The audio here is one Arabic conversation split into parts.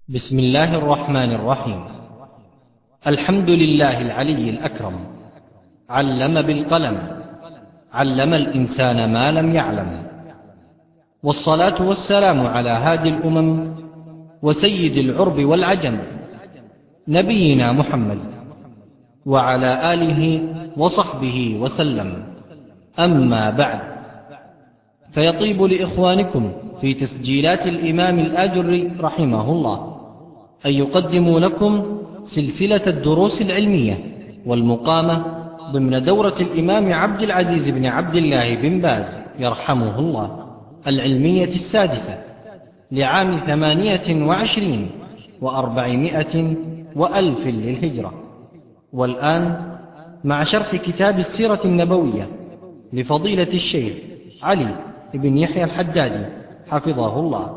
بسم الله الرحمن الرحيم. الحمد لله العلي الأكرم، علم بالقلم، علم الإنسان ما لم يعلم، والصلاة والسلام على هادي الأمم وسيد العرب والعجم، نبينا محمد وعلى آله وصحبه وسلم. أما بعد، فيطيب لإخوانكم في تسجيلات الإمام الآجري رحمه الله أن يقدموا لكم سلسلة الدروس العلمية والمقامة ضمن دورة الإمام عبد العزيز بن عبد الله بن باز يرحمه الله، العلمية السادسة لعام 28 و400 وألف للهجرة. والآن مع شرح كتاب السيرة النبوية لفضيلة الشيخ علي بن يحيى الحدادي حفظه الله.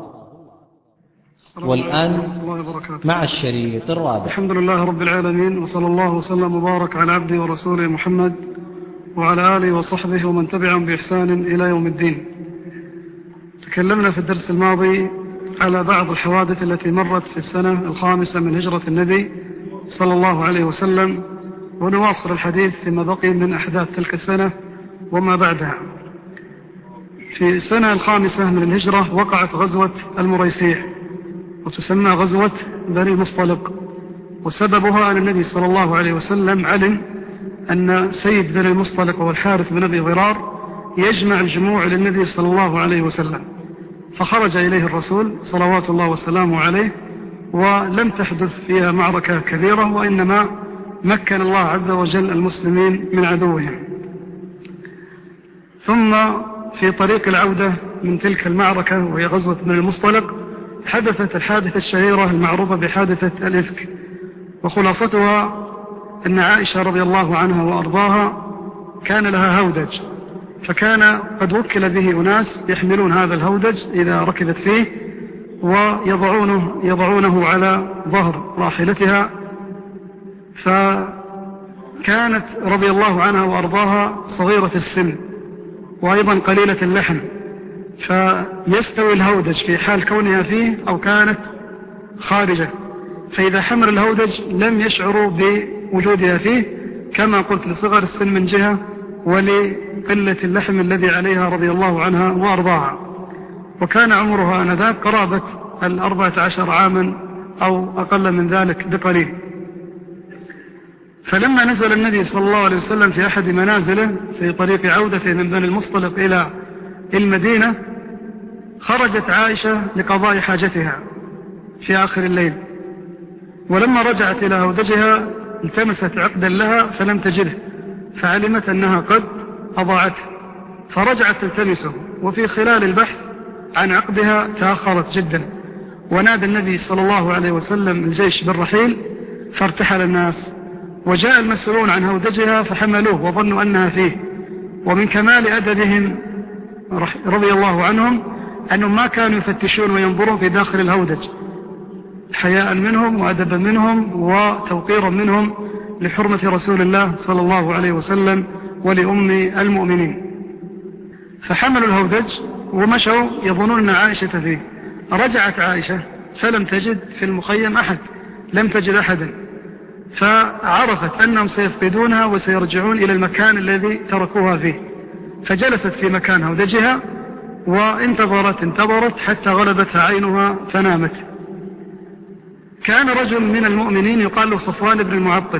والآن مع الشريط الرابع. الحمد لله رب العالمين، وصلى الله وسلم وبارك على عبده ورسوله محمد وعلى آله وصحبه ومن تبعهم بإحسان إلى يوم الدين. تكلمنا في الدرس الماضي على بعض الحوادث التي مرت في السنة 5 من هجرة النبي صلى الله عليه وسلم، ونواصل الحديث فيما بقي من أحداث تلك السنة وما بعدها. في السنة 5 من الهجرة وقعت غزوة المريسيع، وتسمى غزوة بني المصطلق، وسببها أن النبي صلى الله عليه وسلم علم أن سيد بني المصطلق والحارث بن أبي ضرار يجمع الجموع للنبي صلى الله عليه وسلم، فخرج إليه الرسول صلوات الله وسلامه عليه، ولم تحدث فيها معركة كبيرة، وإنما مكن الله عز وجل المسلمين من عدوهم. ثم في طريق العودة من تلك المعركة وهي غزوة بني المصطلق حدثت الحادثة الشهيرة المعروفة بحادثة الإفك، وخلاصتها أن عائشة رضي الله عنها وأرضاها كان لها هودج، فكان قد وكل به أناس يحملون هذا الهودج إذا ركبت فيه ويضعونه على ظهر راحلتها، فكانت رضي الله عنها وأرضاها صغيرة السن وأيضا قليلة اللحم، فيستوي الهودج في حال كونها فيه أو كانت خارجة، فإذا حمل الهودج لم يشعروا بوجودها فيه، كما قلت لصغر السن من جهة ولقلة اللحم الذي عليها رضي الله عنها وأرضاها. وكان عمرها آنذاك قرابة 14 عاما أو أقل من ذلك بقليل. فلما نزل النبي صلى الله عليه وسلم في أحد منازله في طريق عودته من بني المصطلق إلى المدينة، خرجت عائشة لقضاء حاجتها في آخر الليل، ولما رجعت إلى هودجها التمست عقدا لها فلم تجده، فعلمت أنها قد أضاعته، فرجعت تلتمسه، وفي خلال البحث عن عقدها تأخرت جدا، ونادى النبي صلى الله عليه وسلم الجيش بالرحيل، فارتحل الناس، وجاء المسؤولون عن هودجها فحملوه وظنوا أنها فيه. ومن كمال أدبهم رضي الله عنهم أنهم ما كانوا يفتشون وينظرون في داخل الهودج، حياء منهم وأدبا منهم وتوقيرا منهم لحرمة رسول الله صلى الله عليه وسلم ولأم المؤمنين. فحملوا الهودج ومشوا يظنون أن عائشة فيه. رجعت عائشة فلم تجد في المخيم أحد، لم تجد أحدا، فعرفت أنهم سيفقدونها وسيرجعون إلى المكان الذي تركوها فيه، فجلست في مكان هودجها وانتظرت حتى غلبتها عينها فنامت. كان رجل من المؤمنين يقال له صفوان بن المعطل،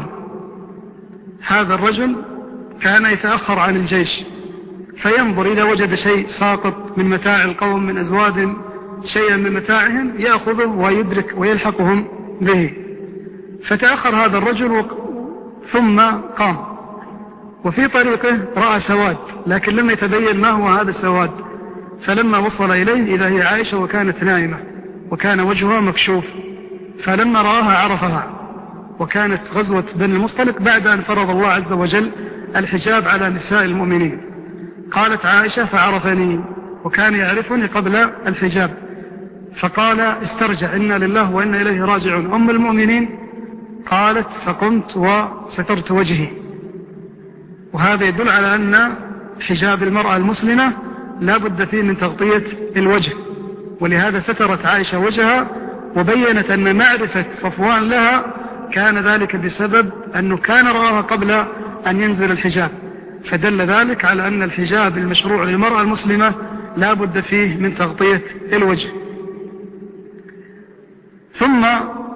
هذا الرجل كان يتأخر عن الجيش فينظر إذا وجد شيء ساقط من متاع القوم من أزواد، شيئا من متاعهم يأخذه ويدرك ويلحقهم به. فتأخر هذا الرجل ثم قام، وفي طريقه رأى سواد لكن لم يتبين ما هو هذا السواد، فلما وصل إليه إذا هي عائشة وكانت نائمة وكان وجهها مكشوف، فلما رآها عرفها. وكانت غزوة بني المصطلق بعد أن فرض الله عز وجل الحجاب على نساء المؤمنين. قالت عائشة فعرفني، وكان يعرفني قبل الحجاب، فقال استرجع إنا لله وإنا إليه راجعون أم المؤمنين. قالت فقمت وسترت وجهي. وهذا يدل على أن حجاب المرأة المسلمة لا بد فيه من تغطية الوجه، ولهذا سترت عائشة وجهها وبينت أن معرفة صفوان لها كان ذلك بسبب أنه كان رآها قبل أن ينزل الحجاب، فدل ذلك على أن الحجاب المشروع للمرأة المسلمة لا بد فيه من تغطية الوجه. ثم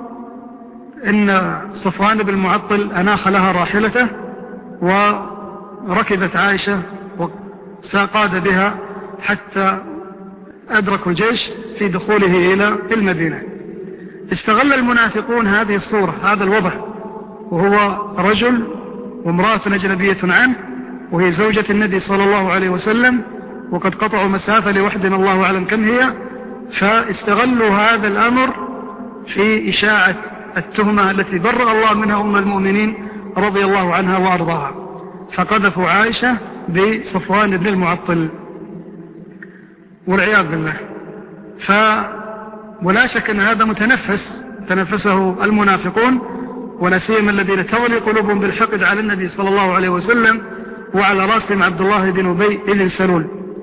إن صفوان بن المعطل أناخ لها راحلته وركبت عائشة وقاد بها حتى أدركوا الجيش في دخوله إلى المدينة. استغل المنافقون هذه الصورة، هذا الوضع، وهو رجل وامرأة أجنبية عنه وهي زوجة النبي صلى الله عليه وسلم، وقد قطعوا مسافة لوحدنا الله أعلم كم هي، فاستغلوا هذا الأمر في إشاعة التهمة التي برأ الله منها أم المؤمنين رضي الله عنها وأرضاها، فقذفوا عائشة بصفوان بن المعطل والعياذ بالله. ولا شك أن هذا تنفسه المنافقون، ولا سيما الذين تولي قلوبهم بالحقد على النبي صلى الله عليه وسلم، وعلى راسهم عبد الله بن أبي بن سلول.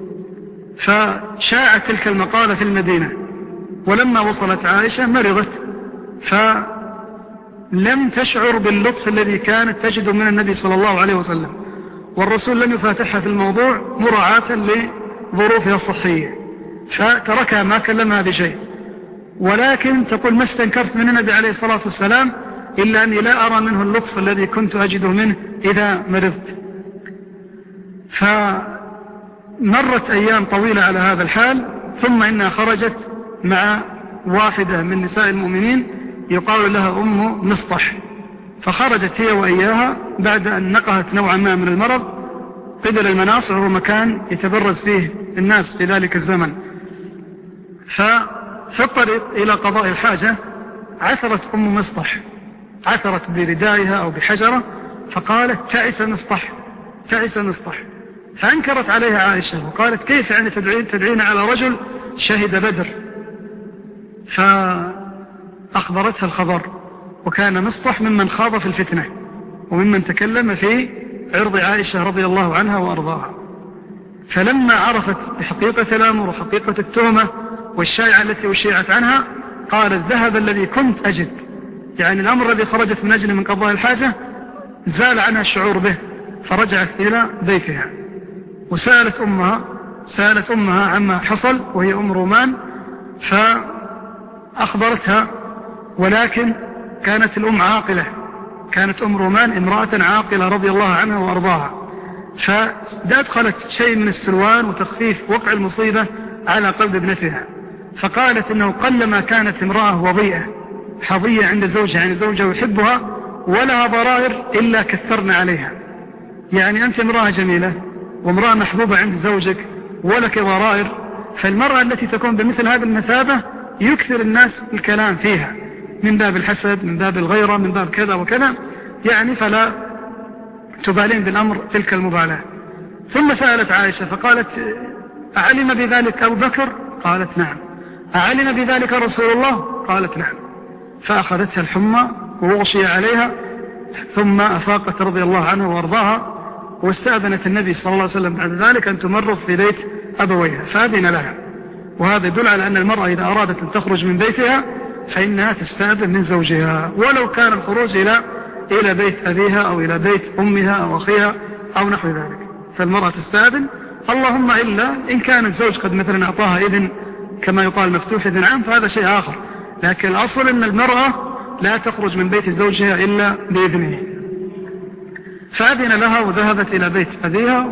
فشاعت تلك المقالة في المدينة، ولما وصلت عائشة مرضت، فلم تشعر باللطف الذي كانت تجده من النبي صلى الله عليه وسلم، والرسول لم يفاتحها في الموضوع مراعاة لظروفها الصحية، فتركها ما كلمها بشيء. ولكن تقول ما استنكرت من النبي عليه الصلاة والسلام إلا أني لا أرى منه اللطف الذي كنت أجده منه إذا مرضت. فمرت أيام طويلة على هذا الحال، ثم إنها خرجت مع واحدة من نساء المؤمنين يقال لها أم مصطح، فخرجت هي وإياها بعد أن نقهت نوعا ما من المرض قبل المناصع، وهو مكان يتبرز فيه الناس في ذلك الزمن. ففي الطريق إلى قضاء الحاجة عثرت أم مصطح، عثرت بردائها أو بحجرة، فقالت تعس مصطح تعس مصطح، فأنكرت عليها عائشة وقالت كيف يعني تدعين على رجل شهد بدر؟ فأخبرتها الخبر، وكان مصطح ممن خاض في الفتنة وممن تكلم في عرض عائشة رضي الله عنها وأرضاها. فلما عرفت بحقيقة الأمر وحقيقة التهمة والشائعة التي أشيعت عنها، قالت ذهب الذي كنت أجد، يعني الأمر الذي خرجت من أجل من قضاء الحاجة زال عنها الشعور به، فرجعت إلى بيتها وسألت أمها عما حصل، وهي أم رومان، فأخبرتها. ولكن كانت الأم عاقلة، كانت أم رومان امرأة عاقلة رضي الله عنها وأرضاها، فأدخلت شيء من السلوان وتخفيف وقع المصيبة على قلب ابنتها، فقالت إنه قلما كانت امرأة وضيئة حظية عند زوجها، يعني زوجها يحبها ولها ضرائر إلا كثرنا عليها. يعني أنت امرأة جميلة وامرأة محبوبة عند زوجك ولك ضرائر، فالمرأة التي تكون بمثل هذه المثابة يكثر الناس الكلام فيها من باب الحسد، من باب الغيرة، من باب كذا وكذا، يعني فلا تبالين بالأمر تلك المبالاة. ثم سألت عائشة فقالت أعلم بذلك أبو بكر؟ قالت نعم. أعلم بذلك رسول الله؟ قالت نعم. فأخذتها الحمى وغشي عليها، ثم أفاقت رضي الله عنها وارضاها، واستأذنت النبي صلى الله عليه وسلم بعد ذلك أن تمرض في بيت أبويها، فأذن لها. وهذا يدل على أن المرأة إذا أرادت أن تخرج من بيتها فإنها تستأذن من زوجها، ولو كان الخروج إلى بيت أبيها أو إلى بيت أمها أو أخيها أو نحو ذلك، فالمرأة تستأذن، اللهم إلا إن كان الزوج قد مثلا أعطاها إذن كما يقال مفتوح إذن عام، فهذا شيء آخر، لكن الأصل أن المرأة لا تخرج من بيت زوجها إلا بإذنه. فأذن لها وذهبت إلى بيت أبيها،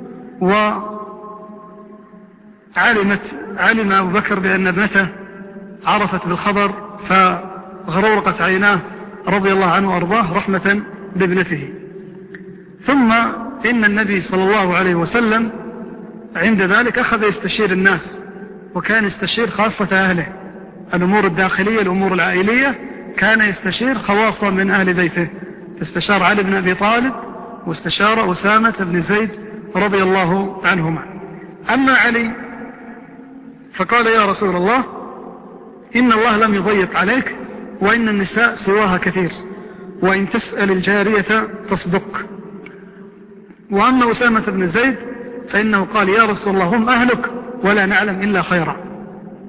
علم أبو بكر بأن ابنته عرفت بالخبر، فغرورقت عيناه رضي الله عنه وأرضاه رحمة بابنته. ثم إن النبي صلى الله عليه وسلم عند ذلك أخذ يستشير الناس، وكان يستشير خاصة أهله، الأمور الداخلية الأمور العائلية كان يستشير خواصة من أهل بيته، استشار علي بن أبي طالب واستشار أسامة بن زيد رضي الله عنهما. أما علي فقال يا رسول الله إن الله لم يضيق عليك، وإن النساء سواها كثير، وإن تسأل الجارية تصدق. وأما أسامة بن زيد فإنه قال يا رسول الله هم أهلك ولا نعلم إلا خيرا.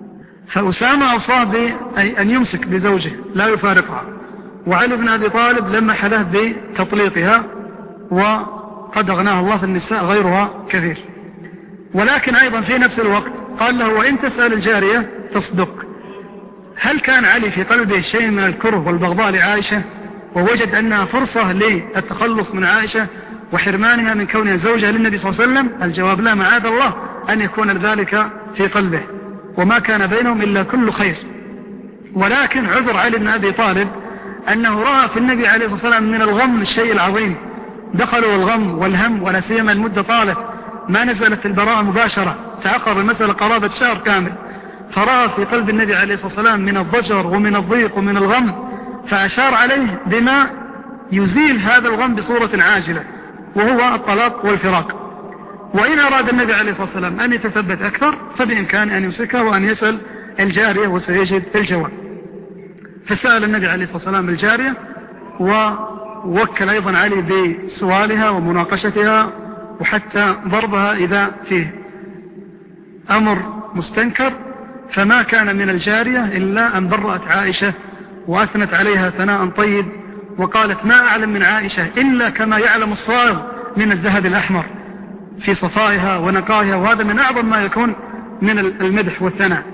فأسامة أوصاه أن يمسك بزوجه لا يفارقها، وعلي بن أبي طالب لما حلف بتطليقها، وقد أغناه الله في النساء غيرها كثير. ولكن أيضا في نفس الوقت قال له وإن تسأل الجارية تصدق. هل كان علي في قلبه شيء من الكره والبغضاء لعائشة ووجد أنها فرصة للتخلص من عائشة وحرمانها من كونها زوجها للنبي صلى الله عليه وسلم؟ الجواب لا، معاذ الله أن يكون ذلك في قلبه، وما كان بينهم إلا كل خير. ولكن عذر علي بن أبي طالب أنه رأى في النبي عليه الصلاة والسلام من الغم الشيء العظيم، دخلوا الغم والهم، ولا سيما المدة طالت ما نزلت البراءة مباشرة، تأخر المسألة قرابة شهر كامل، فرأى في قلب النبي عليه الصلاة والسلام من الضجر ومن الضيق ومن الغم، فأشار عليه بما يزيل هذا الغم بصورة عاجلة، وهو الطلاق والفراق. وإن أراد النبي عليه الصلاة والسلام أن يتثبت أكثر فبإمكان أن يمسكها وأن يسأل الجارية وسيجد الجواب. فسأل النبي عليه الصلاة والسلام الجارية، ووكل أيضا علي بسؤالها ومناقشتها وحتى ضربها إذا فيه أمر مستنكر. فما كان من الجارية إلا أن برأت عائشة وأثنت عليها ثناء طيب، وقالت ما أعلم من عائشة إلا كما يعلم الصائغ من الذهب الأحمر في صفائها ونقائها، وهذا من أعظم ما يكون من المدح والثناء.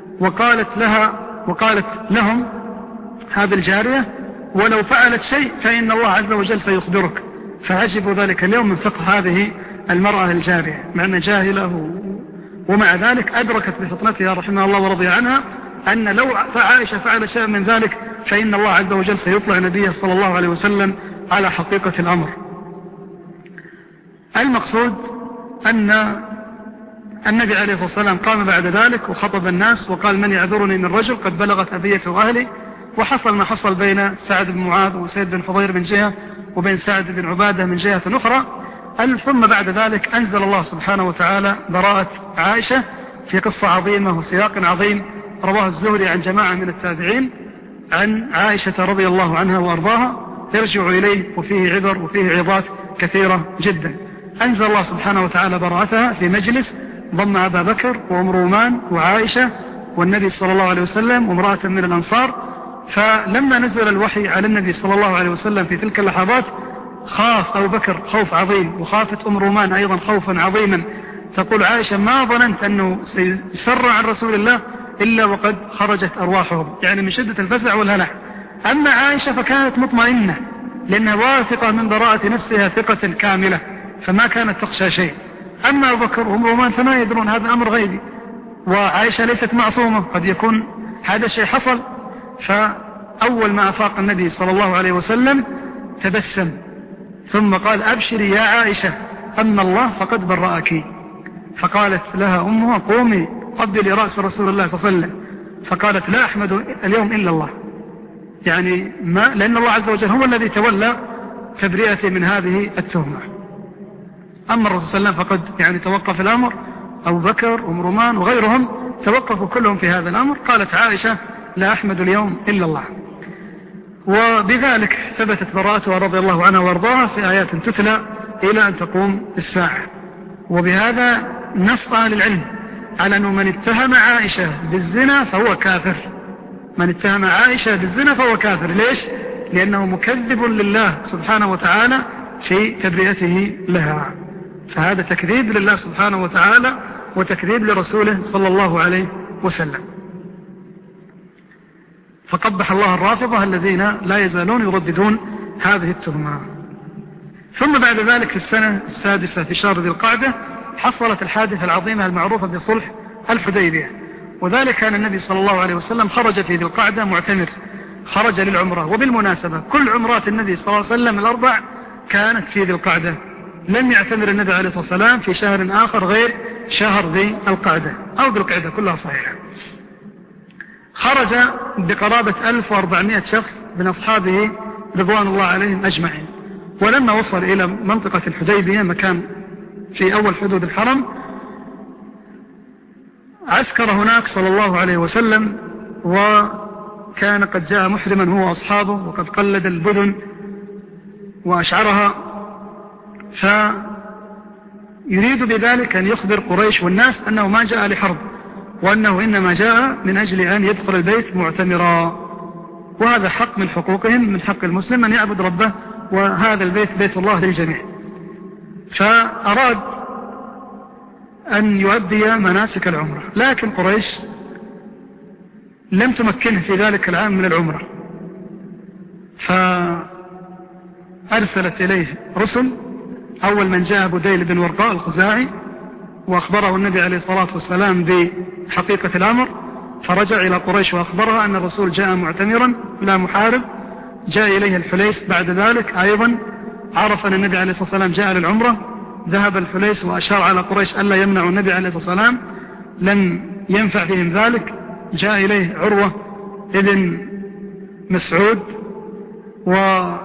وقالت لهم هذه الجارية ولو فعلت شيء فإن الله عز وجل سيخبرك. فعجبوا ذلك اليوم من فقه هذه المرأة الجارية، مع أنها جاهلة، ومع ذلك أدركت بفطنتها رحمها الله ورضي عنها أن لو عائشة فعل شيء من ذلك فإن الله عز وجل سيطلع نبيه صلى الله عليه وسلم على حقيقة الأمر. المقصود أن النبي عليه الصلاة والسلام قام بعد ذلك وخطب الناس وقال من يعذرني من رجل قد بلغت أبية أهلي. وحصل ما حصل بين سعد بن معاذ وسيد بن فضير من جهة، وبين سعد بن عبادة من جهة أخرى. ثم بعد ذلك أنزل الله سبحانه وتعالى براءة عائشة في قصة عظيمة وسياق عظيم رواه الزهري عن جماعة من التابعين عن عائشة رضي الله عنها وأرضاها، يرجع إليه وفيه عبر وفيه عظات كثيرة جدا. أنزل الله سبحانه وتعالى براءتها في مجلس ضم أبا بكر وأم رومان وعائشة والنبي صلى الله عليه وسلم وامرأة من الأنصار. فلما نزل الوحي على النبي صلى الله عليه وسلم في تلك اللحظات خاف أبو بكر خوف عظيم، وخافت أم رومان أيضا خوفا عظيما. تقول عائشة ما ظننت أنه سيسر عن رسول الله إلا وقد خرجت أرواحهم، يعني من شدة الفزع والهلع. أما عائشة فكانت مطمئنة لأنها واثقة من براءة نفسها ثقة كاملة، فما كانت تخشى شيء. أما أبو بكر وأم رومان فما يدرون، هذا أمر غيبي، وعائشة ليست معصومة، قد يكون هذا الشيء حصل. فأول ما أفاق النبي صلى الله عليه وسلم تبسم ثم قال أبشري يا عائشة أن الله فقد برأك. فقالت لها أمها قومي قبلي رأس رسول الله صلى الله عليه وسلم. فقالت لا أحمد اليوم إلا الله، يعني لأن الله عز وجل هو الذي تولى تبرئتي من هذه التهمة. أما الرسول صلى الله عليه وسلم فقد يعني توقف الأمر، أبو بكر وأم رومان وغيرهم توقفوا كلهم في هذا الأمر. قالت عائشة لا أحمد اليوم إلا الله. وبذلك ثبتت براءتها رضي الله عنها وارضاها في آيات تتلى إلى أن تقوم الساعة. وبهذا نص أهل العلم على أنه من اتهم عائشة بالزنا فهو كافر. من اتهم عائشة بالزنا فهو كافر. ليش؟ لأنه مكذب لله سبحانه وتعالى في تبرئته لها. فهذا تكذيب لله سبحانه وتعالى وتكذيب لرسوله صلى الله عليه وسلم. فقبح الله الرافضة الذين لا يزالون يرددون هذه التهمة. ثم بعد ذلك في السنة السادسة في شهر ذي القعدة حصلت الحادثة العظيمة المعروفة بصلح الحديبية. وذلك كان النبي صلى الله عليه وسلم خرج في ذي القعدة معتمر، خرج للعمرة. وبالمناسبة كل عمرات النبي صلى الله عليه وسلم الأربع كانت في ذي القعدة، لم يعتمر النبي عليه الصلاة والسلام في شهر آخر غير شهر ذي القعدة أو ذي القعدة، كلها صحيحة. خرج بقرابة 1400 شخص من أصحابه رضوان الله عليهم أجمعين. ولما وصل إلى منطقة الحديبية مكان في أول حدود الحرم عسكر هناك صلى الله عليه وسلم، وكان قد جاء محرما هو أصحابه وقد قلد البدن وأشعرها، فيريد بذلك أن يخبر قريش والناس أنه ما جاء لحرب، وأنه إنما جاء من أجل أن يدخل البيت معتمرا، وهذا حق من حقوقهم، من حق المسلم أن يعبد ربه، وهذا البيت بيت الله للجميع. فأراد أن يؤدي مناسك العمرة، لكن قريش لم تمكنه في ذلك العام من العمرة، فأرسلت إليه رسل. أول من جاء بديل بن ورقاء الخزاعي، وأخبره النبي عليه الصلاة والسلام بحقيقة الأمر، فرجع إلى قريش وأخبرها أن الرسول جاء معتمرا لا محارب. جاء إليه الحليس بعد ذلك أيضا، عرف أن النبي عليه الصلاة والسلام جاء للعمرة، ذهب الحليس وأشار على قريش ألا يمنعوا النبي عليه الصلاة والسلام، لم ينفع فيهم ذلك. جاء إليه عروة ابن مسعود وحاول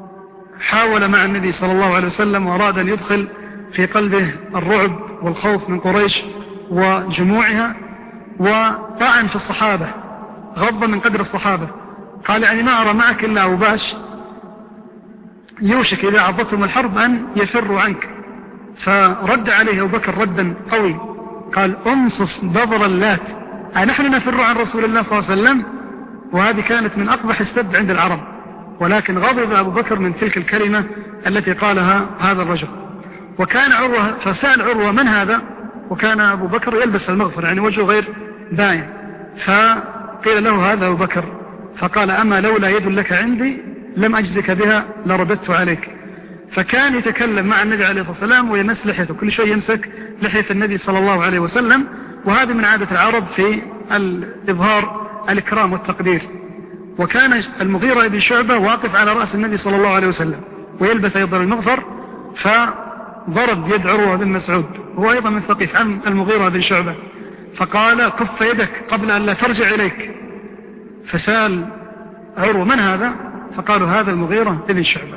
مع النبي صلى الله عليه وسلم، وأراد أن يدخل في قلبه الرعب والخوف من قريش وجموعها، وطعن في الصحابة، غض من قدر الصحابة، قال يعني ما أرى معك إلا أوباش يوشك إذا عضتهم الحرب أن يفروا عنك. فرد عليه أبو بكر ردا قوي، قال أمصص ببر اللات، نحن نفر عن رسول الله صلى الله عليه وسلم؟ وهذه كانت من أقبح السب عند العرب، ولكن غضب أبو بكر من تلك الكلمة التي قالها هذا الرجل. وكان عروة، فسأل عروة من هذا، وكان أبو بكر يلبس المغفر، يعني وجهه غير باين، فقيل له هذا أبو بكر، فقال أما لولا يد لك عندي لم أجزك بها لرددت عليك. فكان يتكلم مع النبي عليه الصلاة والسلام ويمس لحيته، كل شوي يمسك لحية النبي صلى الله عليه وسلم، وهذا من عادة العرب في الإظهار الإكرام والتقدير. وكان المغيرة بن شعبة واقف على رأس النبي صلى الله عليه وسلم ويلبس أيضا المغفر، فضرب يد عروة بن مسعود، هو أيضا من ثقيف عن المغيرة بن شعبة، فقال كف يدك قبل أن لا ترجع إليك. فسأل عروة من هذا، فقالوا هذا المغيرة بن شعبة،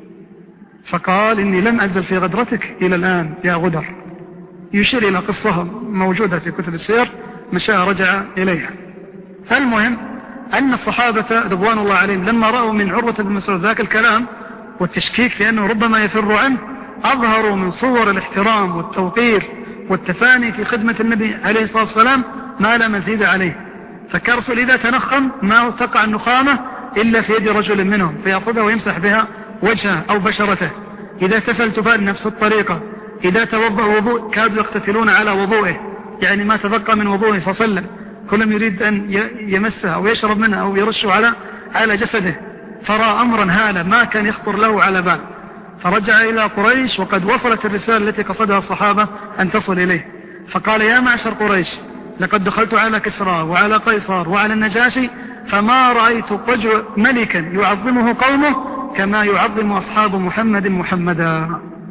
فقال إني لم أزل في غدرتك إلى الآن يا غدر، يشير إلى قصة موجودة في كتب السير مشاء رجع إليها. فالمهم أن الصحابة رضوان الله عليهم لما رأوا من عروة بن مسعود ذاك الكلام والتشكيك في أنه ربما يفر عنه، أظهروا من صور الاحترام والتوقير والتفاني في خدمة النبي عليه الصلاة والسلام ما لا مزيد عليه. فكرسل إذا تنخم ما تقع النخامة إلا في يد رجل منهم فيأخذها ويمسح بها وجهه أو بشرته. إذا تفل تفال نفس الطريقة. إذا توضأ وضوء كادوا يقتتلون على وضوئه، يعني ما تبقى من وضوءه صلى الله عليه وسلم كلهم يريد أن يمسها أو يشرب منها أو يرشه على جسده، فرأى أمرا هذا ما كان يخطر له على بال، فرجع إلى قريش وقد وصلت الرسالة التي قصدها الصحابة أن تصل إليه، فقال يا معشر قريش لقد دخلت على كسرى وعلى قيصر وعلى النجاشي فما رأيت ملكا يعظمه قومه كما يعظم أصحاب محمد محمدا.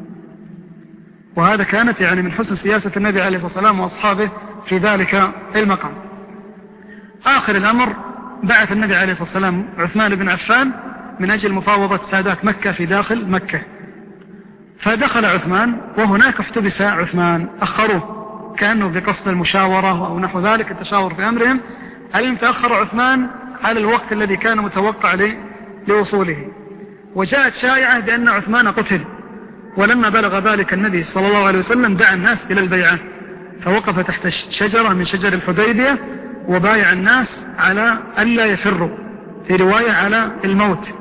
وهذا كانت يعني من حسن سياسة النبي عليه الصلاة والسلام وأصحابه في ذلك المقام. آخر الأمر بعث النبي عليه الصلاة والسلام عثمان بن عفان من أجل مفاوضة سادات مكة في داخل مكة، فدخل عثمان وهناك احتبس عثمان، أخروه كأنه بقصد المشاورة أو نحو ذلك التشاور في أمرهم، هل تأخر عثمان على الوقت الذي كان متوقع لوصوله. وجاءت شائعة بأن عثمان قتل، ولما بلغ ذلك النبي صلى الله عليه وسلم دعا الناس إلى البيعة، فوقف تحت شجرة من شجر الحديبية وبايع الناس على ألا يفروا، في رواية على الموت،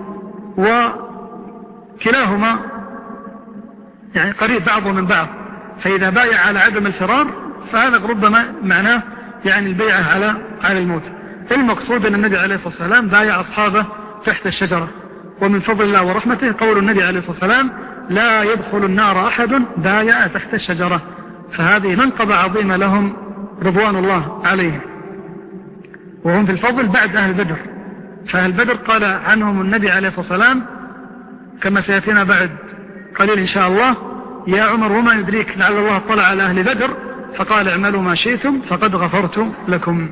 وكلاهما يعني قريب بعضه من بعض، فإذا بايع على عدم الفرار فهذا ربما معناه يعني البيعة على الموت. المقصود أن النبي عليه الصلاة والسلام بايع أصحابه تحت الشجرة. ومن فضل الله ورحمته قول النبي عليه الصلاة والسلام لا يدخل النار أحد بايع تحت الشجرة، فهذه منقبة عظيمة لهم رضوان الله عليهم، وهم في الفضل بعد أهل بدر. فأهل بدر قال عنهم النبي عليه الصلاة والسلام كما سيأتينا بعد قليل إن شاء الله يا عمر وما يدريك لعل الله اطلع على أهل بدر فقال اعملوا ما شئتم فقد غفرت لكم.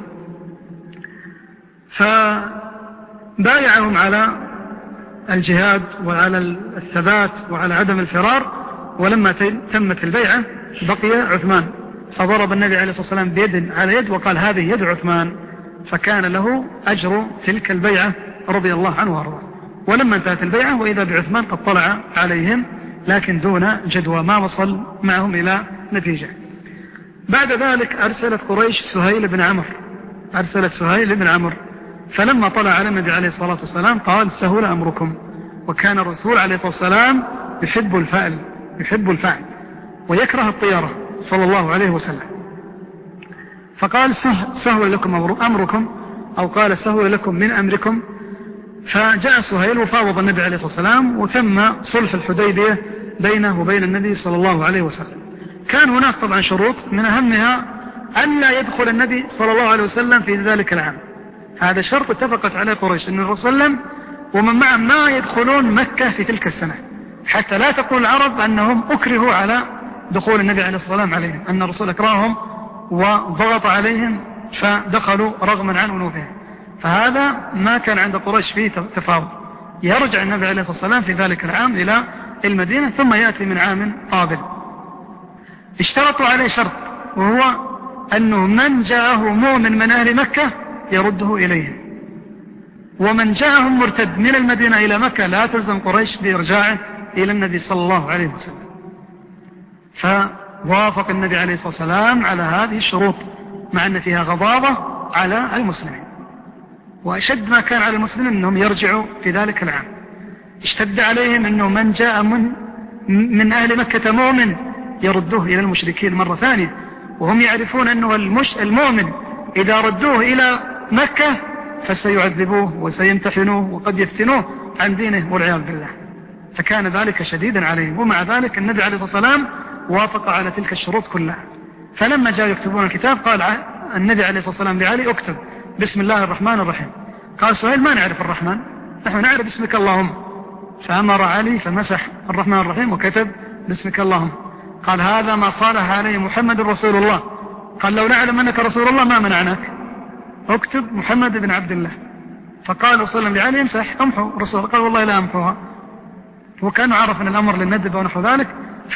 فبايعهم على الجهاد وعلى الثبات وعلى عدم الفرار. ولما تمت البيعة بقي عثمان، فضرب النبي عليه الصلاة والسلام بيد على يد وقال هذه يد عثمان، فكان له أجر تلك البيعة رضي الله عنه وارضاه. ولما انتهت البيعة وإذا بعثمان قد طلع عليهم لكن دون جدوى، ما وصل معهم إلى نتيجة. بعد ذلك أرسلت قريش سهيل بن عمرو، فلما طلع على النبي عليه الصلاة والسلام قال سهل أمركم. وكان الرسول عليه الصلاة والسلام يحب الفعل ويكره الطيرة صلى الله عليه وسلم، فقال سهل لكم أمركم، أو قال سهل لكم من أمركم. فجاء سهيل وفاوض النبي عليه الصلاة والسلام، وتم صلح الحديبية بينه وبين النبي صلى الله عليه وسلم. كان هناك طبعا شروط، من أهمها أن لا يدخل النبي صلى الله عليه وسلم في ذلك العام. هذا شرط اتفقت عليه قريش، أن الرسول صلى الله عليه وسلم ومن معه ما يدخلون مكة في تلك السنة، حتى لا تقول العرب أنهم أكرهوا على دخول النبي عليه الصلاة والسلام عليهم، أن الرسول أكرههم وضغط عليهم فدخلوا رغما عن أنوفهم. فهذا ما كان عند قريش فيه تفاوض، يرجع النبي عليه الصلاة والسلام في ذلك العام إلى المدينة ثم يأتي من عام قابل. اشترطوا عليه شرط، وهو أنه من جاءه مؤمن من أهل مكة يرده إليهم، ومن جاءهم مرتد من المدينة إلى مكة لا تلزم قريش بإرجاعه إلى النبي صلى الله عليه وسلم. فوافق النبي عليه الصلاة والسلام على هذه الشروط، مع أن فيها غضاضة على المسلمين، وأشد ما كان على المسلمين أنهم يرجعوا في ذلك العام. اشتد عليهم أنه من جاء من أهل مكة مؤمن يردوه إلى المشركين مرة ثانية، وهم يعرفون أنه المؤمن إذا ردوه إلى مكة فسيعذبوه وسيمتحنوه وقد يفتنوه عن دينه والعياذ بالله. فكان ذلك شديدا عليهم، ومع ذلك النبي عليه الصلاة والسلام وافق على تلك الشروط كلها. فلما جاءوا يكتبون الكتاب قال النبي عليه الصلاة والسلام لعلي اكتب بسم الله الرحمن الرحيم. قال سهيل ما نعرف الرحمن، نحن نعرف باسمك اللهم. فأمر علي فمسح الرحمن الرحيم وكتب باسمك اللهم. قال هذا ما صالح عليه محمد رسول الله. قال لو نعلم أنك رسول الله ما منعناك، اكتب محمد بن عبد الله. فقال صلى الله عليه وسلم امسح امحو رسول. قال والله لا امحوها، وكان عرف أن الأمر للندب ونحو ذلك.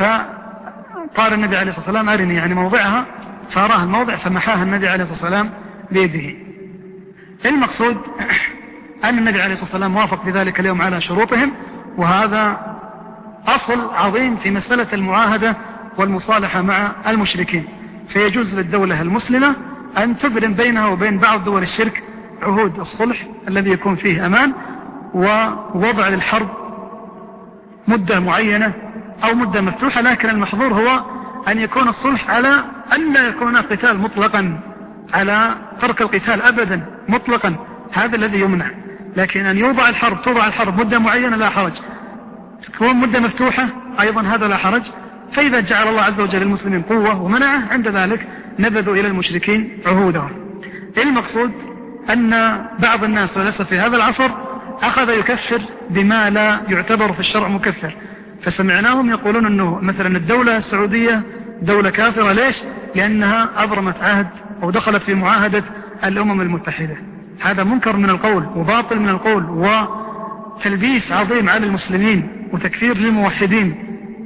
فقال النبي عليه الصلاة والسلام أرني يعني موضعها، فأراه الموضع فمحاها النبي عليه الصلاة والسلام بيده. المقصود أن النبي عليه الصلاة والسلام وافق في ذلك اليوم على شروطهم، وهذا أصل عظيم في مسألة المعاهدة والمصالحة مع المشركين. فيجوز للدولة المسلمة أن تبرم بينها وبين بعض دول الشرك عهود الصلح الذي يكون فيه أمان، ووضع للحرب مدة معينة أو مدة مفتوحة، لكن المحظور هو أن يكون الصلح على أن لا يكون قتال مطلقا، على ترك القتال أبدا مطلقا، هذا الذي يمنع. لكن أن توضع الحرب مدة معينة لا حرج، تكون مدة مفتوحة أيضا هذا لا حرج. فإذا جعل الله عز وجل المسلمين قوة ومنعه، عند ذلك نبذوا إلى المشركين عهودهم. المقصود أن بعض الناس وللأسف في هذا العصر أخذ يكفر بما لا يعتبر في الشرع مكفر. فسمعناهم يقولون أنه مثلا الدولة السعودية دولة كافرة. ليش؟ لأنها أبرمت عهد أو دخلت في معاهدة الأمم المتحدة. هذا منكر من القول وباطل من القول وتلبيس عظيم على المسلمين وتكفير للموحدين.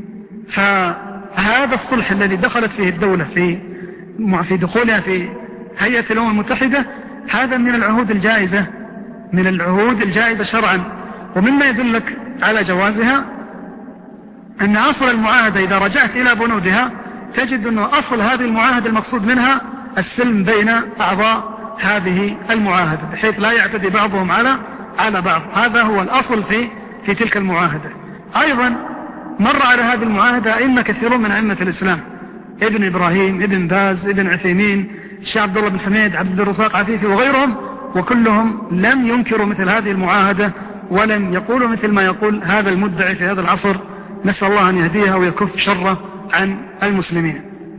فهذا الصلح الذي دخلت فيه الدولة في دخولها في هيئة الأمم المتحدة، هذا من العهود الجائزة شرعا. ومما يدلك على جوازها أن أصل المعاهدة إذا رجعت إلى بنودها تجد أن أصل هذه المعاهدة المقصود منها السلم بين أعضاء هذه المعاهدة، بحيث لا يعتدي بعضهم على بعض. هذا هو الأصل في تلك المعاهدة. أيضا مر على هذه المعاهدة أئمة كثيرون من أئمة الإسلام، ابن إبراهيم، ابن باز، ابن عثيمين، الشيخ عبد الله بن حميد، عبد الرزاق عفيفي وغيرهم، وكلهم لم ينكروا مثل هذه المعاهدة ولم يقولوا مثل ما يقول هذا المدعي في هذا العصر. نسأل الله أن يهديها ويكف شره عن المسلمين.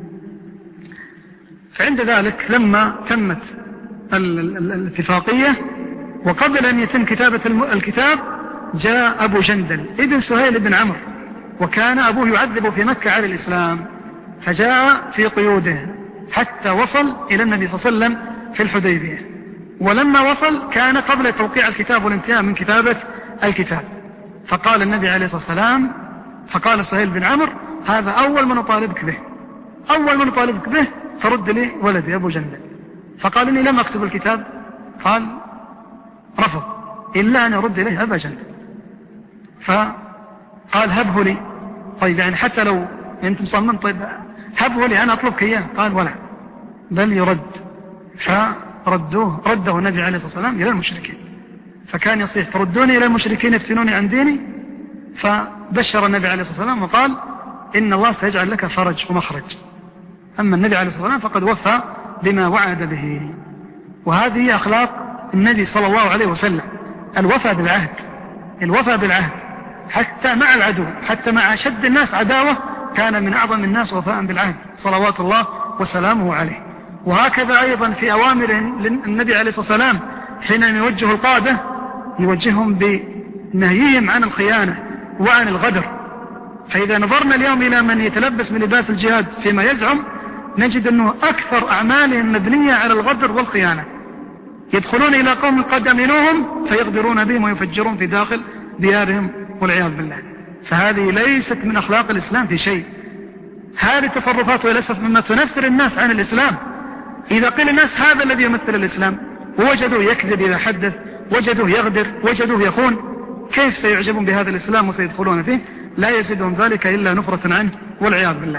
فعند ذلك لما تمت الاتفاقية وقبل أن يتم كتابة الكتاب، جاء أبو جندل ابن سهيل بن عمرو، وكان أبوه يعذب في مكة على الإسلام، فجاء في قيوده حتى وصل إلى النبي صلى الله عليه وسلم في الحديبية. ولما وصل كان قبل توقيع الكتاب والانتهاء من كتابة الكتاب. فقال النبي عليه الصلاة والسلام، فقال سهيل بن عمرو هذا أول من أطالبك به فرد لي ولدي أبو جندل. فقال إني لم أكتب الكتاب. قال رفض إلا أن يرد إليه أبا جندل. فقال هبه لي. طيب يعني حتى لو أنت مصمم، طيب أهبه لي أنا أطلبك إياه؟ قال ولا، بل يرد. رده النبي عليه الصلاة والسلام إلى المشركين، فكان يصيح تردوني إلى المشركين يفتنوني عن ديني، فبشر النبي عليه الصلاة والسلام وقال إن الله سيجعل لك فرج ومخرج. أما النبي عليه الصلاة والسلام فقد وفى بما وعد به. وهذه هي أخلاق النبي صلى الله عليه وسلم، الوفى بالعهد حتى مع العدو، حتى مع أشد الناس عداوة كان من أعظم الناس وفاء بالعهد صلوات الله وسلامه عليه. وهكذا أيضا في أوامر للنبي عليه الصلاة والسلام حين يوجه القادة يوجههم بنهيهم عن الخيانة وعن الغدر. فإذا نظرنا اليوم إلى من يتلبس من لباس الجهاد فيما يزعم نجد أنه أكثر أعمالهم مبنية على الغدر والخيانة. يدخلون إلى قوم قد أمنوهم فيغدرون بهم ويفجرون في داخل ديارهم والعياذ بالله. فهذه ليست من أخلاق الإسلام في شيء. هذه التصرفات وللأسف مما تنفر الناس عن الإسلام. إذا قيل الناس هذا الذي يمثل الإسلام ووجدوه يكذب إذا حدث، وجدوه يغدر، وجدوه يخون، كيف سيعجبون بهذا الإسلام وسيدخلون فيه؟ لا يزيدهم ذلك إلا نفرة عنه والعياذ بالله.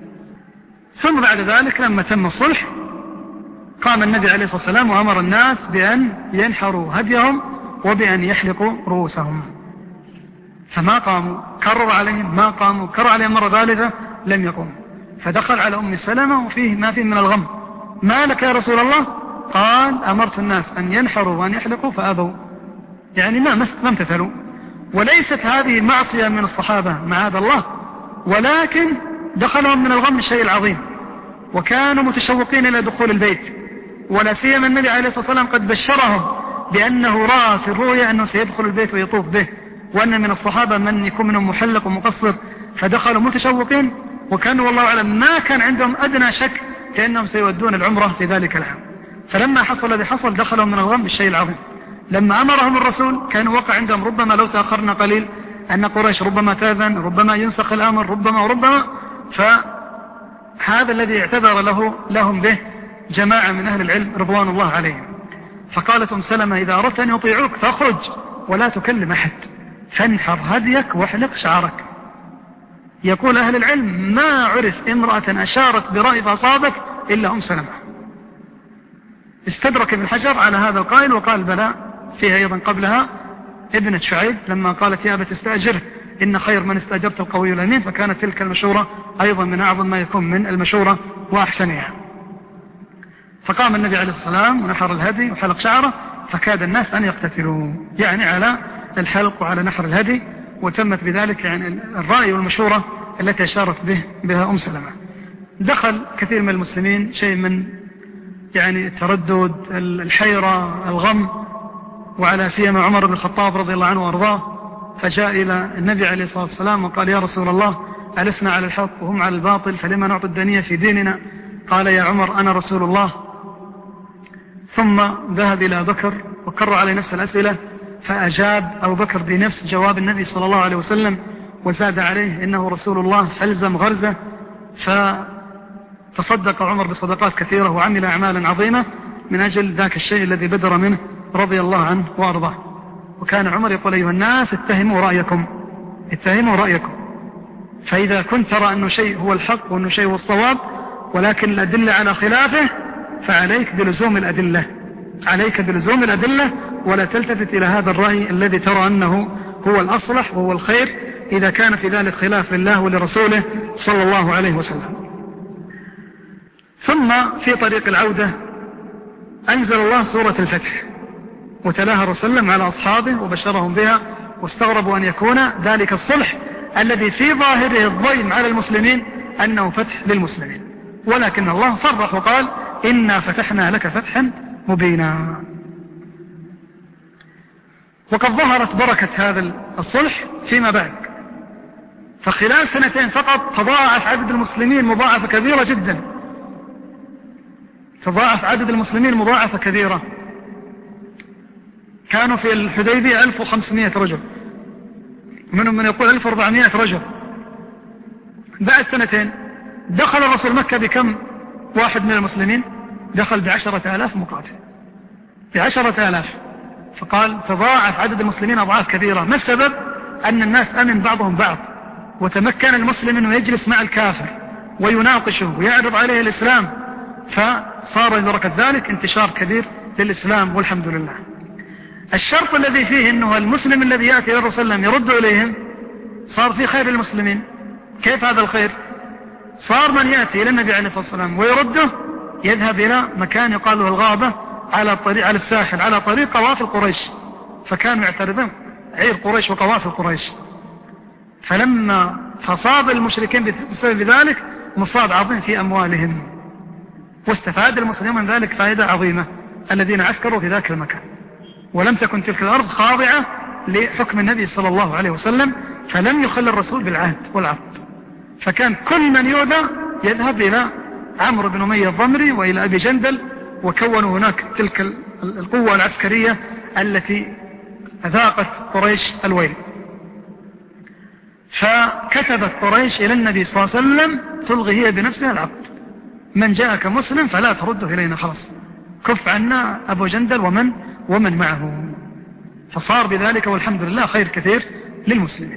ثم بعد ذلك لما تم الصلح قام النبي عليه الصلاة والسلام وأمر الناس بأن ينحروا هديهم وبأن يحلقوا رؤوسهم، فما قاموا. كرر عليهم ما قاموا، كرر عليهم مرة ثالثة لم يقوموا. فدخل على أم سلمة وفيه ما فيه من الغم: ما لك يا رسول الله؟ قال: أمرت الناس أن ينحروا وأن يحلقوا فأبوا، يعني ما امتثلوا. وليست هذه معصية من الصحابة معاذ الله، ولكن دخلهم من الغم الشيء العظيم، وكانوا متشوقين إلى دخول البيت. ولا سيما النبي عليه الصلاة والسلام قد بشرهم بأنه رأى في الرؤيا أنه سيدخل البيت ويطوف به، وأن من الصحابة من يكون منهم محلق ومقصر، فدخلوا متشوقين. وكانوا والله أعلم ما كان عندهم أدنى شك كأنهم سيودون العمرة في ذلك العام. فلما حصل الذي حصل دخلهم من الغم بالشيء العظيم. لما أمرهم الرسول كان وقع عندهم ربما لو تأخرنا قليل أن قريش ربما تأذن، ربما ينسخ الأمر، ربما. فهذا الذي اعتذر لهم به جماعة من أهل العلم رضوان الله عليهم. فقالت أم سلمة: إذا أردت أن يطيعوك فاخرج ولا تكلم أحد، فانحر هديك واحلق شعرك. يقول أهل العلم: ما عرف امرأة أشارت برأي فأصابت إلا أم سلمة. استدرك ابن حجر على هذا القائل وقال: بلى. فيها أيضا قبلها ابنة شعيب لما قالت: يا أبت استأجره إن خير من استأجرت القوي الأمين. فكانت تلك المشورة أيضا من أعظم ما يكون من المشورة وأحسنها. فقام النبي عليه الصلاة والسلام ونحر الهدي وحلق شعره، فكاد الناس أن يقتتلوا يعني على الحلق وعلى نحر الهدي. وتمت بذلك يعني الرأي والمشورة التي أشارت بها أم سلمة. دخل كثير من المسلمين شيء من يعني التردد، الحيرة، الغم، وعلى سيما عمر بن الخطاب رضي الله عنه وأرضاه، فجاء إلى النبي عليه الصلاة والسلام وقال: يا رسول الله، ألسنا على الحق وهم على الباطل، فلما نعطي الدنيا في ديننا؟ قال: يا عمر، أنا رسول الله. ثم ذهب إلى بكر وكرر عليه نفس الأسئلة، فأجاب أبو بكر بنفس جواب النبي صلى الله عليه وسلم، وزاد عليه: إنه رسول الله فالزم غرزه. فتصدق عمر بصدقات كثيرة وعمل أعمالا عظيمة من أجل ذاك الشيء الذي بدر منه رضي الله عنه وأرضاه. وكان عمر يقول: أيها الناس اتهموا رأيكم. فإذا كنت ترى أنه شيء هو الحق وأنه شيء هو الصواب ولكن الأدلة على خلافه، فعليك بلزوم الأدلة ولا تلتفت إلى هذا الرأي الذي ترى أنه هو الأصلح وهو الخير إذا كان في ذلك خلاف لله ولرسوله صلى الله عليه وسلم. ثم في طريق العودة أنزل الله سورة الفتح وتلاها رسول على أصحابه وبشرهم بها، واستغربوا أن يكون ذلك الصلح الذي في ظاهره الضيم على المسلمين أنه فتح للمسلمين، ولكن الله صرح وقال: إنا فتحنا لك فتحا مبينا. وقد ظهرت بركة هذا الصلح فيما بعد، فخلال 2 فقط تضاعف عدد المسلمين مضاعفة كبيرة جدا، تضاعف عدد المسلمين مضاعفة كبيرة. كانوا في الحديبية 1500 رجل، منهم من يقول 1400 رجل. بعد 2 دخل الرسول مكة بكم واحد من المسلمين؟ دخل ب10,000 مقاتل، ب10,000. فقال تضاعف عدد المسلمين أضعاف كبيرة. ما السبب؟ أن الناس أمن بعضهم بعض، وتمكن المسلم أنه يجلس مع الكافر ويناقشه ويعرض عليه الإسلام، فصار ببركة ذلك انتشار كبير للإسلام والحمد لله. الشرط الذي فيه أنه المسلم الذي يأتي إلى الرسول صلى الله عليه وسلم يرد إليهم، صار في خير المسلمين. كيف هذا الخير؟ صار من يأتي إلى النبي عليه الصلاة والسلام ويرده يذهب إلى مكان يقال له الغابة على الساحل على طريق قوافل قريش، فكانوا يعترضون عير قريش وقوافل قريش. فلما فصاب المشركين بسبب ذلك مصاب عظيم في أموالهم، واستفاد المسلمون من ذلك فائدة عظيمة الذين عسكروا في ذاك المكان، ولم تكن تلك الأرض خاضعة لحكم النبي صلى الله عليه وسلم، فلم يخل الرسول بالعهد والعقد. فكان كل من يؤذى يذهب إلى عمرو بن أمية الضمري وإلى أبي جندل، وكونوا هناك تلك القوة العسكرية التي أذاقت قريش الويل. فكتبت قريش إلى النبي صلى الله عليه وسلم تلغي هي بنفسها العقد، من جاءك مسلم فلا ترده إلينا، خلاص كف عنا أبو جندل ومن معه. فصار بذلك والحمد لله خير كثير للمسلمين.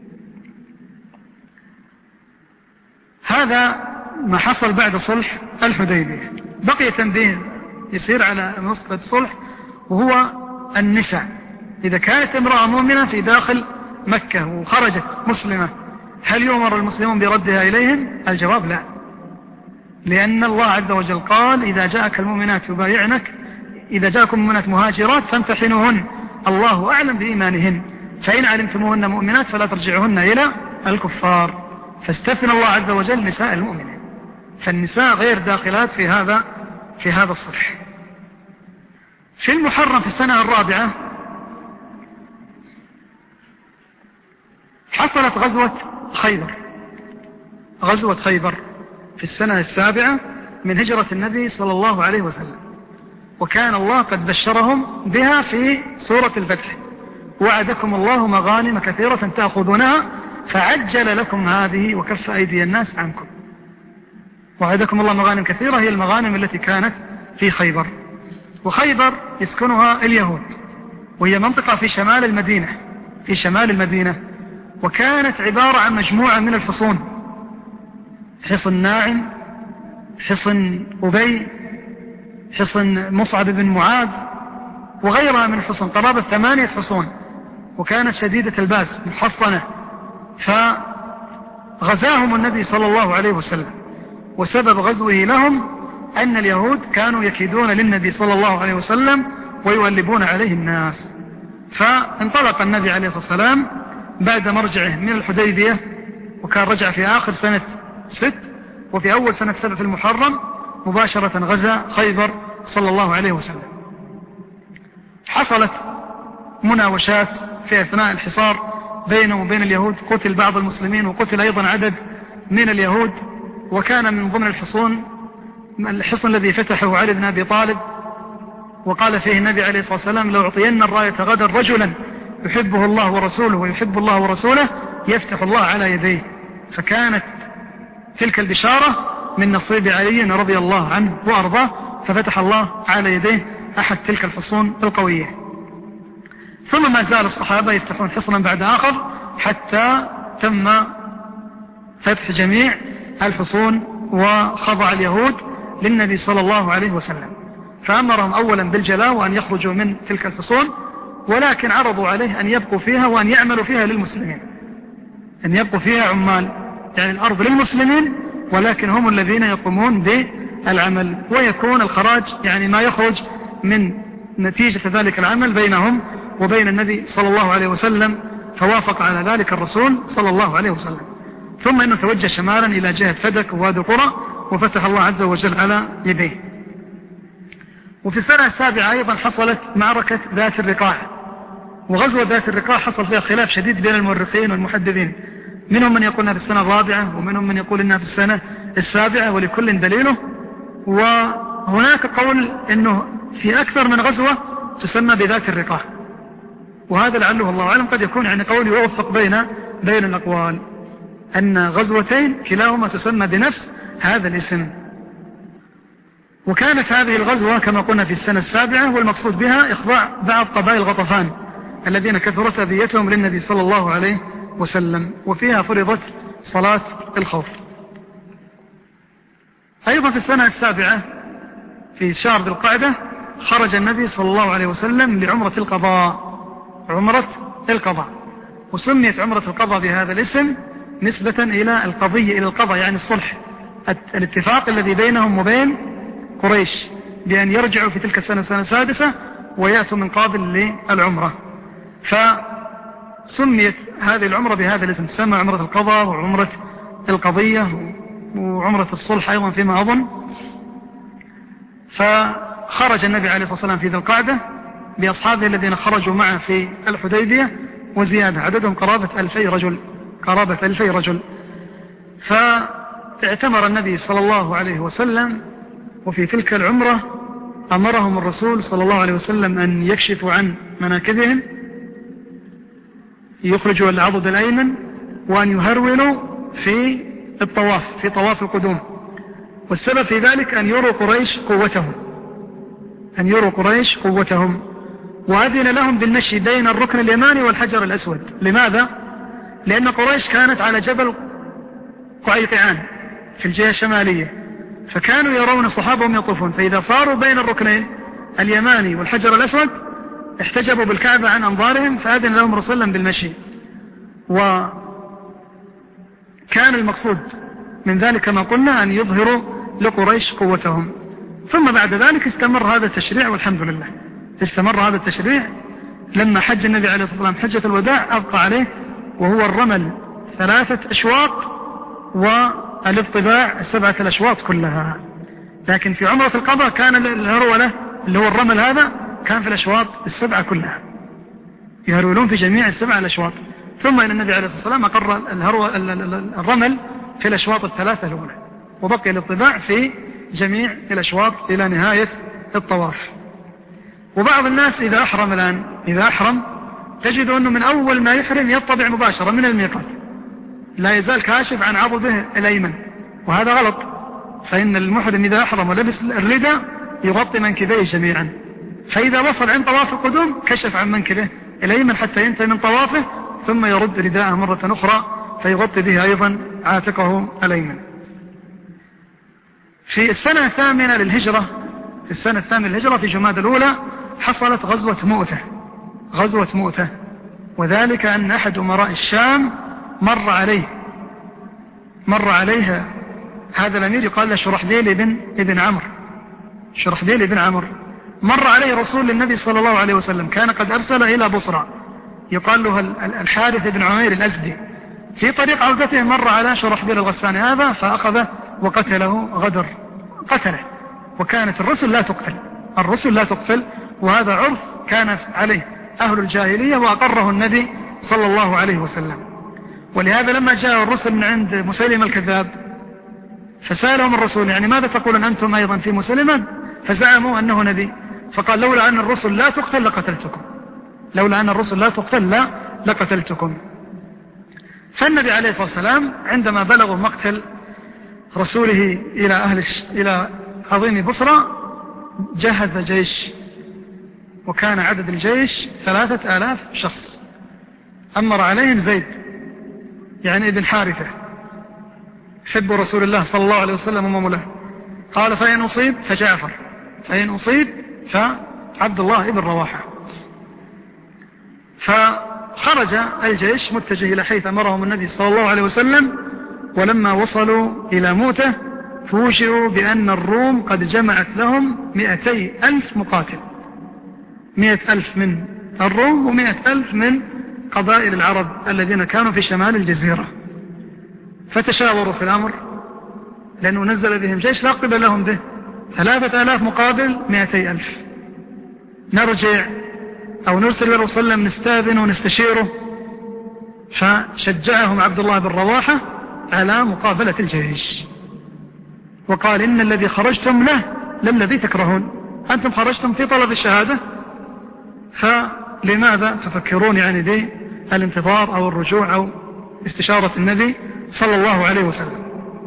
هذا ما حصل بعد صلح الحديبية. بقي تنبيه يصير على مسألة الصلح، وهو النساء. إذا كانت امرأة مؤمنة في داخل مكة وخرجت مسلمة، هل يؤمر المسلمون بردها إليهم؟ الجواب لا، لأن الله عز وجل قال إذا جاءك المؤمنات يبايعنك، إذا جاءكم مؤمنات مهاجرات فامتحنوهن الله أعلم بإيمانهن، فإن علمتموهن مؤمنات فلا ترجعوهن إلى الكفار. فاستثنى الله عز وجل نساء المؤمنين، فالنساء غير داخلات في هذا الصلح. في المحرم في السنة الرابعة حصلت غزوة خيبر في السنة السابعة من هجرة النبي صلى الله عليه وسلم، وكان الله قد بشرهم بها في سورة الفتح: وعدكم الله مغانم كثيرة تأخذونها فعجل لكم هذه وكف أيدي الناس عنكم. وعدكم الله مغانم كثيرة هي المغانم التي كانت في خيبر. وخيبر يسكنها اليهود، وهي منطقة في شمال المدينة، وكانت عبارة عن مجموعة من الحصون: حصن ناعم، حصن أبي، حصن مصعب بن معاذ، وغيرها من الحصون، قرابة 8 حصون، وكانت شديدة الباس محصنة. فغزاهم النبي صلى الله عليه وسلم، وسبب غزوه لهم أن اليهود كانوا يكيدون للنبي صلى الله عليه وسلم ويؤلبون عليه الناس. فانطلق النبي عليه الصلاة والسلام بعد مرجعه من الحديبية، وكان رجع في آخر سنة 6، وفي أول سنة 7 في المحرم مباشرة غزا خيبر صلى الله عليه وسلم. حصلت مناوشات في أثناء الحصار بينه وبين اليهود، قتل بعض المسلمين وقتل أيضا عدد من اليهود. وكان من ضمن الحصن الذي فتحه علي بن أبي طالب، وقال فيه النبي عليه الصلاة والسلام: لو أعطين الراية غدا رجلا يحبه الله ورسوله ويحب الله ورسوله يفتح الله على يديه. فكانت تلك البشارة من نصيب علي رضي الله عنه وأرضاه، ففتح الله على يديه أحد تلك الحصون القوية. ثم ما زال الصحابة يفتحون حصنا بعد آخر حتى تم فتح جميع الحصون، وخضع اليهود للنبي صلى الله عليه وسلم. فأمرهم أولا بالجلاء وأن يخرجوا من تلك الحصون، ولكن عرضوا عليه أن يبقوا فيها وأن يعملوا فيها للمسلمين، أن يبقوا فيها عمال، يعني الأرض للمسلمين ولكن هم الذين يقومون بالعمل، ويكون الخراج يعني ما يخرج من نتيجة ذلك العمل بينهم وبين النبي صلى الله عليه وسلم. فوافق على ذلك الرسول صلى الله عليه وسلم. ثم إنه توجه شمالا إلى جهة فدك ووادي القرى، وفتح الله عز وجل على يديه. وفي السنة السابعة أيضا حصلت معركة ذات الرقاع، وغزوة ذات الرقاع حصل فيها خلاف شديد بين المؤرخين والمحدثين، منهم من يقول انها في السنة الرابعة، ومنهم من يقول انها في السنة السابعة، ولكل دليله. وهناك قول انه في اكثر من غزوة تسمى بذات الرقاع، وهذا لعله الله اعلم قد يكون يعني قول يوفق بين الاقوال، ان غزوتين كلاهما تسمى بنفس هذا الاسم. وكانت هذه الغزوة كما قلنا في السنة السابعة، والمقصود بها إخضاع بعض قبائل غطفان الذين كثرت أذيتهم للنبي صلى الله عليه وسلم، وفيها فرضت صلاة الخوف. أيضا في السنة السابعة في شهر ذي القعدة خرج النبي صلى الله عليه وسلم لعمرة القضاء، عمرة القضاء، وسميت عمرة القضاء بهذا الاسم نسبة إلى القضية، إلى القضاء يعني الصلح، الاتفاق الذي بينهم وبين قريش بأن يرجعوا في تلك السنة السادسة ويأتوا من قابل للعمرة، فسميت هذه العمرة بهذا الاسم، تسمى عمرة القضاء وعمرة القضية وعمرة الصلح أيضا فيما أظن. فخرج النبي عليه الصلاة والسلام في ذي القعدة بأصحابه الذين خرجوا معه في الحديبية وزيادة، عددهم قرابة 2000 رجل. فاعتمر النبي صلى الله عليه وسلم، وفي تلك العمرة أمرهم الرسول صلى الله عليه وسلم أن يكشفوا عن مناكبهم، يخرجوا العضد الأيمن، وأن يهرولوا في الطواف، في طواف القدوم، والسبب في ذلك أن يروا قريش قوتهم، وأذن لهم بالمشي بين الركن اليماني والحجر الأسود. لماذا؟ لأن قريش كانت على جبل قعيقعان في الجهة الشمالية، فكانوا يرون صحابهم يطوفون، فإذا صاروا بين الركنين اليماني والحجر الأسود احتجبوا بالكعبة عن أنظارهم، فأذن لهم رسولا بالمشي. وكان المقصود من ذلك كما قلنا أن يظهروا لقريش قوتهم. ثم بعد ذلك استمر هذا التشريع، والحمد لله استمر هذا التشريع لما حج النبي عليه الصلاة والسلام حجة الوداع، أبقى عليه وهو الرمل 3 أشواط والاطباع 7 الأشواط كلها. لكن في عمرة القضاء كان الهرولة اللي هو الرمل هذا كان في الأشواط 7 كلها، يهرولون في جميع 7 الأشواط. ثم إن النبي عليه الصلاة والسلام أقر الرمل في الأشواط 3 الأولى، وبقي الاطباع في جميع الأشواط إلى نهاية الطواف. وبعض الناس إذا أحرم الآن، إذا أحرم تجد أنه من أول ما يحرم يطبع مباشرة من الميقات، لا يزال كاشف عن عضده الأيمن، وهذا غلط. فإن المحرم إذا أحرم ولبس الرداء يغطي منكبيه جميعا، فإذا وصل عند طواف القدوم كشف عن منكبه الأيمن حتى ينتهي من طوافه، ثم يرد رداءه مرة أخرى فيغطي به أيضا عاتقه الأيمن. في السنة الثامنة للهجرة، في السنة الثامنة للهجرة في جمادى الأولى حصلت غزوة مؤتة، وذلك أن أحد أمراء الشام مر عليها هذا الأمير يقال له شرحبيل بن عمرو، مر عليه رسول النبي صلى الله عليه وسلم، كان قد أرسل إلى بصرى يقال له الحارث بن عمير الأزدي. في طريق عودته مر على شرحبيل الغساني هذا فأخذه وقتله قتله. وكانت الرسل لا تقتل، وهذا عرف كان عليه أهل الجاهلية وأقره النبي صلى الله عليه وسلم. ولهذا لما جاء الرسل من عند مسيلمة الكذاب فسألهم الرسول يعني ماذا تقولون أنتم أيضا في مسيلمة؟ فزعموا أنه نبي، فقال لولا أن الرسل لا تقتل لقتلتكم. فالنبي عليه الصلاة والسلام عندما بلغوا مقتل رسوله إلى عظيم بصرى جهز جيش، وكان عدد الجيش 3000 شخص، أمر عليهم زيد يعني ابن حارثة حب رسول الله صلى الله عليه وسلم وموله، قال فإن أصيب فجعفر، فإن أصيب فعبد الله ابن رواحة. فخرج الجيش متجه إلى حيث أمرهم النبي صلى الله عليه وسلم، ولما وصلوا إلى موته فوجئوا بأن الروم قد جمعت لهم 200,000 مقاتل، 100,000 من الروم و100,000 من قبائل العرب الذين كانوا في شمال الجزيرة. فتشاوروا في الأمر، لأنه نزل بهم جيش لا قبل لهم به، 3000 مقابل 200,000، نرجع أو نرسل إلى رسول الله نستاذن ونستشيره. فشجعهم عبد الله بن رواحة على مقابلة الجيش، وقال إن الذي خرجتم له للذي تكرهون، أنتم خرجتم في طلب الشهادة، فلماذا تفكرون يعني بالانتظار أو الرجوع أو استشارة النبي صلى الله عليه وسلم؟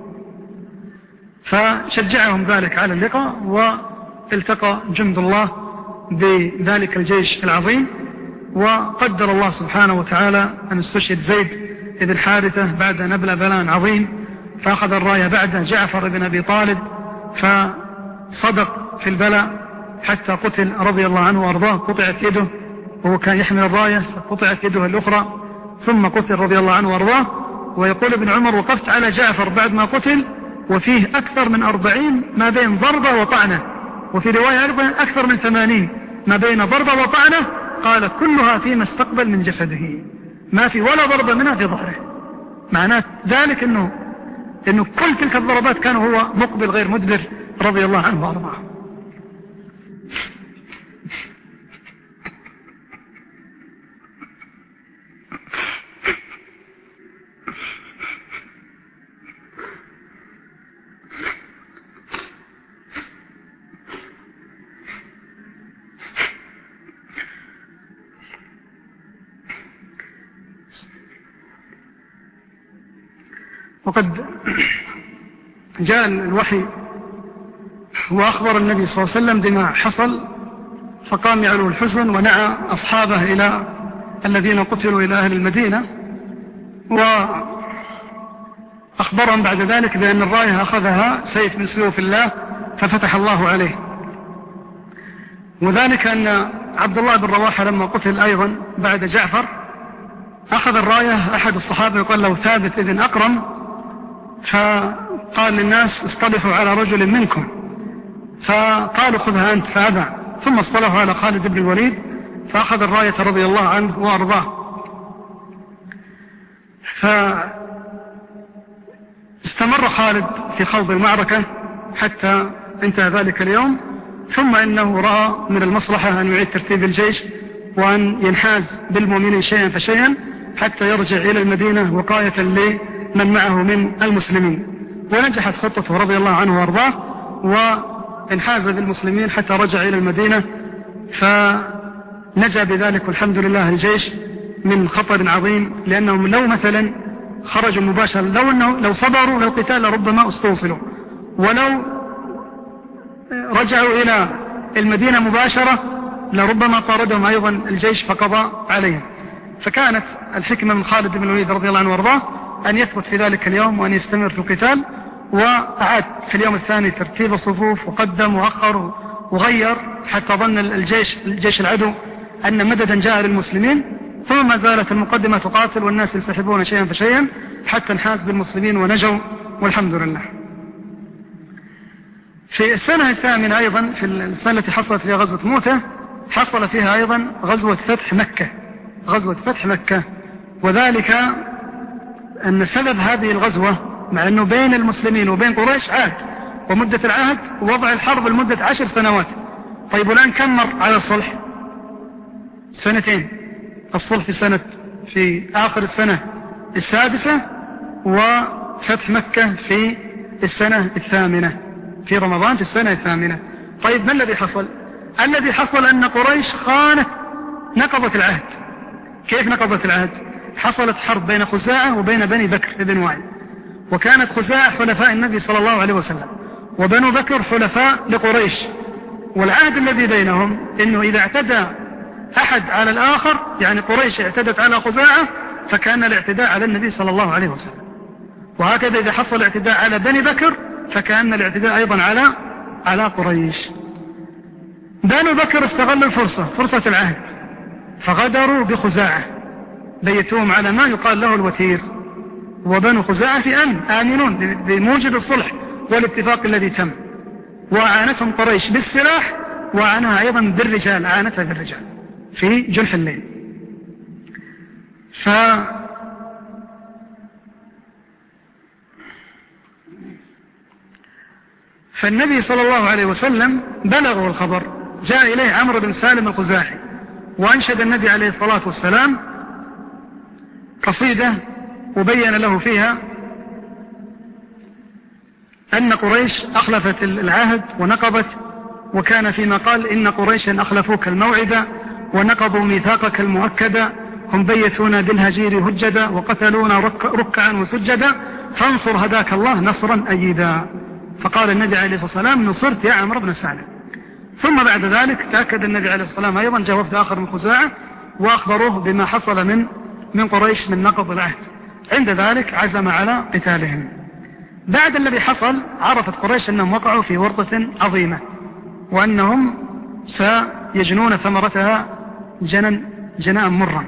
فشجعهم ذلك على اللقاء، والتقى جند الله بذلك الجيش العظيم، وقدر الله سبحانه وتعالى أن استشهد زيد بن حارثة بعد نبل بلاء عظيم، فأخذ الراية بعد جعفر بن أبي طالب فصدق في البلاء حتى قتل رضي الله عنه وأرضاه، قطعت يده وهو كان يحمل الراية فقطعت يده الأخرى ثم قتل رضي الله عنه وأرضاه. ويقول ابن عمر: وقفت على جعفر بعد ما قتل وفيه أكثر من 40 ما بين ضربة وطعنة، وفي رواية أكثر من 80 ما بين ضربة وطعنة، قال: كلها فيما استقبل من جسده، ما في ولا ضربة منها في ظهره. معناه ذلك إنه كل تلك الضربات كان هو مقبل غير مدبر رضي الله عنه وأرضاه. وقد جاء الوحي وأخبر النبي صلى الله عليه وسلم بما حصل، فقام يعلو الحزن ونعى أصحابه إلى الذين قتلوا إلى أهل المدينة، وأخبرهم بعد ذلك بأن الراية أخذها سيف من سيوف الله ففتح الله عليه. وذلك أن عبد الله بن رواحة لما قتل أيضا بعد جعفر أخذ الراية أحد الصحابة يقال له ثابت بن أقرم، فقال للناس: اصطلحوا على رجل منكم، فقالوا: خذها أنت، فأبى، ثم اصطلحوا على خالد بن الوليد فأخذ الراية رضي الله عنه وأرضاه. فاستمر خالد في خوض المعركة حتى انتهى ذلك اليوم، ثم إنه رأى من المصلحة أن يعيد ترتيب الجيش وأن ينحاز بالمؤمنين شيئا فشيئا حتى يرجع إلى المدينة وقاية لمن معه من المسلمين، ونجحت خطته رضي الله عنه وارضاه، وانحاز بالمسلمين حتى رجع إلى المدينة، فنجا بذلك والحمد لله الجيش من خطر عظيم، لأنهم لو مثلا خرجوا مباشرة لو صبروا للقتال لربما استوصلوا، ولو رجعوا إلى المدينة مباشرة لربما طاردهم أيضا الجيش فقضى عليهم. فكانت الحكمة من خالد بن الوليد رضي الله عنه وارضاه أن يثبت في ذلك اليوم وأن يستمر في القتال، وأعاد في اليوم الثاني ترتيب الصفوف وقدم وأخر وغير حتى ظن الجيش العدو أن مددا جاء للمسلمين، ثم ما زالت المقدمة تقاتل والناس ينسحبون شيئا فشيئا حتى انحاز بالمسلمين ونجوا والحمد لله. في السنة الثامنة أيضا، في السنة التي حصلت فيها غزوة موتة، حصل فيها أيضا غزوة فتح مكة. وذلك أن سبب هذه الغزوة مع أنه بين المسلمين وبين قريش عهد، ومدة العهد وضع الحرب لمدة 10 سنوات. طيب والآن كم مر على الصلح؟ 2 الصلح في آخر السنة السادسة، وفتح مكة في السنة الثامنة في رمضان في السنة الثامنة. طيب ما الذي حصل؟ الذي حصل أن قريش نقضت العهد. كيف نقضت العهد؟ حصلت حرب بين خزاعة وبين بني بكر بن وائل، وكانت خزاعة حلفاء النبي صلى الله عليه وسلم، وبنو بكر حلفاء لقريش، والعهد الذي بينهم إنه إذا اعتدى أحد على الآخر، يعني قريش اعتدت على خزاعة، فكان الاعتداء على النبي صلى الله عليه وسلم، وهكذا إذا حصل الاعتداء على بني بكر فكان الاعتداء أيضا على قريش. بنو بكر استغلوا فرصة العهد، فغدروا بخزاعة، بيتوهم على ما يقال له الوتير، وبنو خزاعة في آمنون بموجب الصلح والاتفاق الذي تم، وعانتهم قريش بالسلاح، وعانها أيضا بالرجال، عانتها بالرجال في جنح الليل. فالنبي صلى الله عليه وسلم بلغه الخبر، جاء إليه عمرو بن سالم الخزاعي، وأنشد النبي عليه الصلاة والسلام قصيدة وبين له فيها أن قريش أخلفت العهد ونقضت، وكان فيما قال: إن قريشا أخلفوك الموعد ونقضوا ميثاقك المؤكد، هم بيتونا بالهجير هجدا وقتلونا ركعا وسجدا، فانصر هداك الله نصرا أيدا. فقال النبي عليه الصلاة والسلام: نصرت يا عمرو بن سالم. ثم بعد ذلك تأكد النبي عليه الصلاة والسلام أيضا، جاء وفد آخر من خزاعة وأخبروه بما حصل من قريش من نقض العهد. عند ذلك عزم على قتالهم. بعد الذي حصل عرفت قريش أنهم وقعوا في ورطة عظيمة، وأنهم سيجنون ثمرتها جناء مرا.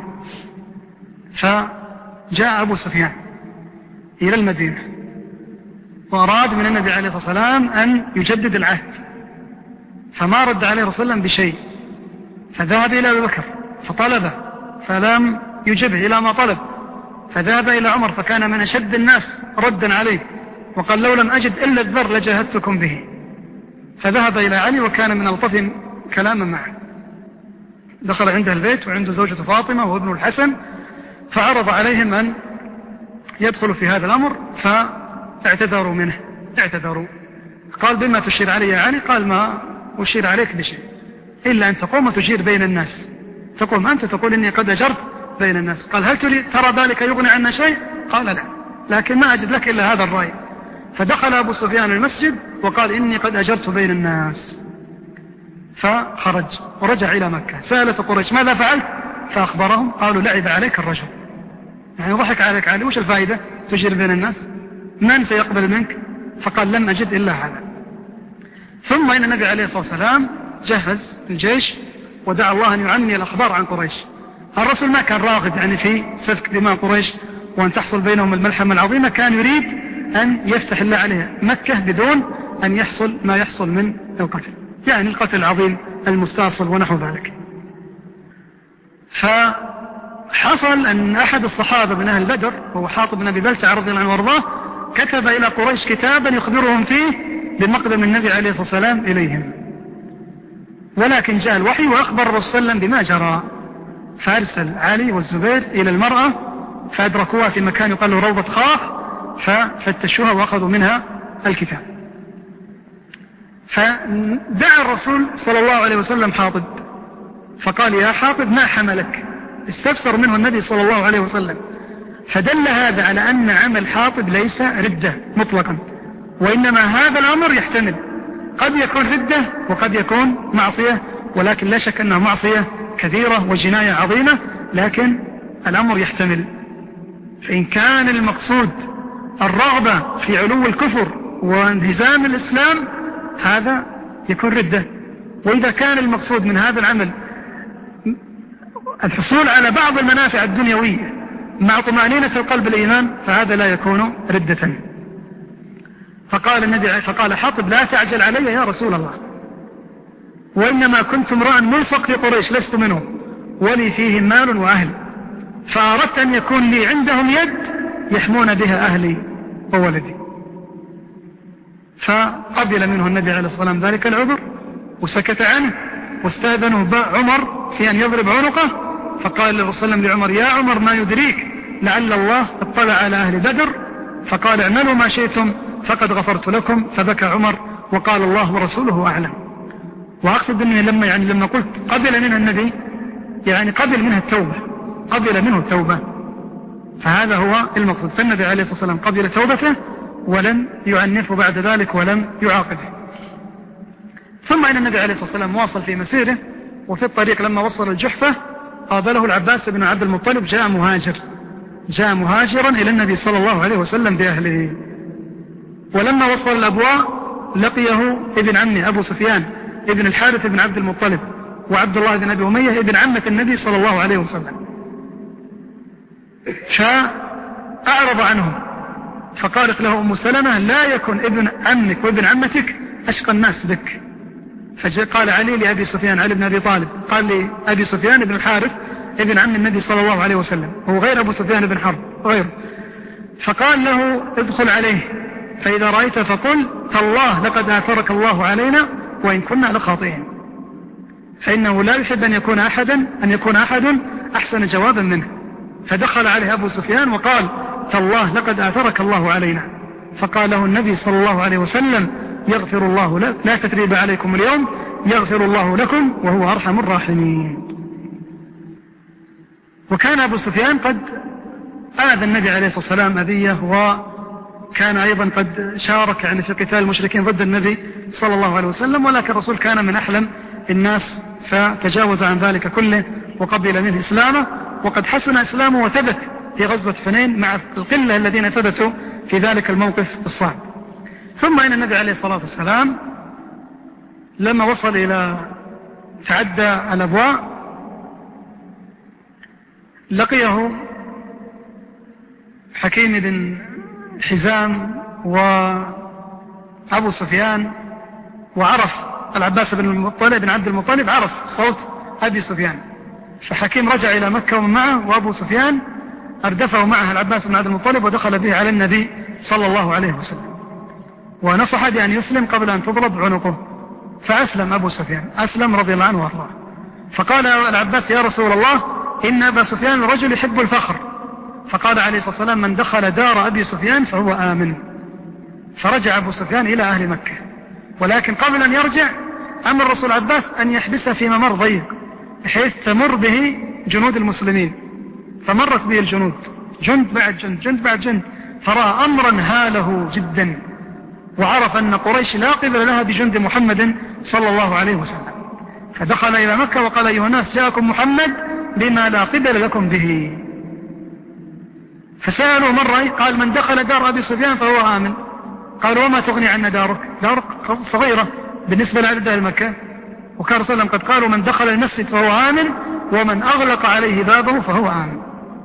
فجاء أبو سفيان إلى المدينة وأراد من النبي عليه الصلاة والسلام أن يجدد العهد، فما رد عليه رسول الله بشيء، فذهب إلى أبي بكر فطلبه فلم يجبه إلى ما طلب، فذهب إلى عمر فكان من أشد الناس ردا عليه وقال لو لم أجد إلا الذر لجاهدتكم به، فذهب إلى علي وكان من ألطف كلاما معه. دخل عنده البيت وعنده زوجة فاطمة وابن الحسن، فعرض عليهم أن يدخلوا في هذا الأمر، فاعتذروا منه. قال بما تشير علي يا علي؟ قال ما أشير عليك بشيء إلا أن تقوم وتجير بين الناس، تقوم أنت تقول إني قد أجرت بين الناس. قال هل ترى ذلك يغني عنا شيء؟ قال لا، لكن ما أجد لك إلا هذا الرأي. فدخل أبو سفيان المسجد وقال إني قد أجرت بين الناس، فخرج ورجع إلى مكة. سألت قريش ماذا فعلت؟ فأخبرهم، قالوا لعب عليك الرجل، يعني ضحك عليك علي، وش الفائدة تجير بين الناس؟ من سيقبل منك؟ فقال لم أجد إلا هذا. ثم إن النبي عليه الصلاة والسلام جهز الجيش ودعا الله أن يعني الأخبار عن قريش. الرسول ما كان راغب يعني في سفك دماء قريش وأن تحصل بينهم الملحمة العظيمة، كان يريد أن يفتح الله عليها مكة بدون أن يحصل ما يحصل من القتل، يعني القتل العظيم المستاصل ونحو ذلك. فحصل أن أحد الصحابة من أهل بدر وهو حاطب بن أبي بلتعة رضي الله عنه وارضاه كتب إلى قريش كتابا يخبرهم فيه بمقدم النبي عليه الصلاة والسلام إليهم، ولكن جاء الوحي وأخبر الرسول صلى الله عليه وسلم بما جرى، فأرسل علي والزبير إلى المرأة فأدركوها في مكان يقال له روضة خاخ، ففتشوها وأخذوا منها الكتاب. فدعا الرسول صلى الله عليه وسلم حاطب فقال يا حاطب ما حملك؟ استفسر منه النبي صلى الله عليه وسلم، فدل هذا على أن عمل حاطب ليس ردة مطلقا، وإنما هذا الأمر يحتمل قد يكون ردة وقد يكون معصية، ولكن لا شك أنها معصية كثيرة وجناية عظيمة، لكن الأمر يحتمل. فإن كان المقصود الرغبة في علو الكفر وانهزام الإسلام هذا يكون ردة، وإذا كان المقصود من هذا العمل الحصول على بعض المنافع الدنيوية مع طمأنينة القلب الإيمان فهذا لا يكون ردة. فقال حاطب لا تعجل علي يا رسول الله، وإنما كنت امرأ ملصق في قريش لست منهم ولي فيهم مال وأهل، فأردت أن يكون لي عندهم يد يحمون بها أهلي وولدي. فقبل منه النبي عليه الصلاة والسلام ذلك العذر وسكت عنه، واستأذنه عمر في أن يضرب عنقه، فقال للرسول صلى الله عليه وسلم لعمر يا عمر ما يدريك لعل الله اطلع على أهل بدر، فقال اعملوا ما شئتم فقد غفرت لكم، فبكى عمر وقال الله ورسوله أعلم. وأقصد أني لما قلت قبل منه النبي يعني قبل منه التوبة، فهذا هو المقصود. فالنبي عليه الصلاة والسلام قبل توبته ولم يعنفه بعد ذلك ولم يعاقبه. ثم إن النبي عليه الصلاة والسلام واصل في مسيره، وفي الطريق لما وصل الجحفة قابله العباس بن عبد المطلب، جاء مهاجرا إلى النبي صلى الله عليه وسلم بأهله. ولما وصل الأبواء لقيه ابن عمه أبو سفيان ابن الحارث بن عبد المطلب وعبد الله بن أبي أمية ابن عمة النبي صلى الله عليه وسلم، فأعرض عنهم، فقالت له أم سلمة لا يكن ابن عمك وابن عمتك أشقى الناس بك. فقال علي لأبي سفيان علي بن أبي طالب، قال لي أبي سفيان ابن الحارث ابن عم النبي صلى الله عليه وسلم، هو غير أبو سفيان بن حرب غيره، فقال له ادخل عليه فإذا رأيت فقل تالله لقد آثرك الله علينا وإن كنا لخاطئين، فإنه لا يحب أن يكون أحد أحسن جوابا منه. فدخل عليه أبو سفيان وقال تالله لقد آثرك الله علينا، فقال له النبي صلى الله عليه وسلم يغفر الله لك، لا تثريب عليكم اليوم يغفر الله لكم وهو أرحم الراحمين. وكان أبو سفيان قد آذى النبي عليه الصلاة والسلام أذية، وكان أيضا قد شارك يعني في قتال المشركين ضد النبي صلى الله عليه وسلم، ولكن الرسول كان من أحلم الناس فتجاوز عن ذلك كله وقبل منه إسلامه، وقد حسن إسلامه وثبت في غزوة حنين مع القلة الذين ثبتوا في ذلك الموقف الصعب. ثم إن النبي عليه الصلاة والسلام لما وصل إلى تعدى الأبواء لقيه حكيم بن حزام وأبو سفيان، وعرف العباس بن عبد المطلب عرف صوت أبي سفيان، فحكيم رجع إلى مكة ومن معه، وأبو سفيان أردفه معه العباس بن عبد المطلب ودخل به على النبي صلى الله عليه وسلم، ونصح بأن يسلم قبل أن تضرب عنقه، فأسلم أبو سفيان، أسلم رضي الله عنه وارضاه. فقال العباس: يا رسول الله، إن أبا سفيان رجل يحب الفخر. فقال عليه الصلاة والسلام: من دخل دار أبي سفيان فهو آمن. فرجع أبو سفيان إلى أهل مكة، ولكن قبل أن يرجع أمر الرسول عباس أن يحبسه في ممر ضيق بحيث تمر به جنود المسلمين، فمرت به الجنود، جند بعد جند، جند بعد جند، فرأى أمرا هاله جدا، وعرف أن قريش لا قبل لها بجند محمد صلى الله عليه وسلم، فدخل إلى مكة وقال: أيها الناس، جاءكم محمد بما لا قبل لكم به. فسألوا مرة، قال: من دخل دار أبي سفيان فهو آمن. قالوا: وما تغني عنا دارك؟ دارك صغيرة بالنسبة لعدد أهل مكة، وكان رسول الله قد قالوا: من دخل المسجد فهو آمن، ومن أغلق عليه بابه فهو آمن.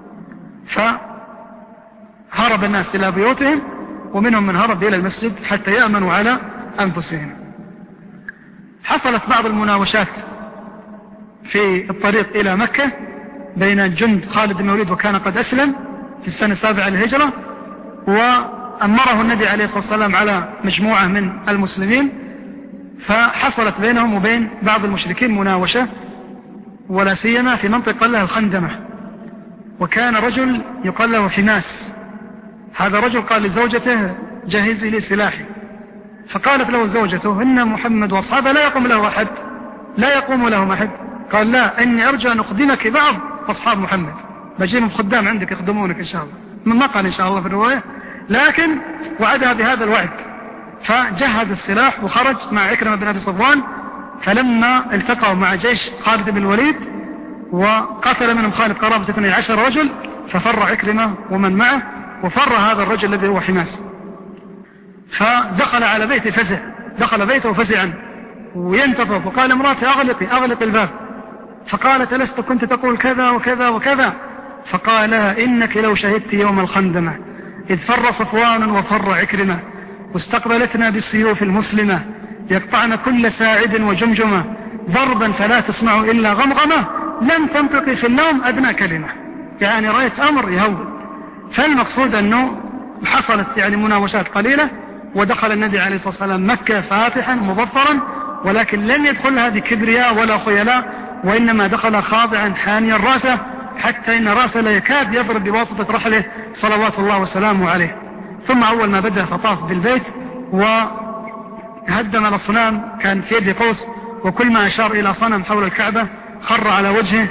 فهرب الناس إلى بيوتهم، ومنهم من هرب إلى المسجد حتى يأمنوا على أنفسهم. حصلت بعض المناوشات في الطريق إلى مكة بين جند خالد بن الوليد، وكان قد أسلم في السنة 7 للهجرة، وأمره النبي عليه الصلاة والسلام على مجموعة من المسلمين، فحصلت بينهم وبين بعض المشركين مناوشة، ولا سيما في منطقة لها الخندمة. وكان رجل يقال له حماس، هذا رجل قال لزوجته: جهزي لي سلاحي. فقالت له زوجته: إن محمد وأصحابه لا يقوم له أحد، لا يقوم لهم أحد. قال: لا، إني أرجو أن أخدمك بعض أصحاب محمد، بجيبهم خدام عندك يخدمونك إن شاء الله، ما قال إن شاء الله في الرواية، لكن وعدها بهذا الوعد. فجهز السلاح وخرج مع عكرمة بن أبي صفوان، فلما التقوا مع جيش خالد بن الوليد وقتل منهم خالد قرابة 12 رجل، ففر عكرمة ومن معه، وفر هذا الرجل الذي هو حماس، فدخل على بيته فزع، دخل بيته فزعا وينتفض، وقال: امرأتي أغلق الباب. فقالت: لست كنت تقول كذا وكذا وكذا؟ فقال: إنك لو شهدت يوم الخندمة إذ فر صفوان وفر عكرمة، واستقبلتنا بالسيوف المسلمة يقطعن كل ساعد وجمجمة ضربا فلا تسمع إلا غمغمة، لم تنطقي في النوم أدنى كلمة. يعني رأيت أمر يهول. فالمقصود أنه حصلت مناوشات قليلة، ودخل النبي عليه الصلاة والسلام مكة فاتحا مظفرا، ولكن لم يدخلها بكبرياء ولا خيلاء، وإنما دخل خاضعا حانيا راسه، حتى إن راسه لا يكاد يضرب بواسطة رحله صلوات الله وسلامه عليه. ثم أول ما بدأ فطاف بالبيت وهدم الأصنام، كان في يد قوس، وكل ما أشار إلى صنم حول الكعبة خر على وجهه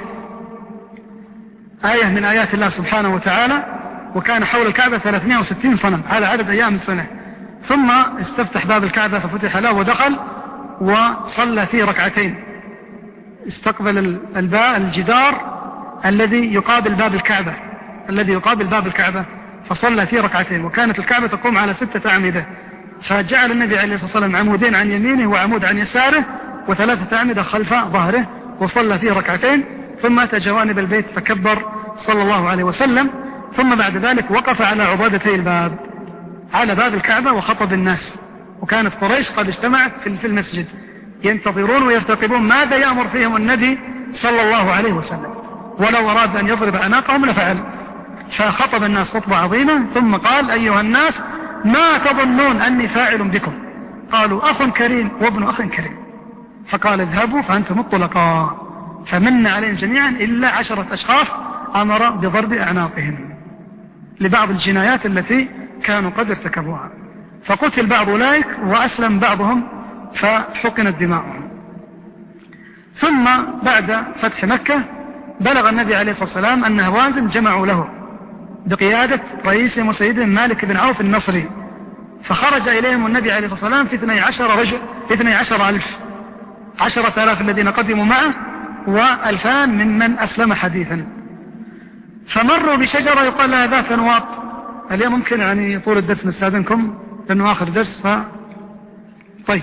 آية من آيات الله سبحانه وتعالى. وكان حول الكعبة 360 صنم على عدد أيام السنة. ثم استفتح باب الكعبة ففتح له ودخل وصلى فيه ركعتين، استقبل الجدار الذي يقابل باب الكعبة، فصلى فيه ركعتين. وكانت الكعبة تقوم على 6 أعمدة، فجعل النبي عليه الصلاة والسلام عمودين عن يمينه وعمود عن يساره و3 أعمدة خلف ظهره، وصلى فيه ركعتين. ثم أتى جوانب البيت فكبر صلى الله عليه وسلم. ثم بعد ذلك وقف على عضادتي الباب على باب الكعبة وخطب الناس، وكانت قريش قد اجتمعت في المسجد ينتظرون ويرتقبون ماذا يأمر فيهم النبي صلى الله عليه وسلم، ولو أراد أن يضرب أعناقهم لفعل. فخطب الناس خطبة عظيمة، ثم قال: أيها الناس، ما تظنون أني فاعل بكم؟ قالوا: أخ كريم وابن أخ كريم. فقال: اذهبوا فأنتم الطلقاء. فمن عليهم جميعا إلا 10 أشخاص أمر بضرب أعناقهم لبعض الجنايات التي كانوا قد ارتكبوها، فقتل بعض أولئك وأسلم بعضهم فحقنت دماؤهم. ثم بعد فتح مكة بلغ النبي عليه الصلاة والسلام أن هوازن جمعوا له بقيادة رئيسهم وسيدهم مالك بن عوف النصري، فخرج إليهم النبي عليه الصلاة والسلام في 12 رجل، 12,000، 10,000 الذين قدموا معه و2000 ممن أسلم حديثا. فمروا بشجرة يقال لها ذات أنواط، اليوم ممكن يعني طول الدرس نستاذنكم لأنه آخر درس. طيب،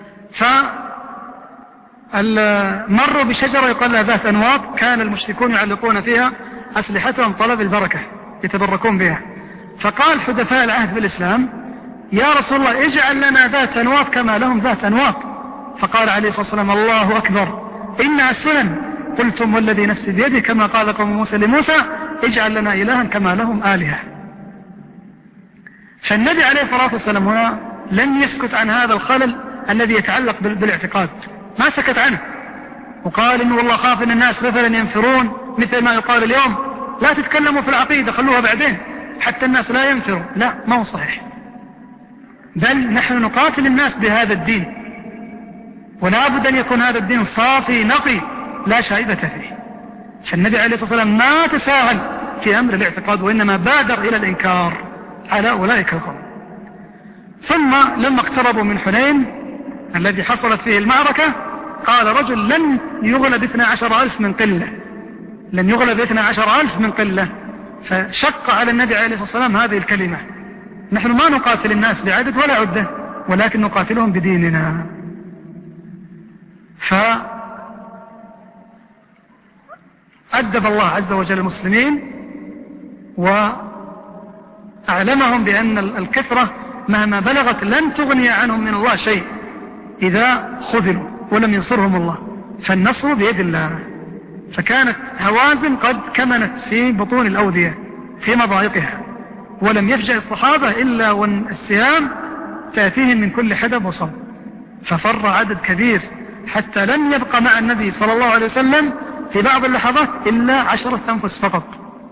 مروا بشجرة يقال لها ذات أنواط، كان المشركون يعلقون فيها أسلحتهم طلب البركة يتبركون بها. فقال حدثاء العهد بالإسلام: يا رسول الله اجعل لنا ذات أنواط كما لهم ذات أنواط. فقال عليه الصلاة والسلام: الله أكبر، إنها سنن. قلتم والذي نفسي بيده كما قال قوم موسى لموسى: اجعل لنا إلها كما لهم آلهة. فالنبي عليه الصلاة والسلام هنا لم يسكت عن هذا الخلل الذي يتعلق بالاعتقاد، ما سكت عنه وقال إنه والله خاف أن الناس مثلا ينفرون مثل ما يقال اليوم: لا تتكلموا في العقيدة خلوها بعدين حتى الناس لا ينفروا. لا، ما هو صحيح، بل نحن نقاتل الناس بهذا الدين، ولا بد أن يكون هذا الدين صافي نقي لا شائبة فيه. فالنبي عليه الصلاة والسلام ما تساهل في أمر الاعتقاد، وإنما بادر إلى الإنكار على أولئك القوم. ثم لما اقتربوا من حنين الذي حصلت فيه المعركة، قال رجل: لن يغلب 12,000 من قلة، لن يغلب 12,000 من قلة. فشق على النبي عليه الصلاة والسلام هذه الكلمة: نحن ما نقاتل الناس بعدد ولا عدة، ولكن نقاتلهم بديننا. فأدب الله عز وجل المسلمين وأعلمهم بأن الكثرة مهما بلغت لن تغني عنهم من الله شيء إذا خذلوا ولم ينصرهم الله، فالنصر بيد الله. فكانت هوازن قد كمنت في بطون الأودية في مضايقها، ولم يفجأ الصحابة إلا والسهام تأتيهم من كل حدب وصب، ففر عدد كبير حتى لم يبقى مع النبي صلى الله عليه وسلم في بعض اللحظات إلا 10 أنفس فقط.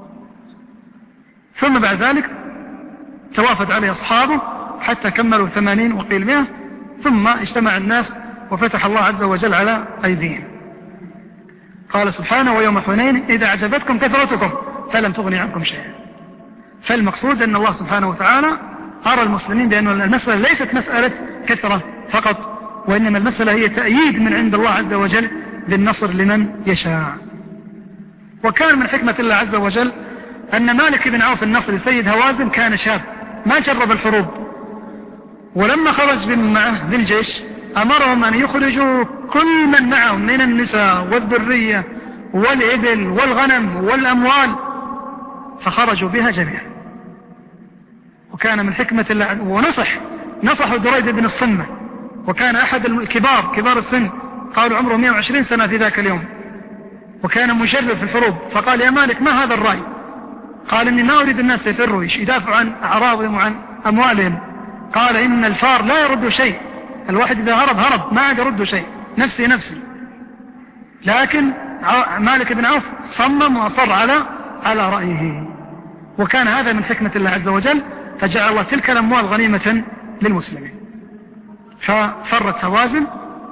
ثم بعد ذلك توافد عليه أصحابه حتى كملوا 80 وقيل 100، ثم اجتمع الناس وفتح الله عز وجل على أيديهم. قال سبحانه: ويوم حنين إذا أعجبتكم كثرتكم فلم تغني عنكم شيئا. فالمقصود أن الله سبحانه وتعالى أرى المسلمين بأن المسألة ليست مسألة كثرة فقط، وإنما المسألة هي تأييد من عند الله عز وجل بالنصر لمن يشاء. وكان من حكمة الله عز وجل أن مالك بن عوف النصري سيد هوازن كان شاب ما جرب الحروب، ولما خرج معه بالجيش أمرهم أن يخرجوا كل من معهم من النساء والذرية والإبل والغنم والأموال، فخرجوا بها جميعا. وكان من حكمة الله، ونصحوا دريد بن الصمة، وكان أحد الكبار كبار السن، قالوا عمره 120 سنة في ذاك اليوم، وكان مشرف في الحروب. فقال: يا مالك ما هذا الرأي؟ قال: إني ما أريد الناس يفروا يدافعوا عن أعراضهم وعن أموالهم. قال: إن الفار لا يرد شيء، الواحد إذا هرب ما عاد يرد شيء، نفسي. لكن مالك بن عوف صمم وأصر على رأيه، وكان هذا من حكمة الله عز وجل، فجعل الله تلك الأموال غنيمة للمسلمين. ففرت هوازن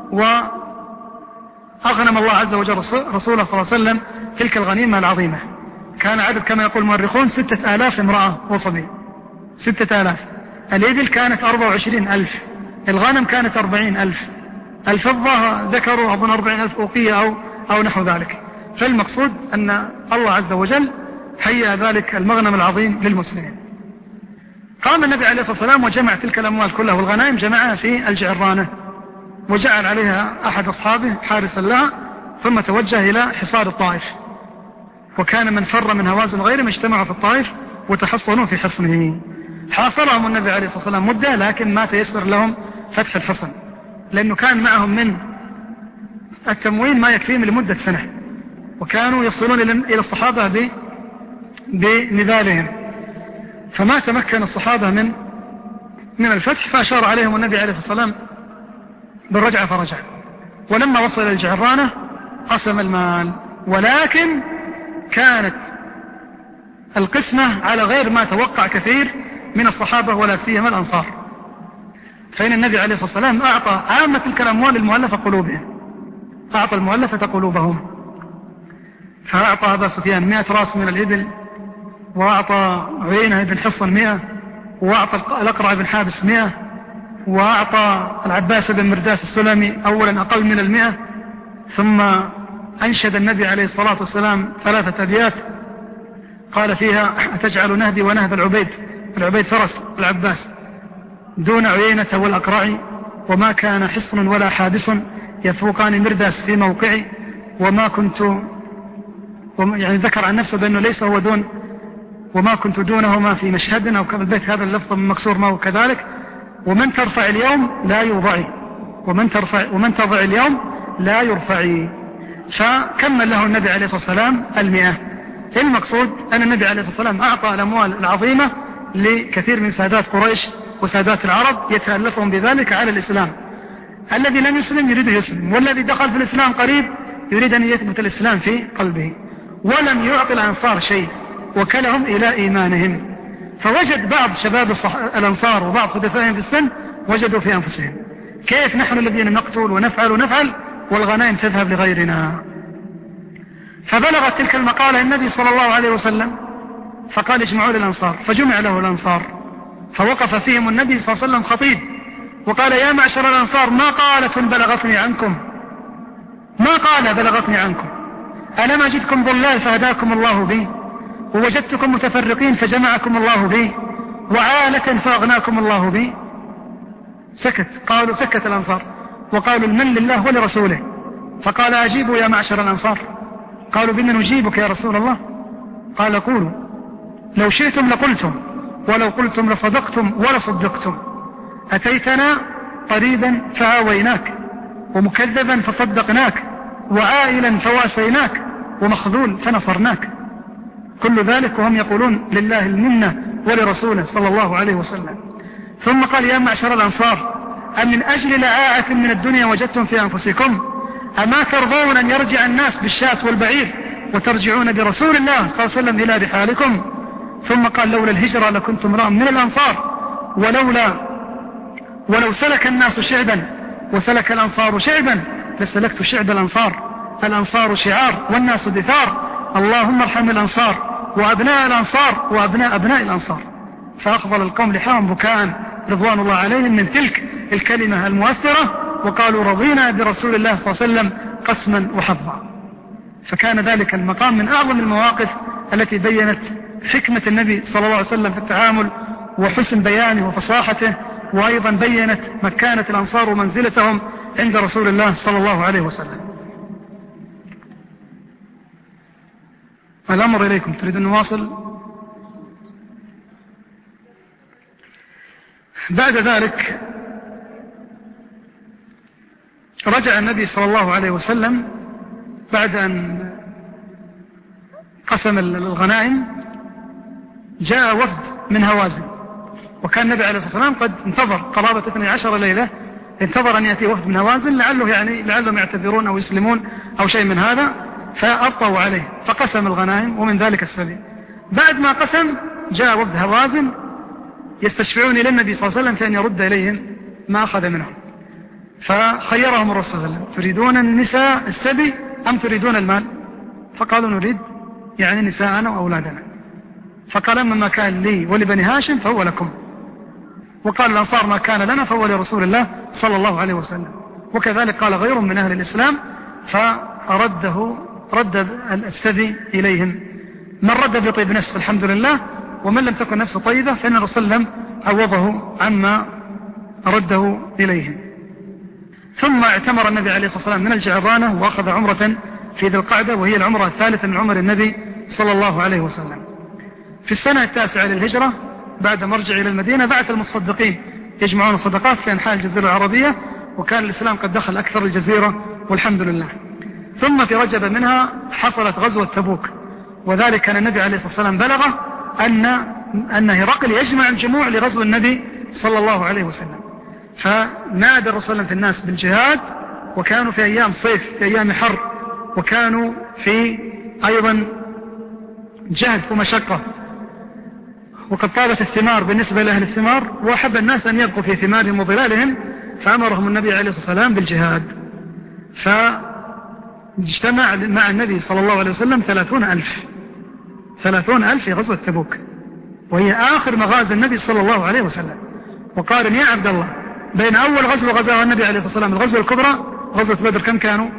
وأغنم الله عز وجل رسوله صلى الله عليه وسلم تلك الغنيمة العظيمة. كان عدد كما يقول المؤرخون 6,000 امرأة وصبي، 6,000. الإبل كانت 24,000، الغنم كانت 40,000، الفضة ذكروا أظن 40,000 أوقية أو نحو ذلك. فالمقصود أن الله عز وجل هيأ ذلك المغنم العظيم للمسلمين. قام النبي عليه الصلاة والسلام وجمع تلك الأموال كلها والغنائم، جمعها في الجعرانة، وجعل عليها أحد أصحابه حارسا لها، ثم توجه إلى حصار الطائف. وكان من فر من هوازن غيرهم اجتمعوا في الطائف وتحصنوا في حصنه. حاصرهم النبي عليه الصلاة والسلام مدة، لكن ما تيسر لهم فتح الحصن، لأنه كان معهم من التموين ما يكفيهم لمدة سنة، وكانوا يصلون إلى الصحابة بنذالهم، فما تمكن الصحابة من الفتح، فأشار عليهم النبي عليه الصلاة والسلام بالرجعة فرجع. ولما وصل إلى الجعرانة قسم المال، ولكن كانت القسمة على غير ما توقع كثير من الصحابة ولا سيما الأنصار، فإن النبي عليه الصلاة والسلام أعطى عامة تلك الأموال المؤلفة قلوبهم، أعطى المؤلفة قلوبهم، فأعطى أبا سفيان 100 رأس من الإبل، وأعطى عيينة بن حصن 100، وأعطى الأقرع بن حابس 100، وأعطى العباس بن مرداس السلمي أولا أقل من 100. ثم أنشد النبي عليه الصلاة والسلام 3 أبيات قال فيها: أتجعل نهدي ونهد العبيد العبيد فرس العباس دون عيينة والأقرع، وما كان حصن ولا حابس يفوقان مرداس في موقعي، وما كنت يعني ذكر عن نفسه بأنه ليس هو دون، وما كنت دونهما في مشهد أو البيت هذا اللفظ من مكسور ما هو كذلك. ومن ترفع اليوم لا يرضعي، ومن تضع اليوم لا يرفعي. فكمل له النبي عليه الصلاة والسلام 100. المقصود أن النبي عليه الصلاة والسلام أعطى الأموال العظيمة لكثير من سادات قريش وسادات العرب يتألفهم بذلك على الإسلام. الذي لم يسلم يريد يسلم، والذي دخل في الإسلام قريب يريد أن يثبت الإسلام في قلبه. ولم يعطي الأنصار شيء، وكلهم إلى إيمانهم. فوجد بعض شباب الأنصار وبعض حدثائهم في السن وجدوا في أنفسهم كيف نحن الذين نقتل ونفعل والغنائم تذهب لغيرنا. فبلغت تلك المقالة النبي صلى الله عليه وسلم فقال اجمعوا للأنصار، فجمع له الأنصار، فوقف فيهم النبي صلى الله عليه وسلم خطيب وقال يا معشر الأنصار ما قالة بلغتني عنكم، ما قال بلغتني عنكم، ألم أجدكم ضلال فهداكم الله بي، ووجدتكم متفرقين فجمعكم الله بي، وعالة فأغناكم الله بي. سكت الأنصار وقالوا المن لله ولرسوله. فقال أجيبوا يا معشر الأنصار. قالوا بنا نجيبك يا رسول الله. قال قولوا، لو شئتم لقلتم، ولو قلتم لصدقتم ولصدقتم. أتيتنا طريدا فآويناك، ومكذبا فصدقناك، وعائلا فواسيناك، ومخذول فنصرناك. كل ذلك وهم يقولون لله المنة ولرسوله صلى الله عليه وسلم. ثم قال يا معشر الأنصار أم من أجل لعاعة من الدنيا وجدتم في أنفسكم؟ أما ترضون أن يرجع الناس بالشاة والبعير وترجعون برسول الله صلى الله عليه وسلم إلى رحالكم؟ ثم قال لولا الهجرة لكنت امرأ من الأنصار، ولو سلك الناس شعبا وسلك الأنصار شعبا لسلكت شعب الأنصار. الأنصار شعار والناس دثار، اللهم ارحم الأنصار وأبناء الأنصار وأبناء أبناء الأنصار. فأخضل القوم لحاهم بكاء رضوان الله عليهم من تلك الكلمة المؤثرة، وقالوا رضينا برسول الله صلى الله عليه وسلم قسما وحظا. فكان ذلك المقام من أعظم المواقف التي بينت حكمة النبي صلى الله عليه وسلم في التعامل وحسن بيانه وفصاحته، وأيضا بينت مكانة الأنصار ومنزلتهم عند رسول الله صلى الله عليه وسلم. الأمر إليكم، تريدون نواصل؟ بعد ذلك رجع النبي صلى الله عليه وسلم بعد أن قسم الغنائم. جاء وفد من هوازن، وكان النبي عليه الصلاة والسلام قد انتظر قرابة 12 ليلة، انتظر أن يأتي وفد من هوازن لعلهم يعتذرون أو يسلمون أو شيء من هذا، فأبطأوا عليه فقسم الغنائم ومن ذلك السبيل. بعد ما قسم جاء وفد هوازن يستشفعون إلى النبي صلى الله عليه وسلم في أن يرد إليهم ما أخذ منهم. فخيرهم الرسول صلى الله عليه وسلم تريدون النساء السبي أم تريدون المال؟ فقالوا نريد يعني نساءنا وأولادنا. فقال أما ما كان لي ولبني هاشم فهو لكم، وقال الأنصار ما كان لنا فهو لرسول الله صلى الله عليه وسلم. وكذلك قال غير من أهل الإسلام، رد السبي إليهم. من رد بطيب نفسه الحمد لله، ومن لم تكن نفسه طيبة فإن الرسول صلى الله عليه وسلم عوضه عما رده إليهم. ثم اعتمر النبي عليه الصلاة والسلام من الجعرانة وأخذ عمرة في ذي القعدة، وهي العمرة الثالثة من عمر النبي صلى الله عليه وسلم. في السنة 9 للهجرة بعد مرجع إلى المدينة بعث المصدقين يجمعون الصدقات في أنحاء الجزيرة العربية، وكان الإسلام قد دخل أكثر الجزيرة والحمد لله. ثم في رجب منها حصلت غزوة تبوك، وذلك كان النبي عليه الصلاة والسلام بلغه أن هرقل يجمع الجموع لغزو النبي صلى الله عليه وسلم. فنادى الرسول في الناس بالجهاد، وكانوا في أيام صيف في أيام حر، وكانوا في أيضا جهد ومشقة، وقد طابت الثمار بالنسبة لأهل الثمار، وأحب الناس أن يبقوا في ثمارهم وظلالهم، فأمرهم النبي عليه الصلاة والسلام بالجهاد. فاجتمع مع النبي صلى الله عليه وسلم 30,000 في غزوة تبوك، وهي آخر مغازي النبي صلى الله عليه وسلم. وقارن يا عبد الله بين أول غزوة غزاها النبي عليه الصلاة والسلام الغزوة الكبرى غزوة بدر كم كانوا؟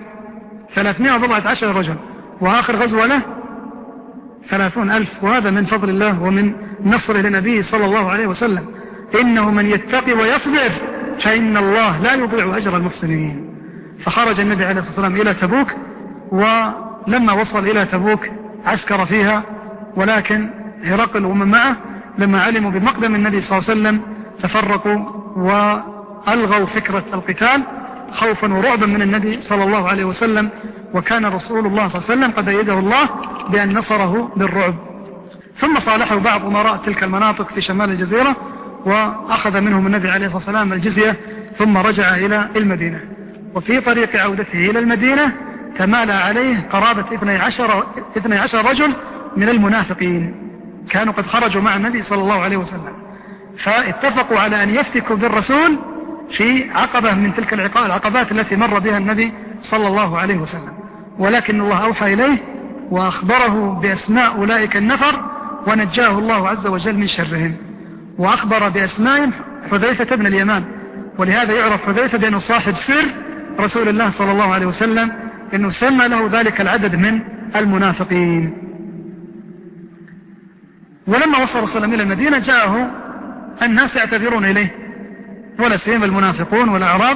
314 رجل، وآخر غزوة له 30,000. وهذا من فضل الله ومن نصره لنبيه صلى الله عليه وسلم: إنه من يتقي ويصبر فإن الله لا يضيع أجر المحسنين. فخرج النبي عليه الصلاة والسلام إلى تبوك، ولما وصل إلى تبوك عسكر فيها، ولكن هرقل ومن معه لما علموا بمقدم النبي صلى الله عليه وسلم تفرقوا وألغوا فكرة القتال خوفا ورعبا من النبي صلى الله عليه وسلم، وكان رسول الله صلى الله عليه وسلم قد أيده الله بأن نصره بالرعب. ثم صالحوا بعض أمراء تلك المناطق في شمال الجزيرة، وأخذ منهم النبي عليه الصلاة والسلام الجزية، ثم رجع إلى المدينة. وفي طريق عودته إلى المدينة تمالى عليه قرابة 12 رجل من المنافقين، كانوا قد خرجوا مع النبي صلى الله عليه وسلم، فاتفقوا على أن يفتكوا بالرسول في عقبة من تلك العقبات التي مر بها النبي صلى الله عليه وسلم. ولكن الله أوحى إليه وأخبره بأسماء أولئك النفر، ونجاه الله عز وجل من شرهم، وأخبر بأسمائهم حذيفة بن اليمان. ولهذا يعرف حذيفة بأنه صاحب سر رسول الله صلى الله عليه وسلم، إنه سمى له ذلك العدد من المنافقين. ولما وصل صلى الله عليه وسلم إلى المدينة جاءه الناس يعتذرون إليه، ولا سيما المنافقون والأعراب،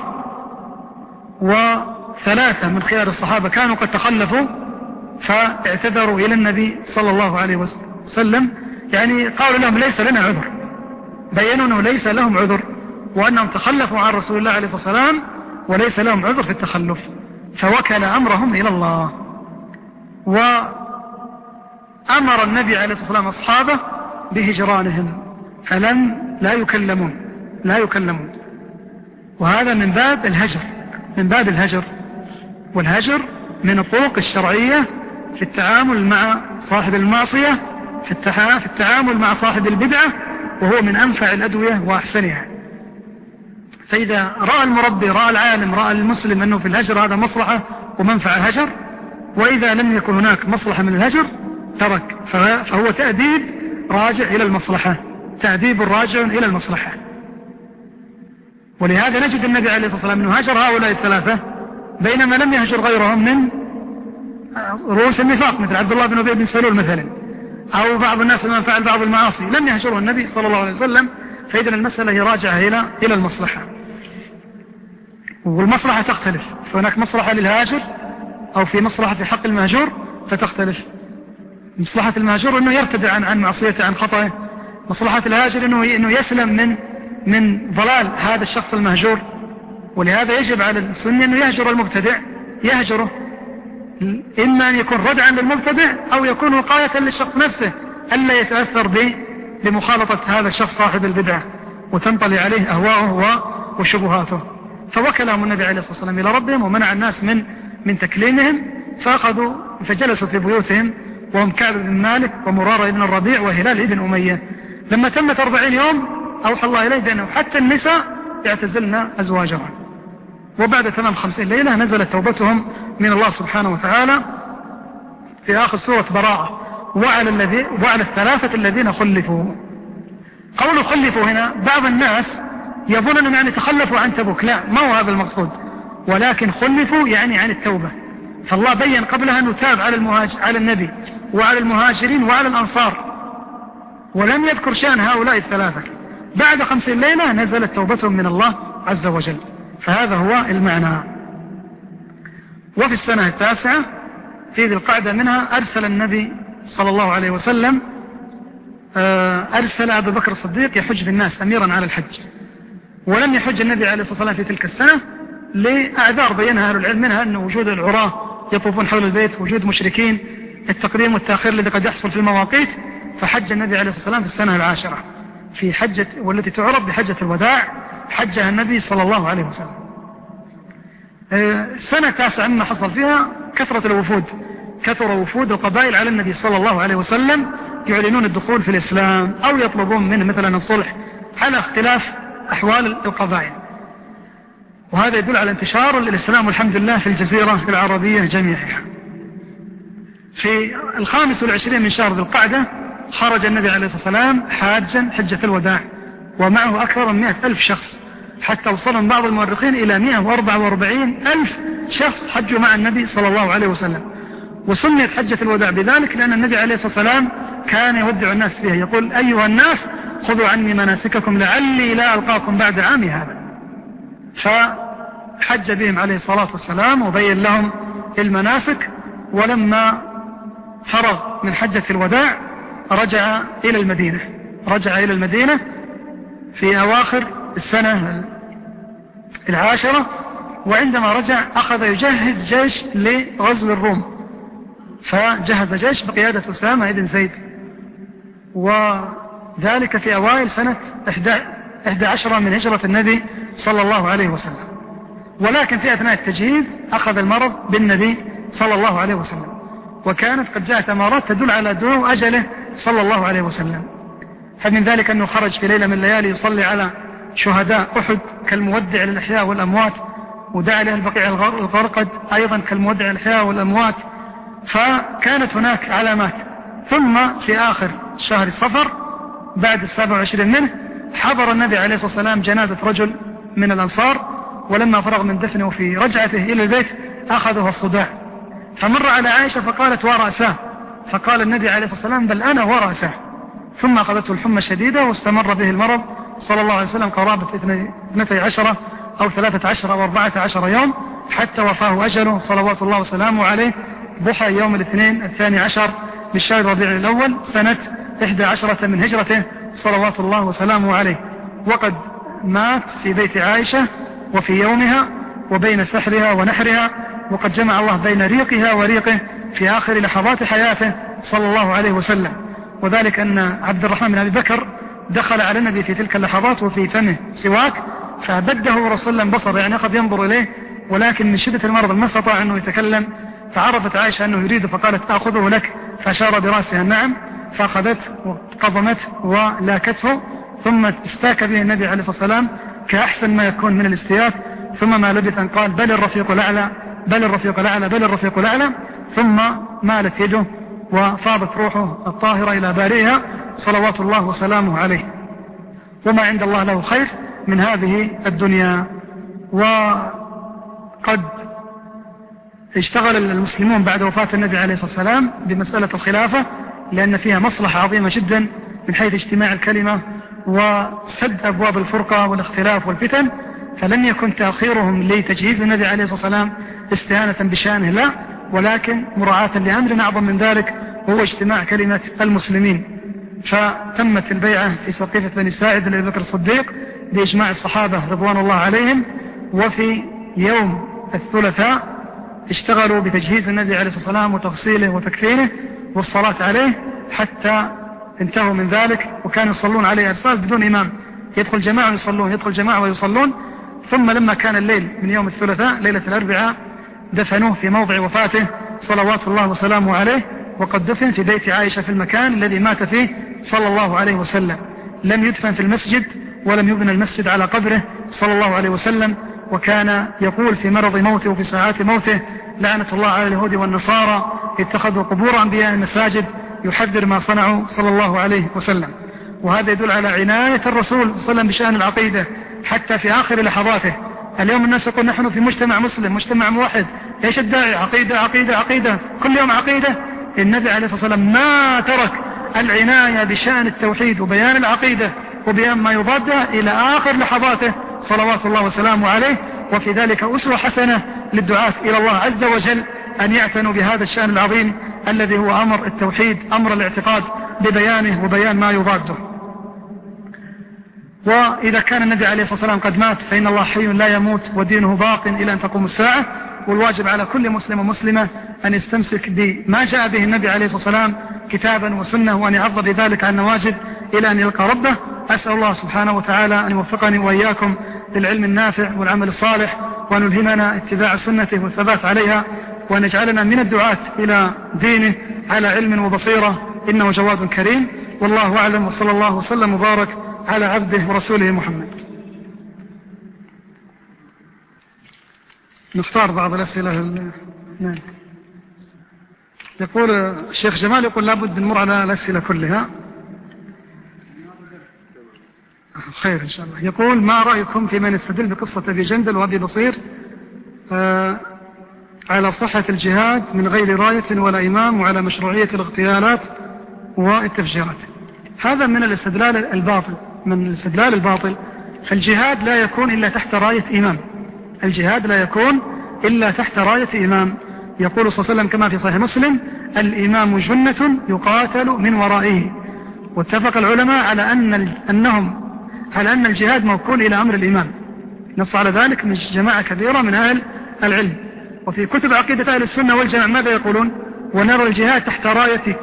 وثلاثة من خيار الصحابة كانوا قد تخلفوا فاعتذروا إلى النبي صلى الله عليه وسلم، يعني قالوا لهم ليس لنا عذر، بينوا أنه ليس لهم عذر، وأنهم تخلفوا عن رسول الله عليه الصلاة والسلام وليس لهم عذر في التخلف، فوكل أمرهم إلى الله. وأمر النبي عليه الصلاة والسلام أصحابه بهجرانهم، لا يكلمون. وهذا من باب الهجر، والهجر من الطرق الشرعية في التعامل مع صاحب المعصية، في التعامل مع صاحب البدعة، وهو من أنفع الأدوية وأحسنها. فإذا رأى المربي، رأى العالم، رأى المسلم أنه في الهجر هذا مصلحة ومنفعة هجر، وإذا لم يكن هناك مصلحة من الهجر ترك، فهو تأديب راجع إلى المصلحة، تأديب راجع إلى المصلحة. ولهذا نجد النبي عليه الصلاة والسلام أنه هجر هؤلاء الثلاثة، بينما لم يهجر غيرهم من رؤوس النفاق مثل عبد الله بن أبي بن سلول مثلا، أو بعض الناس من فعل بعض المعاصي لم يهجره النبي صلى الله عليه وسلم. فإذا المسألة هي راجعة إلى المصلحة، والمصلحة تختلف، فهناك مصلحة للهاجر أو في مصلحة في حق المهجور فتختلف. مصلحة المهجور أنه يرتدع عن معصيته، عن خطأه. مصلحة الهاجر أنه يسلم من ضلال هذا الشخص المهجور. ولهذا يجب على السني أنه يهجر المبتدع، يهجره، إما أن يكون ردعا للمبتدع أو يكون وقاية للشخص نفسه ألا يتأثر بمخالطة هذا الشخص صاحب البدعة وتنطلي عليه أهواءه وشبهاته. فوكلهم النبي عليه الصلاة والسلام إلى ربهم، ومنع الناس من تكليمهم، فجلسوا في بيوتهم، وهم كعب بن مالك ومرارة بن الربيع وهلال بن أمية. لما تمت 40 يوم أوحى الله إليه بأنه حتى النساء يعتزلن أزواجهم. وبعد تمام 50 ليلة نزلت توبتهم من الله سبحانه وتعالى في آخر سورة براءة: وعلى الثلاثة الذين خلفوا. قولوا خلفوا هنا بعض الناس يظن أنهم يعني تخلفوا عن تبوك، لا، ما هو هذا المقصود، ولكن خلفوا يعني عن التوبة. فالله بيّن قبلها أنه تاب على النبي وعلى المهاجرين وعلى الأنصار، ولم يذكر شأن هؤلاء الثلاثة. بعد 50 ليلة نزلت توبتهم من الله عز وجل. فهذا هو المعنى. وفي السنة 9 في ذي القعدة منها أرسل النبي صلى الله عليه وسلم أرسل أبو بكر الصديق يحج بالناس أميرا على الحج. ولم يحج النبي عليه الصلاة والسلام في تلك السنة لأعذار بينها أهل العلم، منها أن وجود العراة يطوفون حول البيت، وجود مشركين، التقديم والتأخير الذي قد يحصل في المواقيت. فحج النبي عليه الصلاة والسلام في السنة 10 في حجة، والتي تعرف بحجة الوداع، حجها النبي صلى الله عليه وسلم. السنة 9 مما حصل فيها كثرة الوفود، كثر وفود القبائل على النبي صلى الله عليه وسلم يعلنون الدخول في الإسلام أو يطلبون منه مثلا الصلح على اختلاف أحوال القبائل. وهذا يدل على انتشار الإسلام والحمد لله في الجزيرة العربية جميعها. في 25 من شهر ذي القعدة خرج النبي عليه الصلاة والسلام حاجا حجة الوداع، ومعه أكثر من 100,000 شخص، حتى وصل بعض المؤرخين إلى 144,000 شخص حجوا مع النبي صلى الله عليه وسلم. وسميت حجة الوداع بذلك لأن النبي عليه الصلاة والسلام كان يودع الناس فيها يقول أيها الناس خذوا عني مناسككم لعلي لا ألقاكم بعد عامي هذا. فحج بهم عليه الصلاة والسلام وبين لهم المناسك، ولما فرغ من حجة الوداع رجع إلى المدينة في أواخر السنة 10. وعندما رجع أخذ يجهز جيش لغزو الروم، فجهز جيش بقيادة أسامة بن زيد، وذلك في أوائل سنة 11 من هجرة النبي صلى الله عليه وسلم. ولكن في أثناء التجهيز أخذ المرض بالنبي صلى الله عليه وسلم، وكانت قد جاءت أمارات تدل على دنو أجله صلى الله عليه وسلم. فمن ذلك أنه خرج في ليلة من الليالي يصلي على شهداء أحد كالمودع للأحياء والأموات، ودعا له البقيع الغرقد أيضا كالمودع للأحياء والأموات. فكانت هناك علامات. ثم في آخر شهر صفر بعد 27 منه حضر النبي عليه الصلاة والسلام جنازة رجل من الأنصار، ولما فرغ من دفنه في رجعته إلى البيت أخذه الصداع، فمر على عائشة فقالت ورأساه، فقال النبي عليه الصلاة والسلام بل أنا ورأساه. ثم أخذته الحمى الشديدة واستمر به المرض صلى الله عليه وسلم قرابة 12 أو 13 أو 14 يوم حتى وفاه أجله صلوات الله وسلامه عليه ضحى يوم الاثنين 12 من شهر ربيع الأول سنة 11 من هجرته صلوات الله وسلامه عليه. وقد مات في بيت عائشة وفي يومها وبين سحرها ونحرها، وقد جمع الله بين ريقها وريقه في آخر لحظات حياته صلى الله عليه وسلم. وذلك أن عبد الرحمن بن أبي بكر دخل على النبي في تلك اللحظات وفي فمه سواك، فبده رسول الله بصر، يعني أخذ ينظر إليه، ولكن من شدة المرض ما استطاع أنه يتكلم، فعرفت عائشة أنه يريد فقالت أخذه لك، فأشار برأسها نعم، فأخذته وقضمته ولاكته، ثم استاك به النبي عليه الصلاة والسلام كأحسن ما يكون من الاستياك، ثم ما لبث أن قال بل الرفيق الأعلى بل الرفيق الأعلى بل الرفيق الأعلى، ثم مالت يده وفاضت روحه الطاهرة إلى بارئها صلوات الله وسلامه عليه. وما عند الله له خير من هذه الدنيا. وقد اشتغل المسلمون بعد وفاة النبي عليه الصلاة والسلام بمسألة الخلافة، لأن فيها مصلحة عظيمة جدا من حيث اجتماع الكلمة وسد أبواب الفرقة والاختلاف والفتن، فلم يكن تأخيرهم لتجهيز النبي عليه الصلاة والسلام استهانة بشأنه، لا، ولكن مراعاة لأمر أعظم من ذلك هو اجتماع كلمة المسلمين. فتمت البيعة في سقيفة بني ساعد لأبي بكر الصديق بإجماع الصحابة رضوان الله عليهم، وفي يوم الثلاثاء اشتغلوا بتجهيز النبي عليه الصلاة والسلام وتغسيله وتكفينه والصلاة عليه حتى انتهوا من ذلك، وكانوا يصلون عليه أرسال بدون إمام، يدخل جماعة ويصلون يدخل جماعة ويصلون. ثم لما كان الليل من يوم الثلاثاء ليلة الأربعاء دفنوه في موضع وفاته صلوات الله وسلامه عليه، وقد دفن في بيت عائشة في المكان الذي مات فيه صلى الله عليه وسلم. لم يدفن في المسجد ولم يبنى المسجد على قبره صلى الله عليه وسلم. وكان يقول في مرض موته وفي ساعات موته لعنة الله على اليهود والنصارى اتخذوا قبور أنبياء المساجد، يحذر ما صنعوا صلى الله عليه وسلم. وهذا يدل على عناية الرسول صلى الله عليه وسلم بشأن العقيدة حتى في آخر لحظاته. اليوم الناس يقول نحن في مجتمع مسلم مجتمع موحد، ايش الداعي؟ عقيدة عقيدة عقيدة، كل يوم عقيدة. النبي عليه الصلاة والسلام ما ترك العناية بشأن التوحيد وبيان العقيدة وبيان ما يضادها إلى آخر لحظاته صلوات الله وسلامه عليه. وفي ذلك أسوة حسنة للدعاة إلى الله عز وجل أن يعتنوا بهذا الشأن العظيم الذي هو أمر التوحيد، أمر الاعتقاد ببيانه وبيان ما يضاده. وإذا كان النبي عليه الصلاة والسلام قد مات فإن الله حي لا يموت ودينه باق إلى أن تقوم الساعة. والواجب على كل مسلم ومسلمة أن يستمسك بما جاء به النبي عليه الصلاة والسلام كتابا وسنة، وأن يعض بذلك عن نواجذ إلى أن يلقى ربه. أسأل الله سبحانه وتعالى أن يوفقني وإياكم للعلم النافع والعمل الصالح، وأن يلهمنا اتباع سنته والثبات عليها، وأن يجعلنا من الدعاة إلى دينه على علم وبصيرة، إنه جواد كريم. والله أعلم، وصلى الله وسلم وبارك على عبده ورسوله محمد. نختار بعض الأسئلة. نعم. يقول الشيخ جمال يقول لابد نمر على الأسئلة كلها. خير إن شاء الله. يقول ما رأيكم في من يستدل بقصة أبي جندل وأبي بصير على صحة الجهاد من غير راية ولا إمام، وعلى مشروعية الاغتيالات والتفجيرات. هذا من الاستدلال الباطل. من الاستدلال الباطل، فالجهاد لا يكون إلا تحت راية إمام. الجهاد لا يكون إلا تحت راية إمام. يقول صلى الله عليه وسلم كما في صحيح مسلم: الإمام جنة يقاتل من ورائه. واتفق العلماء على أن الجهاد موكول إلى أمر الإمام. نص على ذلك من جماعة كبيرة من أهل العلم. وفي كتب عقيدة أهل السنة والجماعة ماذا يقولون؟ ونرى الجهاد تحت راية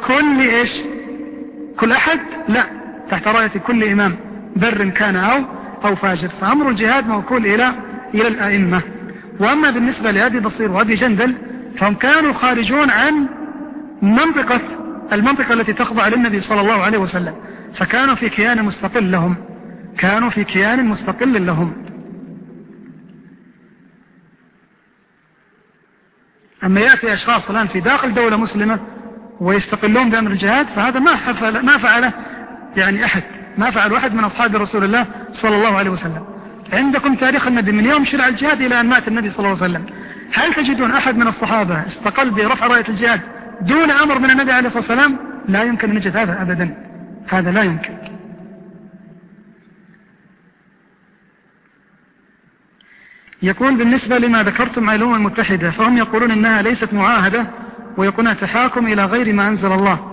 كل أحد؟ لا، تحت راية كل إمام بر كان أو فاجر. فأمر الجهاد موكول إلى الأئمة. وأما بالنسبة لأبي بصير وأبي جندل فهم كانوا خارجون عن المنطقة التي تخضع للنبي صلى الله عليه وسلم، فكانوا في كيان مستقل لهم. أما يأتي أشخاص الآن في داخل دولة مسلمة ويستقلون بأمر الجهاد، فهذا ما فعله يعني أحد، ما فعل أحد من أصحاب رسول الله صلى الله عليه وسلم. عندكم تاريخ النبي من يوم شرع الجهاد إلى أن مات النبي صلى الله عليه وسلم، هل تجدون أحد من الصحابة استقل برفع راية الجهاد دون أمر من النبي عليه الصلاة والسلام؟ لا يمكن أن نجد هذا أبدا، هذا لا يمكن. يقول: بالنسبة لما ذكرتم عن الأمم المتحدة، فهم يقولون إنها ليست معاهدة ويقولون تحاكم إلى غير ما أنزل الله.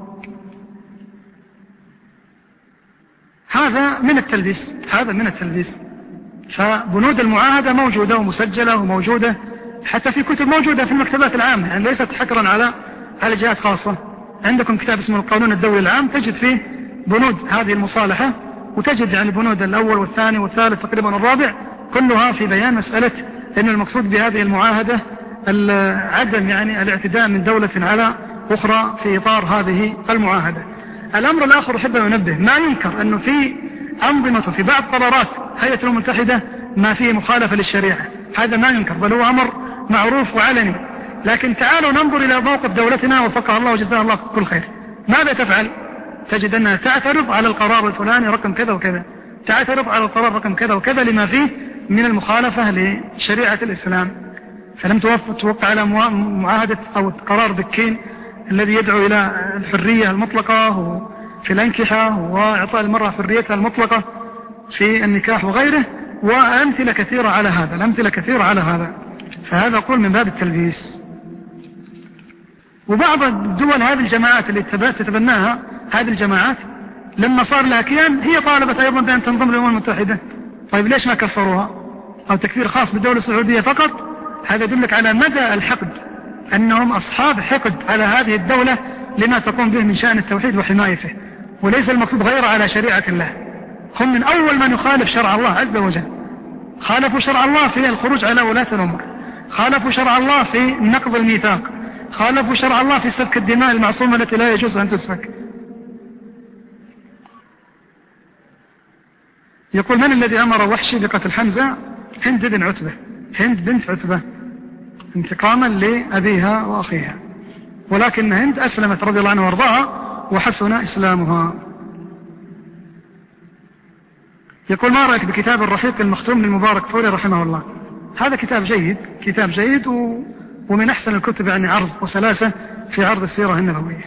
هذا من التلبيس. فبنود المعاهدة موجودة ومسجلة وموجودة حتى في كتب موجودة في المكتبات العامة، يعني ليست حكرا على جهات خاصة. عندكم كتاب اسمه القانون الدولي العام، تجد فيه بنود هذه المصالحة، وتجد يعني بنود الأول والثاني والثالث تقريبا الرابع كلها في بيان مسألة أن المقصود بهذه المعاهدة عدم يعني الاعتداء من دولة على أخرى في إطار هذه المعاهدة. الأمر الآخر أحب أن أنبه، ما ينكر أنه في أنظمة في بعض قرارات هيئة الأمم المتحدة ما فيه مخالفة للشريعة، هذا ما ينكر، بل هو أمر معروف وعلني. لكن تعالوا ننظر إلى موقف دولتنا وفقها الله وجزاها الله كل خير. ماذا تفعل؟ تجد أنها تعترض على القرار الفلاني رقم كذا وكذا، تعترض على القرار رقم كذا وكذا لما فيه من المخالفة لشريعة الإسلام. فلم توقع على معاهدة أو قرار بكين الذي يدعو إلى الحرية المطلقة في الأنكحة وإعطاء المرأة حريتها المطلقة في النكاح وغيره، وأمثلة كثيرة على هذا. فهذا أقول من باب التلبيس. وبعض الدول هذه الجماعات اللي تتبناها هذه الجماعات لما صار لها كيان هي طالبت أيضا بأن تنضم للأمم المتحدة. طيب ليش ما كفروها؟ أو تكفير خاص بالدولة السعودية فقط؟ هذا يدلك على مدى الحقد، أنهم أصحاب حقد على هذه الدولة لما تقوم به من شأن التوحيد وحمايته، وليس المقصود غير على شريعة الله. هم من أول من يخالف شرع الله عز وجل، خالفوا شرع الله في الخروج على ولاة الأمور، خالفوا شرع الله في نقض الميثاق، خالفوا شرع الله في سفك الدماء المعصومة التي لا يجوز أن تسفك. يقول: من الذي أمر وحشي بقتل حمزة؟ هند بنت عتبة انتقاما لأبيها وأخيها، ولكن هند أسلمت رضي الله عنها وارضاها وحسن إسلامها. يقول: ما رأيك بكتاب الرحيق المختوم للمبارك فوري رحمه الله؟ هذا كتاب جيد ومن أحسن الكتب يعني عرض وسلاسة في عرض السيرة النبوية.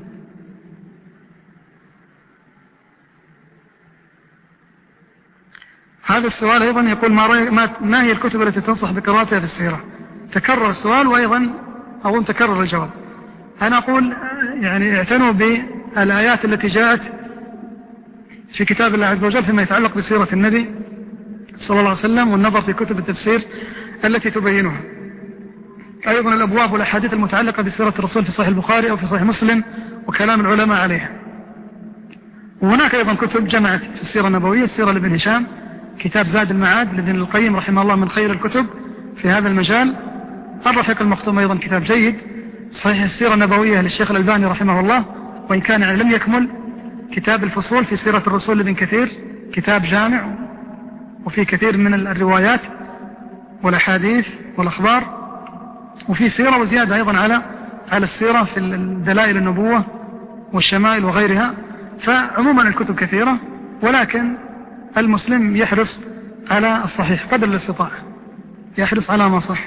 هذا السؤال أيضا يقول: ما هي الكتب التي تنصح بقراءتها في السيرة؟ تكرر السؤال وأيضا أظن تكرر الجواب. أنا أقول يعني اعتنوا بالآيات التي جاءت في كتاب الله عز وجل فيما يتعلق بسيرة النبي صلى الله عليه وسلم، والنظر في كتب التفسير التي تبينها. أيضا الأبواب والأحاديث المتعلقة بسيرة الرسول في صحيح البخاري أو في صحيح مسلم وكلام العلماء عليها. وهناك أيضا كتب جمعت في السيرة النبوية: السيرة لابن هشام، كتاب زاد المعاد لابن القيم رحمه الله من خير الكتب في هذا المجال، الرحيق المختوم أيضا كتاب جيد، صحيح السيرة النبوية للشيخ الألباني رحمه الله وإن كان يعني لم يكمل، كتاب الفصول في سيرة الرسول لابن كثير، كتاب جامع وفي كثير من الروايات والأحاديث والأخبار، وفي سيرة وزيادة أيضا على السيرة في دلائل النبوة والشمائل وغيرها. فعموما الكتب كثيرة، ولكن المسلم يحرص على الصحيح قدر الاستطاعة، يحرص على ما صح.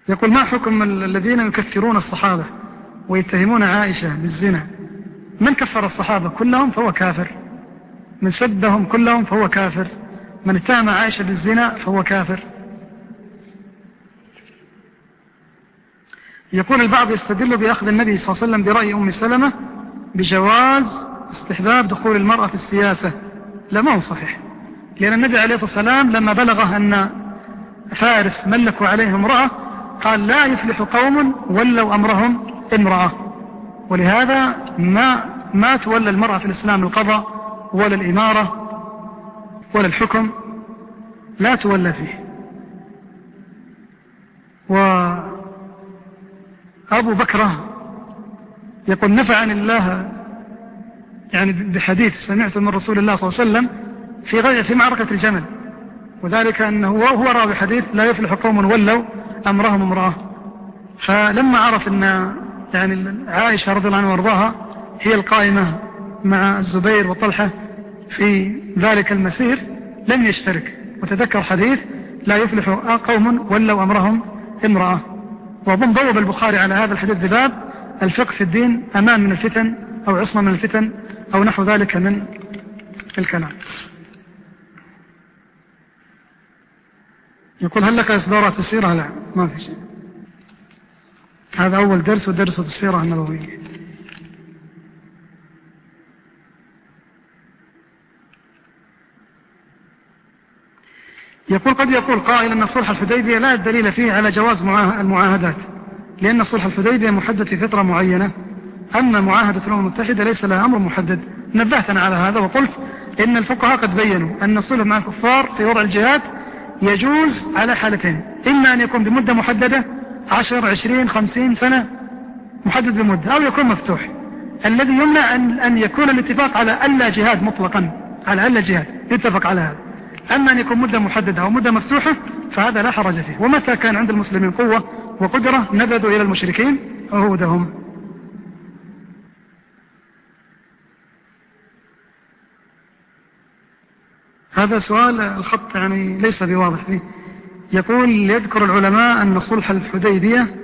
يقول ما حكم الذين يكفرون الصحابة ويتهمون عائشة بالزنا؟ من كفر الصحابة كلهم فهو كافر، من سبهم كلهم فهو كافر، من اتهم عائشة بالزنا فهو كافر. يقول البعض يستدل بأخذ النبي صلى الله عليه وسلم برأي أم سلمة بجواز استحباب دخول المرأة في السياسة. لا، ما هو صحيح، لأن النبي عليه الصلاة والسلام لما بلغه أن فارس ملكوا عليه امرأة قال لا يفلح قوم ولوا أمرهم امرأة، ولهذا ما تولى المرأة في الإسلام القضاء ولا الإمارة ولا الحكم، لا تولى فيه. وأبو بكرة يقول نفعني الله يعني بحديث سمعت من رسول الله صلى الله عليه وسلم في معركة الجمل، وذلك أنه هو راوي حديث لا يفلح قوم ولوا أمرهم امرأة. فلما عرف أن يعني عائشة رضي الله عنها وارضاها هي القائمة مع الزبير وطلحة في ذلك المسير لم يشترك، وتذكر حديث لا يفلح قوم ولوا أمرهم امرأة. وأظن ضوب البخاري على هذا الحديث بباب الفقه في الدين أمان من الفتن أو عصمة من الفتن أو نحو ذلك من الكلام. يقول هل لك إصدارات السيرة؟ لا، ما في شيء. هذا أول درس ودرس السيرة النبوية. يقول قد يقول قائل أن صلح الحديبية لا دليل فيه على جواز المعاهدات، لأن صلح الحديبية محدد في فترة معينة، أما معاهدة الأمم المتحدة ليس لها أمر محدد. نبهتنا على هذا وقلت إن الفقهاء قد بينوا أن الصلح مع الكفار في وضع الجهاد يجوز على حالتين، إما أن يكون بمدة محددة 10 20 50 سنة محدد بمدة، أو يكون مفتوح. الذي يمنع أن يكون الاتفاق على ألا جهاد مطلقا، على ألا جهاد يتفق على هذا. أما أن يكون مدة محددة أو مدة مفتوحة فهذا لا حرج فيه. ومتى كان عند المسلمين قوة وقدرة نبذوا إلى المشركين عهودهم. هذا سؤال الخط يعني ليس بواضح فيه. يقول يذكر العلماء أن صلح الحديبية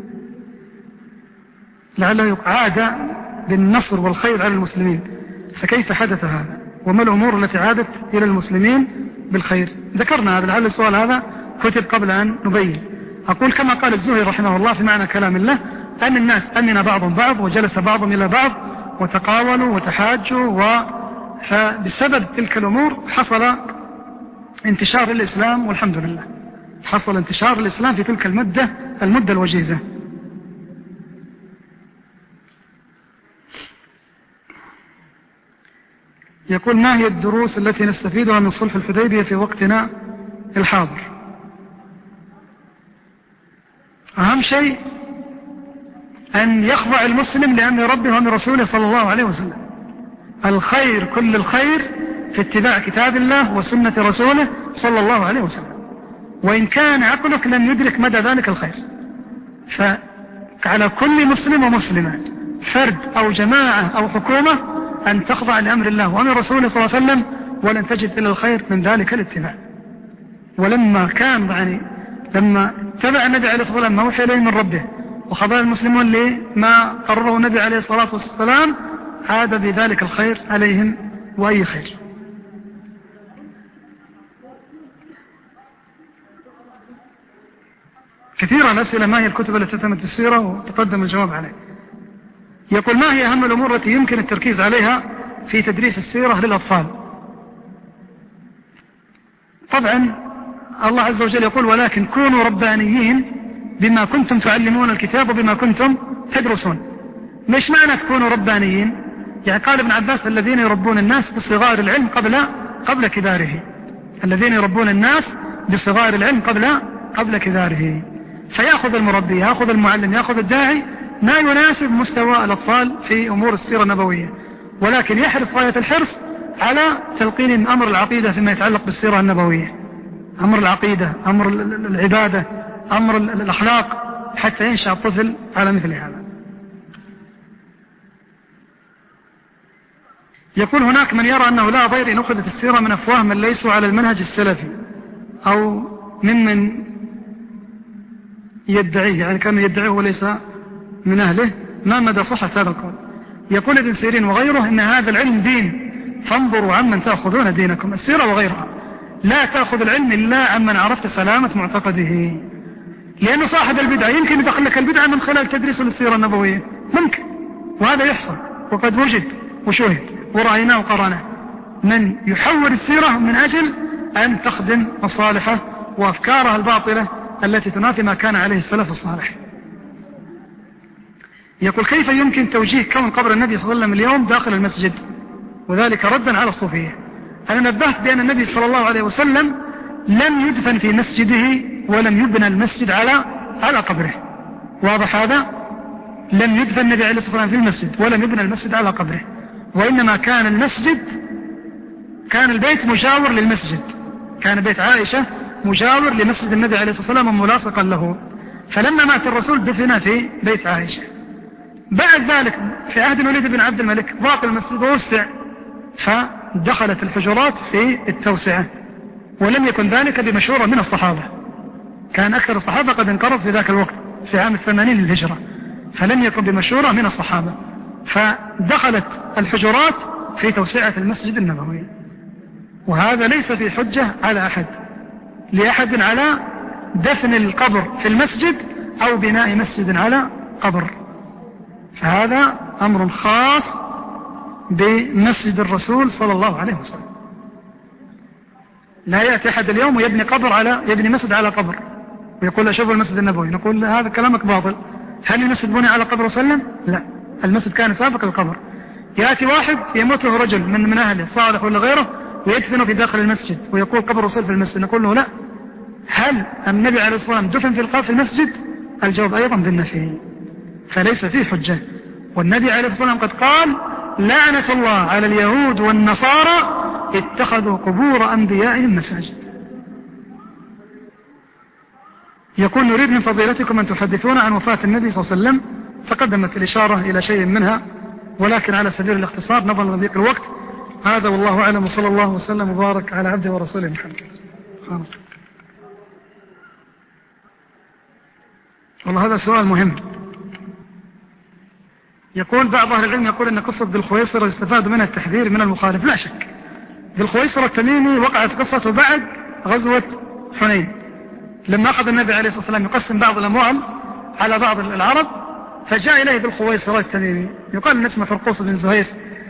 لعله عاد بالنصر والخير على المسلمين، فكيف حدث هذا؟ وما الأمور التي عادت إلى المسلمين بالخير؟ ذكرنا هذا، لعل السؤال هذا كتب قبل أن نبين. أقول كما قال الزهري رحمه الله في معنى كلام الله أن الناس أمن بعضهم بعض وجلس بعضهم إلى بعض وتقاولوا وتحاجوا، فبسبب تلك الأمور حصل انتشار الإسلام، والحمد لله حصل انتشار الإسلام في تلك المدة الوجيزة. يقول ما هي الدروس التي نستفيدها من صلح الحديبية في وقتنا الحاضر؟ أهم شيء أن يخضع المسلم لأمر ربه وأمر رسوله صلى الله عليه وسلم. الخير كل الخير في اتباع كتاب الله وسنة رسوله صلى الله عليه وسلم، وإن كان عقلك لن يدرك مدى ذلك الخير. فعلى كل مسلم ومسلمة فرد أو جماعة أو حكومة أن تخضع لأمر الله وأمر رسوله صلى الله عليه وسلم، ولن تجد إلا الخير من ذلك الاتباع. ولما كان لما تبع النبي عليه الصلاة والسلام ما وحي إليه من ربه وخضع المسلمون لما قرره النبي عليه الصلاة والسلام عاد بذلك الخير عليهم وأي خير. كثيرا الأسئلة ما هي الكتب التي تتمت السيرة وتقدم الجواب عليه. يقول ما هي أهم الأمور التي يمكن التركيز عليها في تدريس السيرة للأطفال؟ طبعا الله عز وجل يقول ولكن كونوا ربانيين بما كنتم تعلمون الكتاب وبما كنتم تدرسون. مش معنى تكونوا ربانيين؟ يعني قال ابن عباس الذين يربون الناس بصغار العلم قبل كباره، الذين يربون الناس بصغار العلم قبل كباره. فيأخذ المربي، يأخذ المعلم، يأخذ الداعي ما يناسب مستوى الأطفال في أمور السيرة النبوية، ولكن يحرص غاية الحرص على تلقين أمر العقيدة فيما يتعلق بالسيرة النبوية، أمر العقيدة، أمر العبادة، أمر الأخلاق، حتى ينشأ الطفل على مثل هذا. يقول هناك من يرى أنه لا ضير إن أخذت السيرة من أفواه من ليسوا على المنهج السلفي أو ممن يدعيه، يعني كان يدعيه وليس من أهله، ما مدى صحة هذا القول. يقول ابن سيرين وغيره إن هذا العلم دين، فانظروا عمن تأخذون دينكم، السيرة وغيرها. لا تأخذ العلم إلا عمن عرفت سلامة معتقده، لأنه صاحب البدعة يمكن يدخل لك البدعة من خلال تدريس للسيرة النبوية، ممكن، وهذا يحصل وقد وجد وشهد ورأيناه وقرأناه، من يحول السيرة من أجل أن تخدم مصالحه وأفكارها الباطلة التي تنافي ما كان عليه السلف الصالح. يقول كيف يمكن توجيه كون قبر النبي صلى الله عليه وسلم اليوم داخل المسجد، وذلك ردا على الصوفية. أنا نبهت بأن النبي صلى الله عليه وسلم لم يدفن في مسجده ولم يبنى المسجد على قبره، واضح هذا؟ لم يدفن النبي عليه الصلاة والسلام في المسجد ولم يبنى المسجد على قبره، وإنما كان البيت مجاور للمسجد، كان بيت عائشة مجاور لمسجد النبي عليه الصلاة والسلام وملاصقا له، فلما مات الرسول دفن في بيت عائشة. بعد ذلك في عهد الوليد بن عبد الملك ضاق المسجد ووسع، فدخلت الحجرات في التوسعة، ولم يكن ذلك بمشورة من الصحابة، كان أكثر الصحابة قد انقرض في ذاك الوقت في عام 80 للهجرة، فلم يكن بمشورة من الصحابة، فدخلت الحجرات في توسعة المسجد النبوي. وهذا ليس في حجة على لأحد على دفن القبر في المسجد أو بناء مسجد على قبر، فهذا أمر خاص بمسجد الرسول صلى الله عليه وسلم. لا يأتي أحد اليوم ويبني مسجد على قبر ويقول أشوف المسجد النبوي، نقول هذا كلامك باطل. هل المسجد بني على قبر وسلم؟ لا، المسجد كان سابق القبر. يأتي واحد يموت له رجل من أهله صالح ولا غيره ويدفنه في داخل المسجد ويقول قبر الرسول في المسجد، نقول له لا. هل النبي عليه الصلاة والسلام دفن في المسجد؟ الجواب أيضا بالنفي، فليس فيه حجة. والنبي عليه الصلاة والسلام قد قال لعنة الله على اليهود والنصارى اتخذوا قبور أنبيائهم مساجد. يقول نريد من فضيلتكم أن تحدثونا عن وفاة النبي صلى الله عليه وسلم، تقدمت الإشارة إلى شيء منها ولكن على سبيل الاختصار نظرا لضيق الوقت. هذا والله أعلم، وصلى الله وسلم وبارك على عبده ورسوله محمد. والله هذا سؤال مهم. يقول بعض أهل العلم يقول أن قصة ذي الخويصرة يستفاد منها التحذير من المخالف. لا شك ذي الخويصرة التميمي وقعت قصته بعد غزوة حنين، لما أخذ النبي عليه الصلاة والسلام يقسم بعض الأموال على بعض العرب، فجاء إليه ذي الخويصرة التميمي يقال أن اسمه فرقوس بن زهير،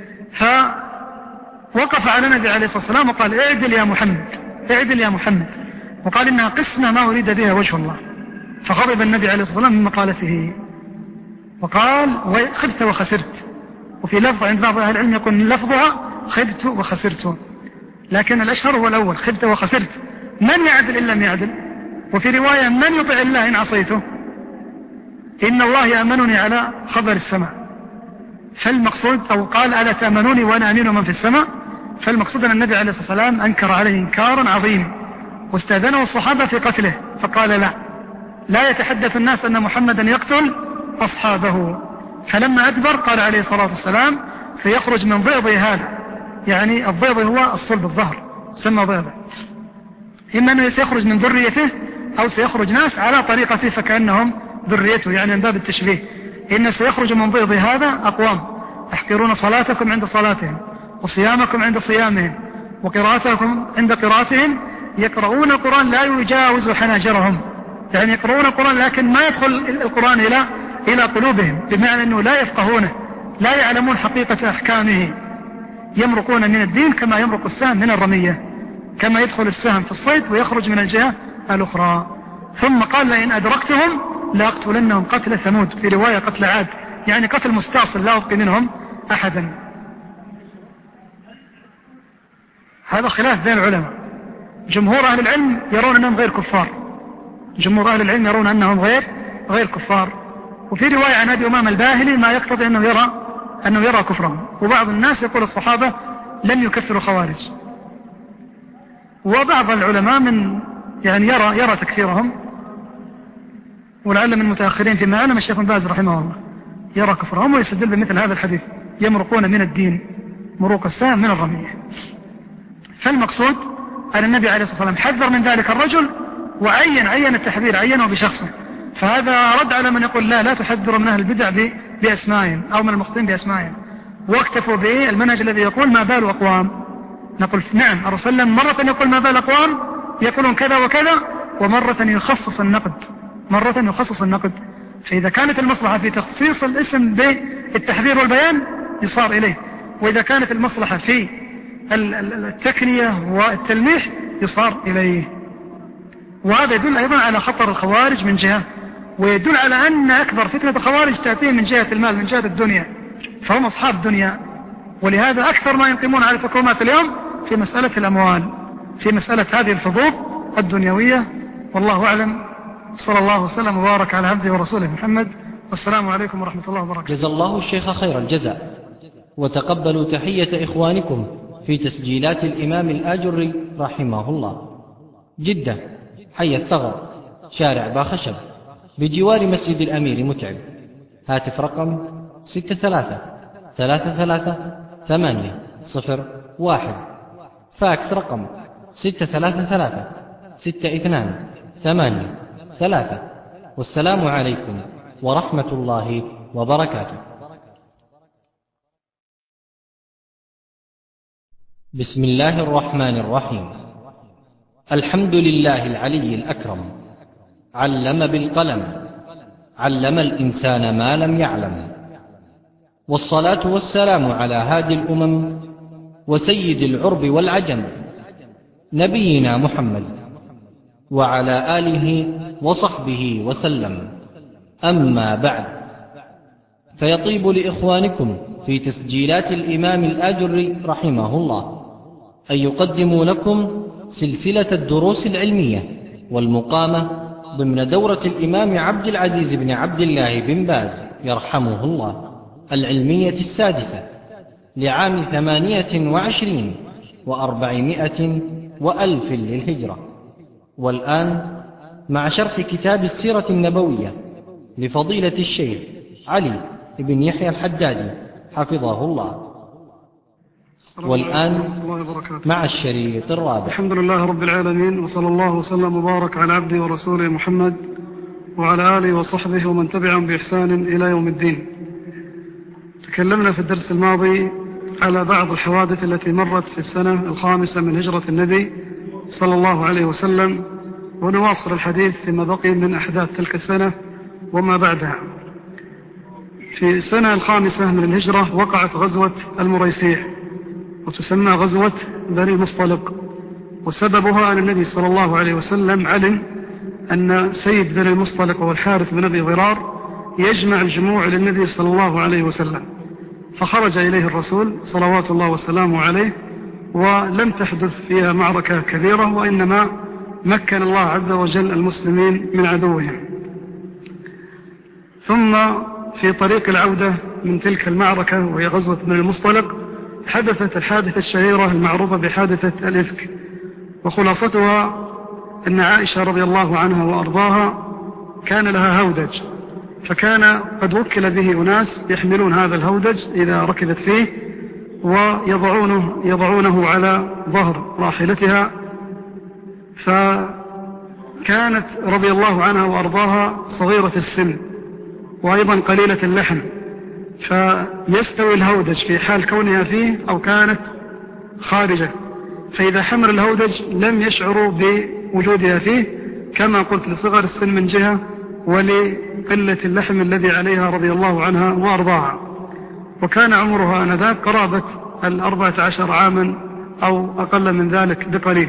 فوقف على النبي عليه الصلاة والسلام وقال اعدل يا محمد، وقال إنها قسمة ما أريد بها وجه الله. فغضب النبي عليه الصلاة والسلام من مقالته وقال خبت وخسرت. وفي لفظ عند بعض أهل العلم يقول لفظها خبت وخسرت، لكن الأشهر هو الأول خبت وخسرت. من يعدل إلا من يعدل؟ وفي رواية من يطع الله إن عصيته؟ إن الله يأمنني على خبر السماء. فالمقصود أو قال ألا تأمنوني وأنا أمين من في السماء، فالمقصود أن النبي عليه الصلاة والسلام أنكر عليه إنكارا عظيما واستأذنه الصحابة في قتله، فقال لا يتحدث الناس أن محمدا يقتل أصحابه. فلما أدبر قال عليه الصلاة والسلام سيخرج من ضئضي هذا، يعني الضئض هو الصلب الظهر سمى ضئضا، إما أنه سيخرج من ذريته أو سيخرج ناس على طريقته فكأنهم ذريته، يعني من باب التشبيه. إن سيخرج من ضئض هذا أقوام تحقرون صلاتكم عند صلاتهم وصيامكم عند صيامهم وقراءتكم عند قراءتهم، يقرؤون القرآن لا يجاوز حناجرهم، يعني يقرؤون القرآن لكن ما يدخل القرآن إلى قلوبهم، بمعنى أنه لا يفقهونه، لا يعلمون حقيقة أحكامه، يمرقون من الدين كما يمرق السهم من الرمية، كما يدخل السهم في الصيد ويخرج من الجهة الأخرى. ثم قال لئن أدركتهم لأقتلنهم قتل ثمود، في رواية قتل عاد، يعني قتل مستأصل لا أبقي منهم أحدا. هذا خلاف بين العلماء. جمهور أهل العلم يرون أنهم غير كفار، جمهور أهل العلم يرون أنهم غير كفار. وفي رواية عن أبي أمامة الباهلي ما يقتضي أنه يرى كفرهم. وبعض الناس يقول الصحابة لم يكفروا خوارج، وبعض العلماء من يعني يرى تكفيرهم، ولعل من المتأخرين فيما علم الشيخ ابن باز رحمه الله يرى كفرهم ويستدل بمثل هذا الحديث يمرقون من الدين مروق السهم من الرمية. فالمقصود أن النبي عليه الصلاة والسلام حذر من ذلك الرجل وعين التحذير، عينه بشخصه، فهذا رد على من يقول لا تحذر من أهل البدع بأسمائهم أو من المخطئين بأسمائهم، واكتفوا به المنهج الذي يقول ما بال أقوام. نقول نعم، الرسول صلى الله عليه وسلم مرة يقول ما بال أقوام يقولون كذا وكذا، ومرة يخصص النقد. فإذا كانت المصلحة في تخصيص الاسم بالتحذير والبيان يصار إليه، وإذا كانت المصلحة في التكنية والتلميح يصار إليه. وهذا يدل أيضا على خطر الخوارج من جهة، ويدل على أن أكبر فتنة الخوارج تأتي من جهة المال، من جهة الدنيا، فهم أصحاب دنيا. ولهذا أكثر ما ينقمون على الحكومات اليوم في مسألة الأموال، في مسألة هذه الحظوظ الدنيوية. والله أعلم، صلى الله وسلم وبارك على عبده ورسوله محمد، والسلام عليكم ورحمة الله وبركاته. جزا الله الشيخ خير الجزاء، وتقبلوا تحية إخوانكم في تسجيلات الإمام الآجري رحمه الله، جدة، حي الثغر، شارع باخشب، بجوار مسجد الأمير متعب. هاتف رقم 63333801، فاكس رقم 633-6283. والسلام عليكم ورحمة الله وبركاته. بسم الله الرحمن الرحيم. الحمد لله العلي الأكرم، علم بالقلم، علم الإنسان ما لم يعلم. والصلاة والسلام على هادي الأمم وسيد العرب والعجم، نبينا محمد وعلى آله وصحبه وسلم. أما بعد، فيطيب لإخوانكم في تسجيلات الإمام الآجري رحمه الله أن يقدموا لكم سلسلة الدروس العلمية والمقامة ضمن دورة الإمام عبد العزيز بن عبد الله بن باز يرحمه الله، العلمية السادسة لعام 28 و400 وألف للهجرة. والآن مع شرح كتاب السيرة النبوية لفضيلة الشيخ علي بن يحيى الحدادي حفظه الله. والآن مع الشريط الرابع. الحمد لله رب العالمين، وصلى الله وسلم وبارك على عبده ورسوله محمد وعلى آله وصحبه ومن تبعهم بإحسان إلى يوم الدين. تكلمنا في الدرس الماضي على بعض الحوادث التي مرت في السنة 5 من هجرة النبي صلى الله عليه وسلم، ونواصل الحديث فيما بقي من أحداث تلك السنة وما بعدها. في السنة 5 من الهجرة وقعت غزوة المريسيع، وتسمى غزوة بني المصطلق، وسببها أن النبي صلى الله عليه وسلم علم أن سيد بني المصطلق والحارث بن أبي ضرار يجمع الجموع للنبي صلى الله عليه وسلم، فخرج إليه الرسول صلوات الله وسلامه عليه، ولم تحدث فيها معركة كبيرة، وإنما مكن الله عز وجل المسلمين من عدوهم. ثم في طريق العودة من تلك المعركة وهي غزوة بني المصطلق حدثت الحادثة الشهيرة المعروفة بحادثة الإفك، وخلاصتها أن عائشة رضي الله عنها وأرضاها كان لها هودج، فكان قد وكل به أناس يحملون هذا الهودج إذا ركبت فيه ويضعونه على ظهر راحلتها. فكانت رضي الله عنها وأرضاها صغيرة السن وأيضا قليلة اللحم، فيستوي الهودج في حال كونها فيه أو كانت خارجة، فإذا حمل الهودج لم يشعروا بوجودها فيه، كما قلت لصغر السن من جهة ولقلة اللحم الذي عليها رضي الله عنها وأرضاها. وكان عمرها آنذاك قرابة 14 عاما أو أقل من ذلك بقليل.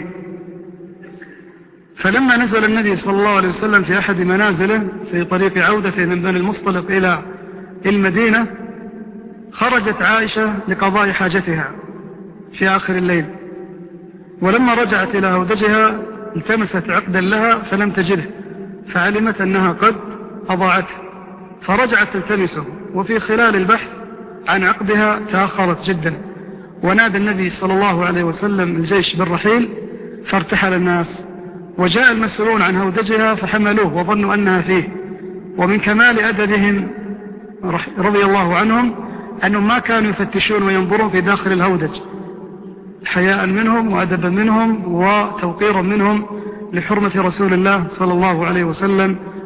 فلما نزل النبي صلى الله عليه وسلم في أحد منازله في طريق عودته من بني المصطلق إلى المدينة، خرجت عائشة لقضاء حاجتها في آخر الليل، ولما رجعت إلى هودجها التمست عقدا لها فلم تجده، فعلمت أنها قد أضاعته، فرجعت تلتمسه، وفي خلال البحث عن عقدها تأخرت جدا، ونادى النبي صلى الله عليه وسلم الجيش بالرحيل، فارتحل الناس، وجاء المسؤولون عن هودجها فحملوه وظنوا أنها فيه. ومن كمال أدبهم رضي الله عنهم أنهم ما كانوا يفتشون وينظرون في داخل الهودج، حياء منهم وأدبا منهم وتوقيرا منهم لحرمة رسول الله صلى الله عليه وسلم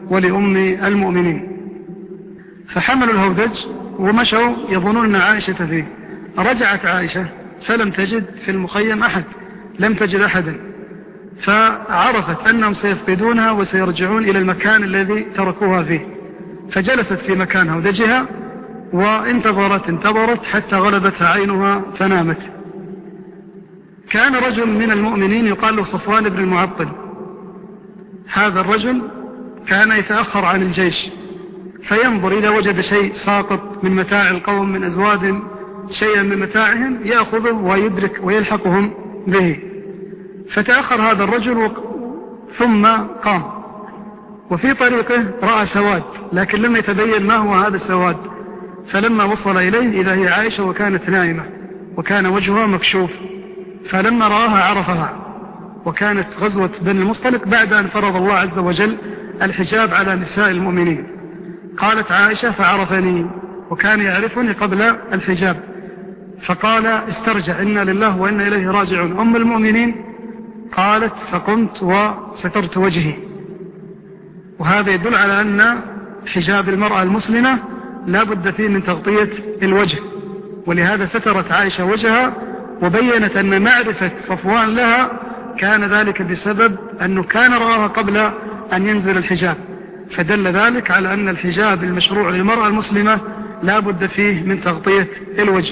ولأم المؤمنين. فحملوا الهودج ومشوا يظنون أن عائشة فيه. رجعت عائشة فلم تجد في المخيم أحد، لم تجد أحدا، فعرفت أنهم سيفقدونها وسيرجعون إلى المكان الذي تركوها فيه، فجلست في مكان هودجها انتظرت حتى غلبتها عينها فنامت. كان رجل من المؤمنين يقال له صفوان بن المعطل. هذا الرجل كان يتأخر عن الجيش فينظر إذا وجد شيء ساقط من متاع القوم، من أزواد شيئا من متاعهم، يأخذه ويدرك ويلحقهم به. فتأخر هذا الرجل ثم قام، وفي طريقه رأى سواد لكن لم يتبين ما هو هذا السواد، فلما وصل إليه إذا هي عائشة وكانت نائمة وكان وجهها مكشوف، فلما رآها عرفها. وكانت غزوة بني المصطلق بعد أن فرض الله عز وجل الحجاب على نساء المؤمنين. قالت عائشة فعرفني، وكان يعرفني قبل الحجاب، فقال استرجع إنا لله وإنا إليه راجعون. أم المؤمنين قالت فقمت وسترت وجهي. وهذا يدل على أن حجاب المرأة المسلمة لا بد فيه من تغطية الوجه، ولهذا سترت عائشة وجهها، وبينت أن معرفة صفوان لها كان ذلك بسبب أنه كان رآها قبل أن ينزل الحجاب، فدل ذلك على أن الحجاب المشروع للمرأة المسلمة لا بد فيه من تغطية الوجه.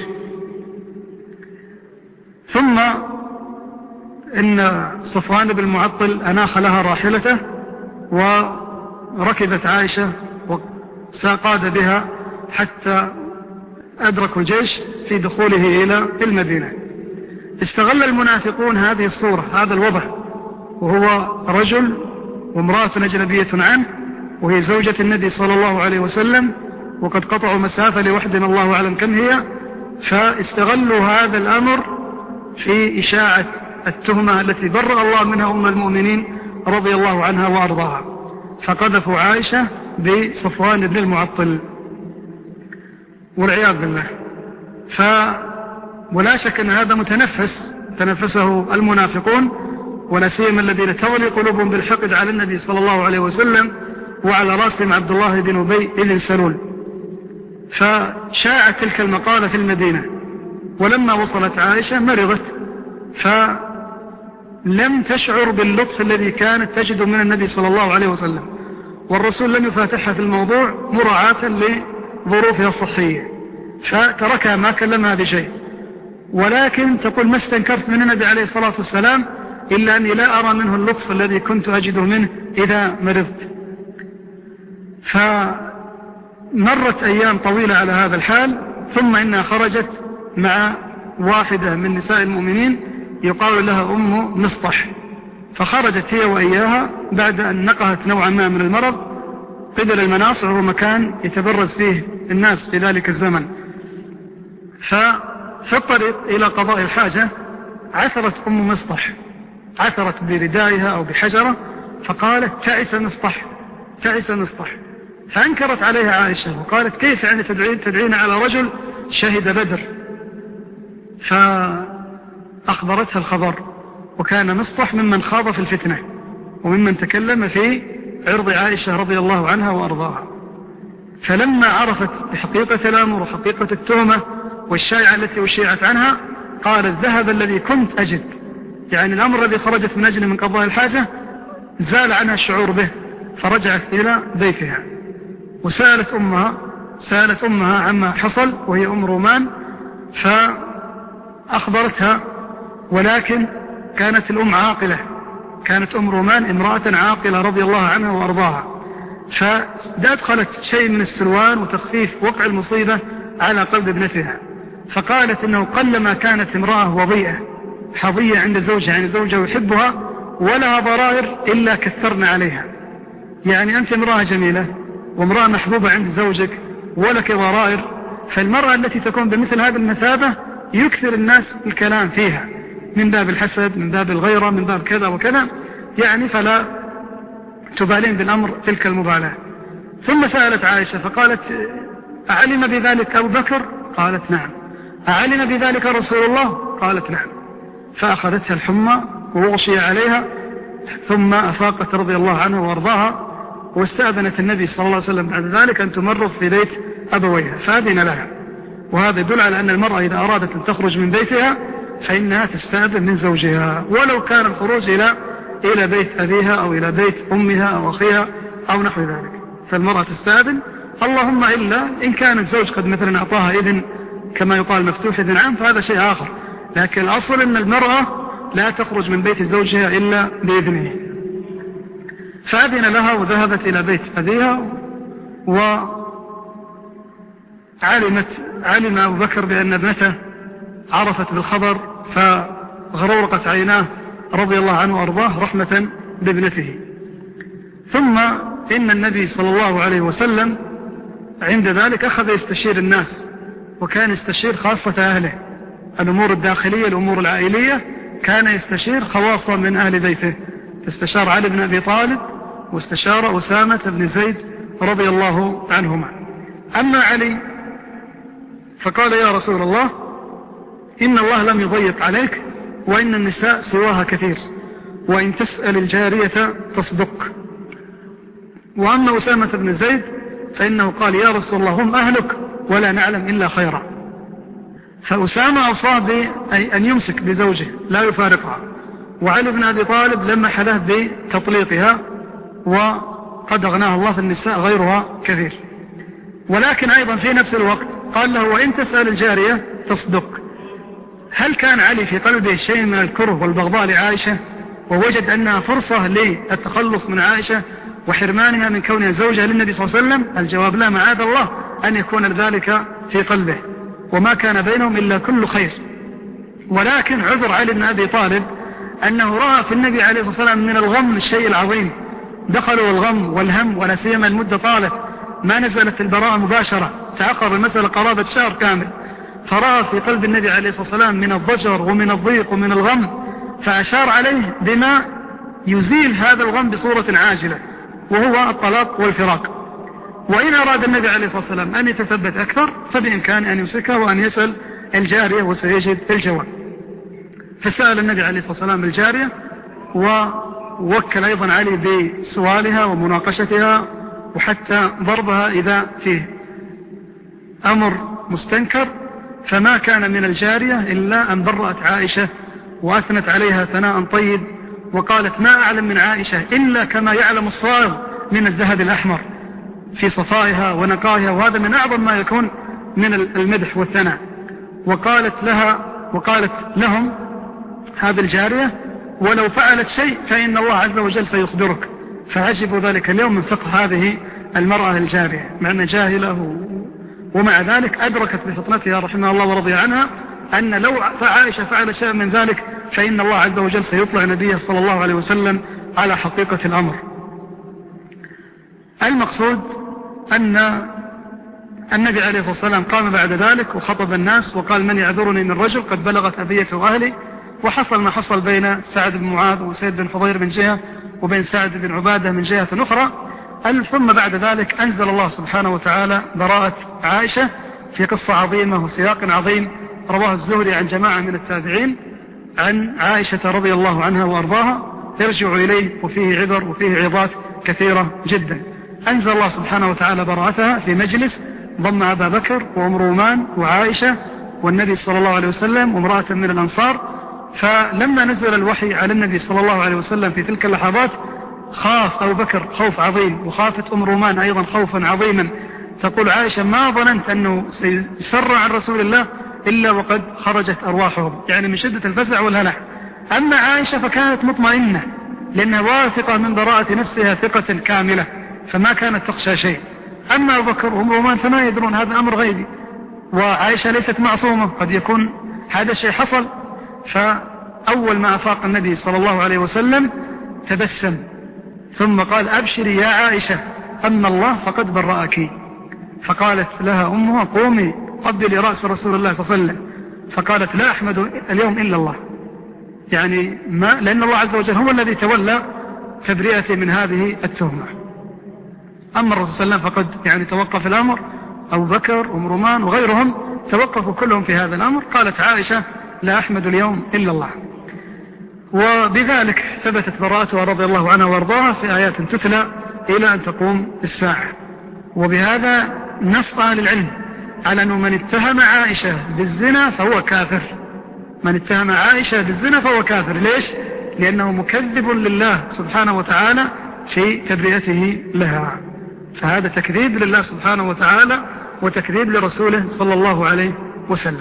ثم إن صفوان بن المعطل أناخ لها راحلته، وركبت عائشة وساقاد بها حتى أدركوا الجيش في دخوله إلى المدينة. استغل المنافقون هذه الصورة، هذا الوضع، وهو رجل وامرأة أجنبية عنه وهي زوجة النبي صلى الله عليه وسلم، وقد قطعوا مسافة لوحدنا الله أعلم كم هي، فاستغلوا هذا الأمر في إشاعة التهمة التي برأ الله منها أم المؤمنين رضي الله عنها وأرضاها، فقذفوا عائشة بصفوان بن المعطل والعياذ بالله. ولا شك أن هذا تنفسه المنافقون، ولا سيما الذين تولي قلوبهم بالحقد على النبي صلى الله عليه وسلم، وعلى راسهم عبد الله بن أبي بن سلول. فشاعت تلك المقالة في المدينة، ولما وصلت عائشة مرضت، فلم تشعر باللطف الذي كانت تجده من النبي صلى الله عليه وسلم، والرسول لم يفاتحها في الموضوع مراعاة لظروفها الصحية، فتركها ما كلمها بشيء. ولكن تقول ما استنكرت من النبي عليه الصلاة والسلام إلا أني لا أرى منه اللطف الذي كنت أجده منه إذا مرضت. فمرت أيام طويلة على هذا الحال، ثم إنها خرجت مع واحدة من نساء المؤمنين يقال لها أم مصطح، فخرجت هي وإياها بعد أن نقهت نوعا ما من المرض قبل المناصع، ومكان يتبرز فيه الناس في ذلك الزمن. ففي الطريق إلى قضاء الحاجة عثرت أم مصطح، عثرت بردائها أو بحجرة، فقالت تعس مصطح. فأنكرت عليها عائشة وقالت كيف يعني تدعين على رجل شهد بدر؟ فأخبرتها الخبر، وكان مصطح ممن خاض في الفتنة وممن تكلم في عرض عائشة رضي الله عنها وأرضاها. فلما عرفت بحقيقة الأمر وحقيقة التهمة والشائعة التي أشيعت عنها، قالت ذهب الذي كنت أجد، يعني الأمر الذي خرجت من أجل من قضاء الحاجة زال عنها الشعور به، فرجعت إلى بيتها وسألت أمها عما حصل، وهي أم رومان، فأخبرتها. ولكن كانت الأم عاقلة، كانت أم رومان امرأة عاقلة رضي الله عنها وأرضاها، فأدخلت شيء من السلوان وتخفيف وقع المصيبة على قلب ابنتها، فقالت إنه قلما كانت امرأة وضيئة حظية عند زوجها، يعني زوجها يحبها ولها ضرائر إلا كثرنا عليها. يعني أنت امرأة جميلة وامرأة محبوبة عند زوجك ولك ضرائر، فالمرأة التي تكون بمثل هذه المثابة يكثر الناس الكلام فيها من باب الحسد، من باب الغيرة، من باب كذا وكذا، يعني فلا تبالين بالأمر تلك المبالاة. ثم سألت عائشة فقالت أعلم بذلك أبو بكر؟ قالت نعم. أعلم بذلك رسول الله؟ قالت نعم. فأخذتها الحمى ووغشي عليها، ثم أفاقت رضي الله عنها وارضاها، واستأذنت النبي صلى الله عليه وسلم بعد ذلك أن تمرض في بيت أبويها فأذن لها. وهذا يدل على أن المرأة إذا أرادت أن تخرج من بيتها فإنها تستأذن من زوجها، ولو كان الخروج إلى بيت أبيها أو إلى بيت أمها أو أخيها أو نحو ذلك، فالمرأة تستأذن. اللهم إلا إن كان الزوج قد مثلا أعطاها إذن كما يقال مفتوح إذن عام فهذا شيء آخر، لكن الأصل أن المرأة لا تخرج من بيت زوجها إلا بإذنه. فأذن لها وذهبت إلى بيت أبيها، علم أبو بكر بأن ابنته عرفت بالخبر فغرورقت عيناه رضي الله عنه وأرضاه رحمة بابنته. ثم إن النبي صلى الله عليه وسلم عند ذلك أخذ يستشير الناس، وكان يستشير خاصة أهله، الأمور الداخلية الأمور العائلية كان يستشير خواصة من أهل بيته. استشار علي بن أبي طالب واستشار أسامة بن زيد رضي الله عنهما. أما علي فقال يا رسول الله إن الله لم يضيق عليك وإن النساء سواها كثير وإن تسأل الجارية تصدق. وأما أسامة بن زيد فإنه قال يا رسول الله هم أهلك ولا نعلم إلا خيرا. فأسامة أصاب أن يمسك بزوجه لا يفارقها، وعلي بن أبي طالب لمح له بتطليقها، وقد أغناه الله في النساء غيرها كثير. ولكن أيضا في نفس الوقت قال له وإن تسأل الجارية تصدق. هل كان علي في قلبه شيء من الكره والبغضاء لعائشة ووجد أنها فرصة للتخلص من عائشة وحرمانها من كونها زوجها للنبي صلى الله عليه وسلم؟ الجواب لا، معاذ الله أن يكون ذلك في قلبه، وما كان بينهم إلا كل خير. ولكن عذر علي بن أبي طالب أنه رأى في النبي عليه الصلاة والسلام من الغم الشيء العظيم، دخلوا الغم والهم، ولا سيما المدة طالت ما نزلت البراءة مباشرة، تعقر المسألة قرابة شهر كامل، فرأى في قلب النبي عليه الصلاة والسلام من الضجر ومن الضيق ومن الغم، فأشار عليه بما يزيل هذا الغم بصورة عاجلة، وهو الطلاق والفراق. وإن أراد النبي عليه الصلاة والسلام أن يتثبت أكثر فبإمكان أن يمسكها وأن يسأل الجارية وسيجد الجواب. فسأل النبي عليه الصلاة والسلام الجارية، ووكل أيضا علي بسؤالها ومناقشتها وحتى ضربها إذا فيه أمر مستنكر. فما كان من الجارية إلا أن برأت عائشة وأثنت عليها ثناء طيب، وقالت ما أعلم من عائشة إلا كما يعلم الصائغ من الذهب الأحمر في صفائها ونقائها، وهذا من أعظم ما يكون من المدح والثناء. وقالت لهم هذه الجارية ولو فعلت شيء فإن الله عز وجل سيخبرك. فعجبوا ذلك اليوم من فقه هذه المرأة الجارية مع أنها جاهلة، ومع ذلك أدركت بفطنتها رحمها الله ورضي عنها أن لو عائشة فعل شيء من ذلك فإن الله عز وجل سيطلع نبيه صلى الله عليه وسلم على حقيقة الأمر. المقصود أن النبي عليه الصلاة والسلام قام بعد ذلك وخطب الناس وقال من يعذرني من رجل قد بلغت أبية أهلي. وحصل ما حصل بين سعد بن معاذ وسيد بن فضير من جهة وبين سعد بن عبادة من جهة أخرى. ثم بعد ذلك أنزل الله سبحانه وتعالى براءة عائشة في قصة عظيمة وسياق عظيم رواه الزهري عن جماعة من التابعين عن عائشة رضي الله عنها وأرضاها، يرجع إليه وفيه عبر وفيه عظات كثيرة جدا. أنزل الله سبحانه وتعالى براءتها في مجلس ضم أبا بكر وأم رومان وعائشة والنبي صلى الله عليه وسلم وامرأة من الأنصار. فلما نزل الوحي على النبي صلى الله عليه وسلم في تلك اللحظات خاف أبو بكر خوف عظيم، وخافت أم رومان أيضا خوفا عظيما. تقول عائشة ما ظننت أنه سيسرع عن رسول الله إلا وقد خرجت أرواحهم، يعني من شدة الفزع والهلع. أما عائشة فكانت مطمئنة لأنها واثقة من براءة نفسها ثقة كاملة، فما كانت تخشى شيء. أما أبو بكر وأم رومان فما يدرون، هذا أمر غيبي، وعائشة ليست معصومة، قد يكون هذا الشيء حصل. فأول ما أفاق النبي صلى الله عليه وسلم تبسم ثم قال أبشري يا عائشة أن الله فقد برأك. فقالت لها أمها قومي قبلي رأس رسول الله صلى الله عليه وسلم. فقالت لا أحمد اليوم إلا الله، يعني لأن الله عز وجل هو الذي تولى تبرئتي من هذه التهمة. أما الرسول صلى الله عليه وسلم فقد يعني توقف الأمر، أبو بكر وأم رومان وغيرهم توقفوا كلهم في هذا الأمر. قالت عائشة لا أحمد اليوم إلا الله. وبذلك ثبتت براءتها رضي الله عنها وارضاها في آيات تتلى إلى أن تقوم الساعة. وبهذا نص أهل العلم على أنه من اتهم عائشة بالزنا فهو كافر. من اتهم عائشة بالزنا فهو كافر. ليش؟ لأنه مكذب لله سبحانه وتعالى في تبرئته لها. فهذا تكذيب لله سبحانه وتعالى وتكذيب لرسوله صلى الله عليه وسلم.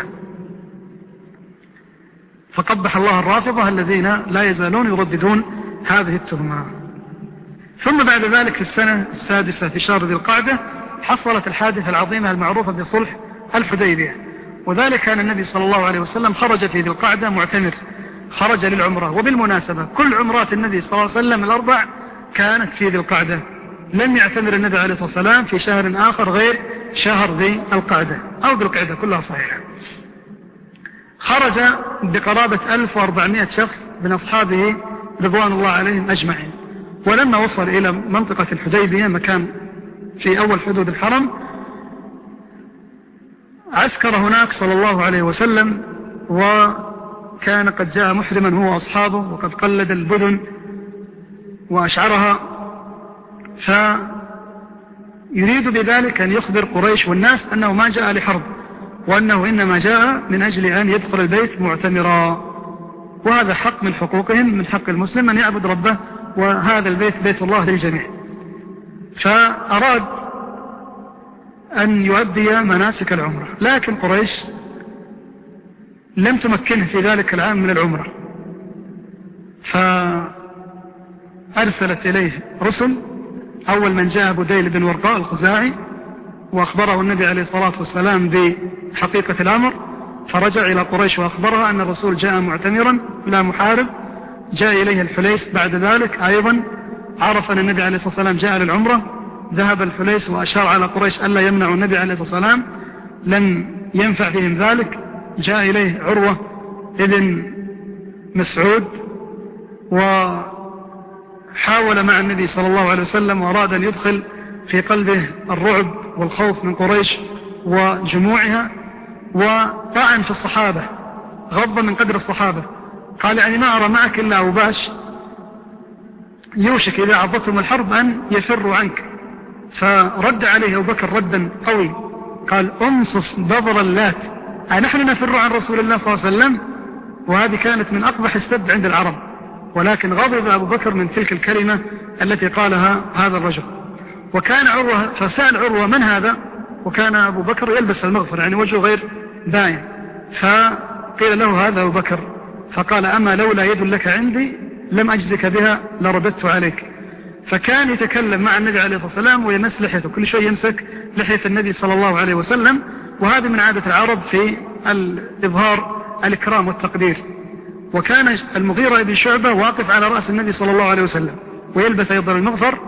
فقبح الله الرافضة الذين لا يزالون يرددون هذه التهمة. ثم بعد ذلك في السنة السادسة في شهر ذي القعدة حصلت الحادثة العظيمة المعروفة بصلح الحديبية. وذلك كان النبي صلى الله عليه وسلم خرج في ذي القعدة معتمر، خرج للعمرة. وبالمناسبة كل عمرات النبي صلى الله عليه وسلم الأربع كانت في ذي القعدة، لم يعتمر النبي عليه الصلاة والسلام في شهر آخر غير شهر ذي القعدة أو ذي القعدة، كلها صحيحة. خرج بقرابة 1400 شخص من أصحابه رضوان الله عليهم أجمعين. ولما وصل إلى منطقة الحديبية مكان في أول حدود الحرم عسكر هناك صلى الله عليه وسلم، وكان قد جاء محرما هو وأصحابه وقد قلد البدن وأشعرها، فيريد بذلك أن يخبر قريش والناس أنه ما جاء لحرب، وأنه إنما جاء من أجل أن يدخل البيت معتمرا، وهذا حق من حقوقهم، من حق المسلم أن يعبد ربه، وهذا البيت بيت الله للجميع. فأراد أن يؤدي مناسك العمرة، لكن قريش لم تمكنه في ذلك العام من العمرة، فأرسلت إليه رسل. أول من جاء بديل بن ورقاء الخزاعي وأخبره النبي عليه الصلاة والسلام بحقيقة الأمر، فرجع إلى قريش وأخبرها أن الرسول جاء معتمرا لا محارب. جاء إليه الحليس بعد ذلك أيضا، عرف أن النبي عليه الصلاة والسلام جاء للعمرة. ذهب الحليس وأشار على قريش ألا يمنعوا النبي عليه الصلاة والسلام، لن ينفع فيهم ذلك. جاء إليه عروة ابن مسعود وحاول مع النبي صلى الله عليه وسلم، وأراد أن يدخل في قلبه الرعب والخوف من قريش وجموعها، وطعن في الصحابة، غض من قدر الصحابة. قال يعني ما أرى معك إلا أوباش يوشك إذا عضتهم الحرب أن يفروا عنك. فرد عليه أبو بكر ردا قوي، قال أمصص بذر اللات، أنحن نفر عن رسول الله صلى الله عليه وسلم؟ وهذه كانت من أقبح السب عند العرب، ولكن غضب أبو بكر من تلك الكلمة التي قالها هذا الرجل. وكان عروة، فسأل عروة من هذا؟ وكان أبو بكر يلبس المغفر، يعني وجهه غير باين. فقيل له هذا أبو بكر، فقال أما لولا يد لك عندي لم أجزك بها لرددت عليك. فكان يتكلم مع النبي عليه الصلاة والسلام ويمس لحيته، كل شوي يمسك لحية النبي صلى الله عليه وسلم. وهذا من عادة العرب في الإظهار الإكرام والتقدير. وكان المغيرة بن شعبة واقف على رأس النبي صلى الله عليه وسلم ويلبس أيضا المغفر،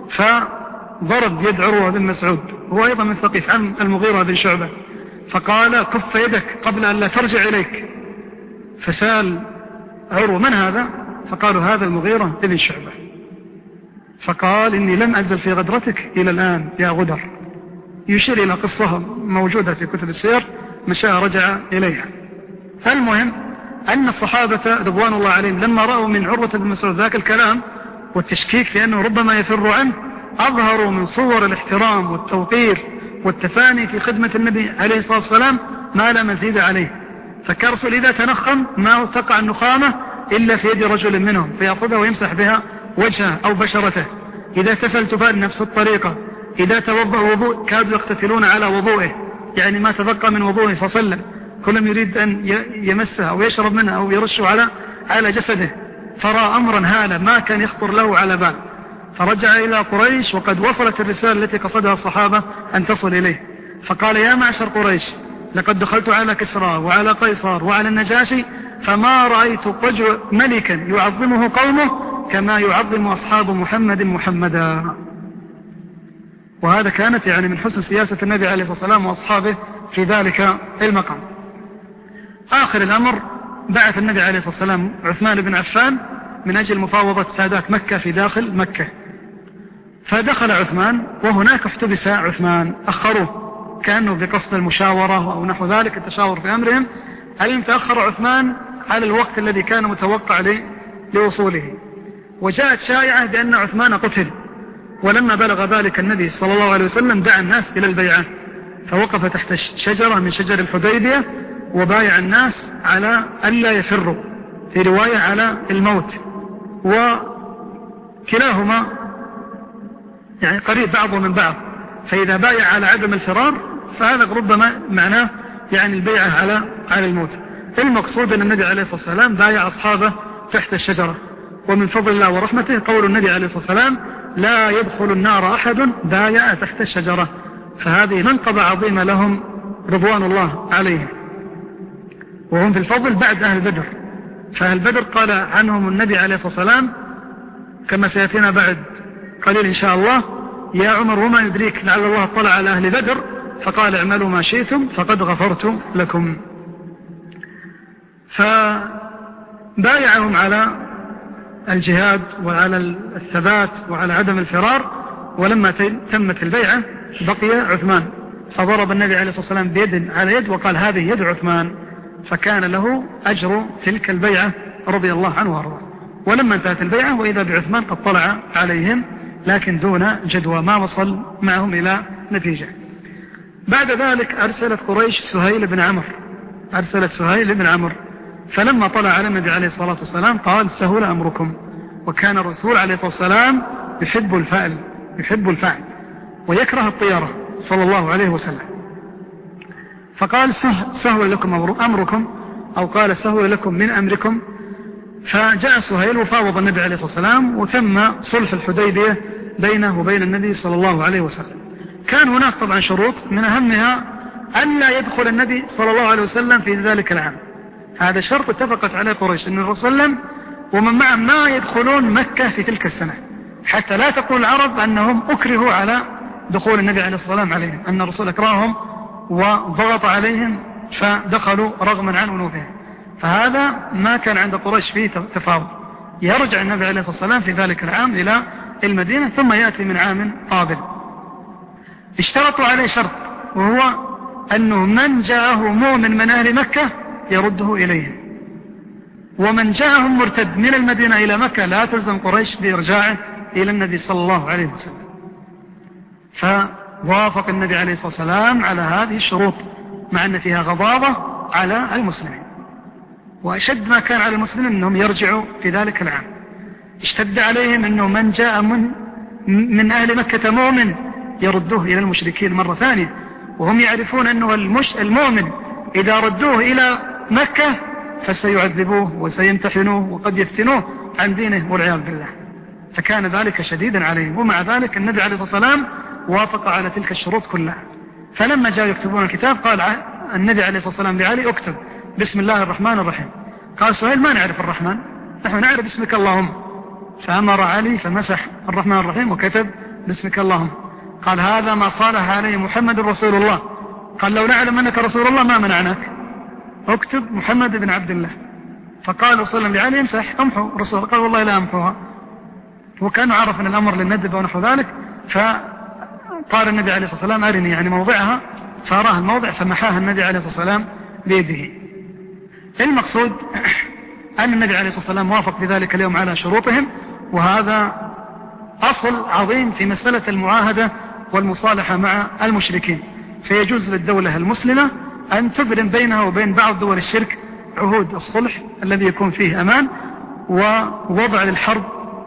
فضرب يد عروة بن مسعود، هو أيضا من ثقيف عن المغيرة بن شعبة، فقال كف يدك قبل أن لا ترجع إليك. فسأل عروة من هذا؟ فقالوا هذا المغيرة بن شعبة. فقال إني لم أزل في غدرتك إلى الآن يا غدر، يشير إلى قصة موجودة في كتب السير مشاء رجع إليها. المهم أن الصحابة رضوان الله عليهم لما رأوا من عروة بن مسعود ذاك الكلام والتشكيك في أنه ربما يفر عنه، أظهروا من صور الاحترام والتوقير والتفاني في خدمة النبي عليه الصلاة والسلام ما لا مزيد عليه. فكرسل إذا تنخم ما تقع النخامة إلا في يد رجل منهم فيأخذها ويمسح بها وجهه أو بشرته. إذا تفل تفال نفس الطريقة. إذا توضأ وضوء كادوا يقتتلون على وضوئه، يعني ما تبقى من وضوءه صلى الله عليه وسلم كلهم يريد أن يمسها أو يشرب منها أو يرشه على جسده. فرأى أمرا هالا ما كان يخطر له على بال، فرجع إلى قريش وقد وصلت الرسالة التي قصدها الصحابة أن تصل إليه. فقال يا معشر قريش لقد دخلت على كسرى وعلى قيصر وعلى النجاشي فما رأيت ملكا يعظمه قومه كما يعظم أصحاب محمد محمدا. وهذا كانت يعني من حسن سياسة النبي عليه الصلاة والسلام وأصحابه في ذلك المقام. آخر الأمر بعث النبي عليه الصلاة والسلام عثمان بن عفان من أجل مفاوضة سادات مكة في داخل مكة. فدخل عثمان وهناك احتبس عثمان، أخروه كأنه بقصد المشاورة أو نحو ذلك، التشاور في أمرهم. هل تأخر عثمان على الوقت الذي كان متوقع لوصوله، وجاءت شائعة بأن عثمان قتل، ولما بلغ ذلك النبي صلى الله عليه وسلم دعا الناس إلى البيعة، فوقف تحت شجرة من شجر الحديبية وبايع الناس على ألا يفروا، في رواية على الموت، وكلاهما يعني قريب بعضه من بعض، فإذا بايع على عدم الفرار فهذا ربما معناه يعني البيعة على الموت. المقصود أن النبي عليه الصلاة والسلام بايع أصحابه تحت الشجرة. ومن فضل الله ورحمته قول النبي عليه الصلاة والسلام لا يدخل النار أحد بايع تحت الشجرة، فهذه منقبة عظيمة لهم رضوان الله عليهم، وهم في الفضل بعد أهل بدر. فأهل بدر قال عنهم النبي عليه الصلاة والسلام كما سيأتينا بعد قليل إن شاء الله يا عمر وما يدريك لعل الله اطلع على أهل بدر فقال اعملوا ما شئتم فقد غفرت لكم. فبايعهم على الجهاد وعلى الثبات وعلى عدم الفرار. ولما تمت البيعة بقي عثمان، فضرب النبي عليه الصلاة والسلام بيد على يد وقال هذه يد عثمان، فكان له أجر تلك البيعة رضي الله عنه وارضاه. ولما انتهت البيعة وإذا بعثمان قد طلع عليهم لكن دون جدوى، ما وصل معهم إلى نتيجة. بعد ذلك أرسلت قريش سهيل بن عمرو، فلما طلع على النبي عليه الصلاة والسلام قال سهل أمركم. وكان الرسول عليه الصلاة والسلام يحب الفعل ويكره الطيرة صلى الله عليه وسلم، فقال سهل لكم أمركم، أو قال سهل لكم من أمركم. فجاء سهيل وفاوض النبي عليه الصلاة والسلام وتم صلح الحديبية بينه وبين النبي صلى الله عليه وسلم. كان هناك طبعا شروط من أهمها أن لا يدخل النبي صلى الله عليه وسلم في ذلك العام، هذا شرط اتفقت عليه قريش أن الرسول صلى الله عليه وسلم ومن معه ما يدخلون مكة في تلك السنة، حتى لا تقول العرب أنهم أكرهوا على دخول النبي عليه الصلاة والسلام عليهم، أن الرسول أكرههم وضغط عليهم فدخلوا رغما عن أنوفهم. فهذا ما كان عند قريش فيه تفاوض، يرجع النبي عليه الصلاة والسلام في ذلك العام إلى المدينة ثم يأتي من عام قابل. اشترطوا عليه شرط، وهو أنه من جاءه مؤمن من أهل مكة يرده إليهم، ومن جاءهم مرتد من المدينة إلى مكة لا تلزم قريش بإرجاعه إلى النبي صلى الله عليه وسلم. فوافق النبي عليه الصلاة والسلام على هذه الشروط، مع أن فيها غضاضة على المسلمين، وأشد ما كان على المسلمين أنهم يرجعوا في ذلك العام. اشتد عليهم أنه من جاء من أهل مكة مؤمن يردوه إلى المشركين مرة ثانية، وهم يعرفون أنه المؤمن إذا ردوه إلى مكة فسيعذبوه وسيمتحنوه وقد يفتنوه عن دينه والعياذ بالله، فكان ذلك شديدا عليهم. ومع ذلك النبي عليه الصلاة والسلام وافق على تلك الشروط كلها. فلما جاءوا يكتبون الكتاب قال النبي عليه الصلاة والسلام لعلي اكتب بسم الله الرحمن الرحيم. قال سهيل ما نعرف الرحمن، نحن نعرف اسمك اللهم. فأمر علي فمسح الرحمن الرحيم وكتب باسمك اللهم. قال هذا ما صالح عليه محمد رسول الله. قال لو نعلم أنك رسول الله ما منعناك، اكتب محمد بن عبد الله. فقال صلى الله عليه وسلم امحو رسول. قال والله لا امحوها، وكان عرف أن الأمر للندب ونحو ذلك. فقال النبي عليه الصلاة والسلام أرني يعني موضعها، فأراه الموضع فمحاها النبي عليه الصلاة والسلام بيده. المقصود أن النبي عليه الصلاة والسلام وافق في ذلك اليوم على شروطهم، وهذا أصل عظيم في مسألة المعاهدة والمصالحة مع المشركين. فيجوز للدولة المسلمة أن تبرم بينها وبين بعض دول الشرك عهود الصلح الذي يكون فيه أمان، ووضع للحرب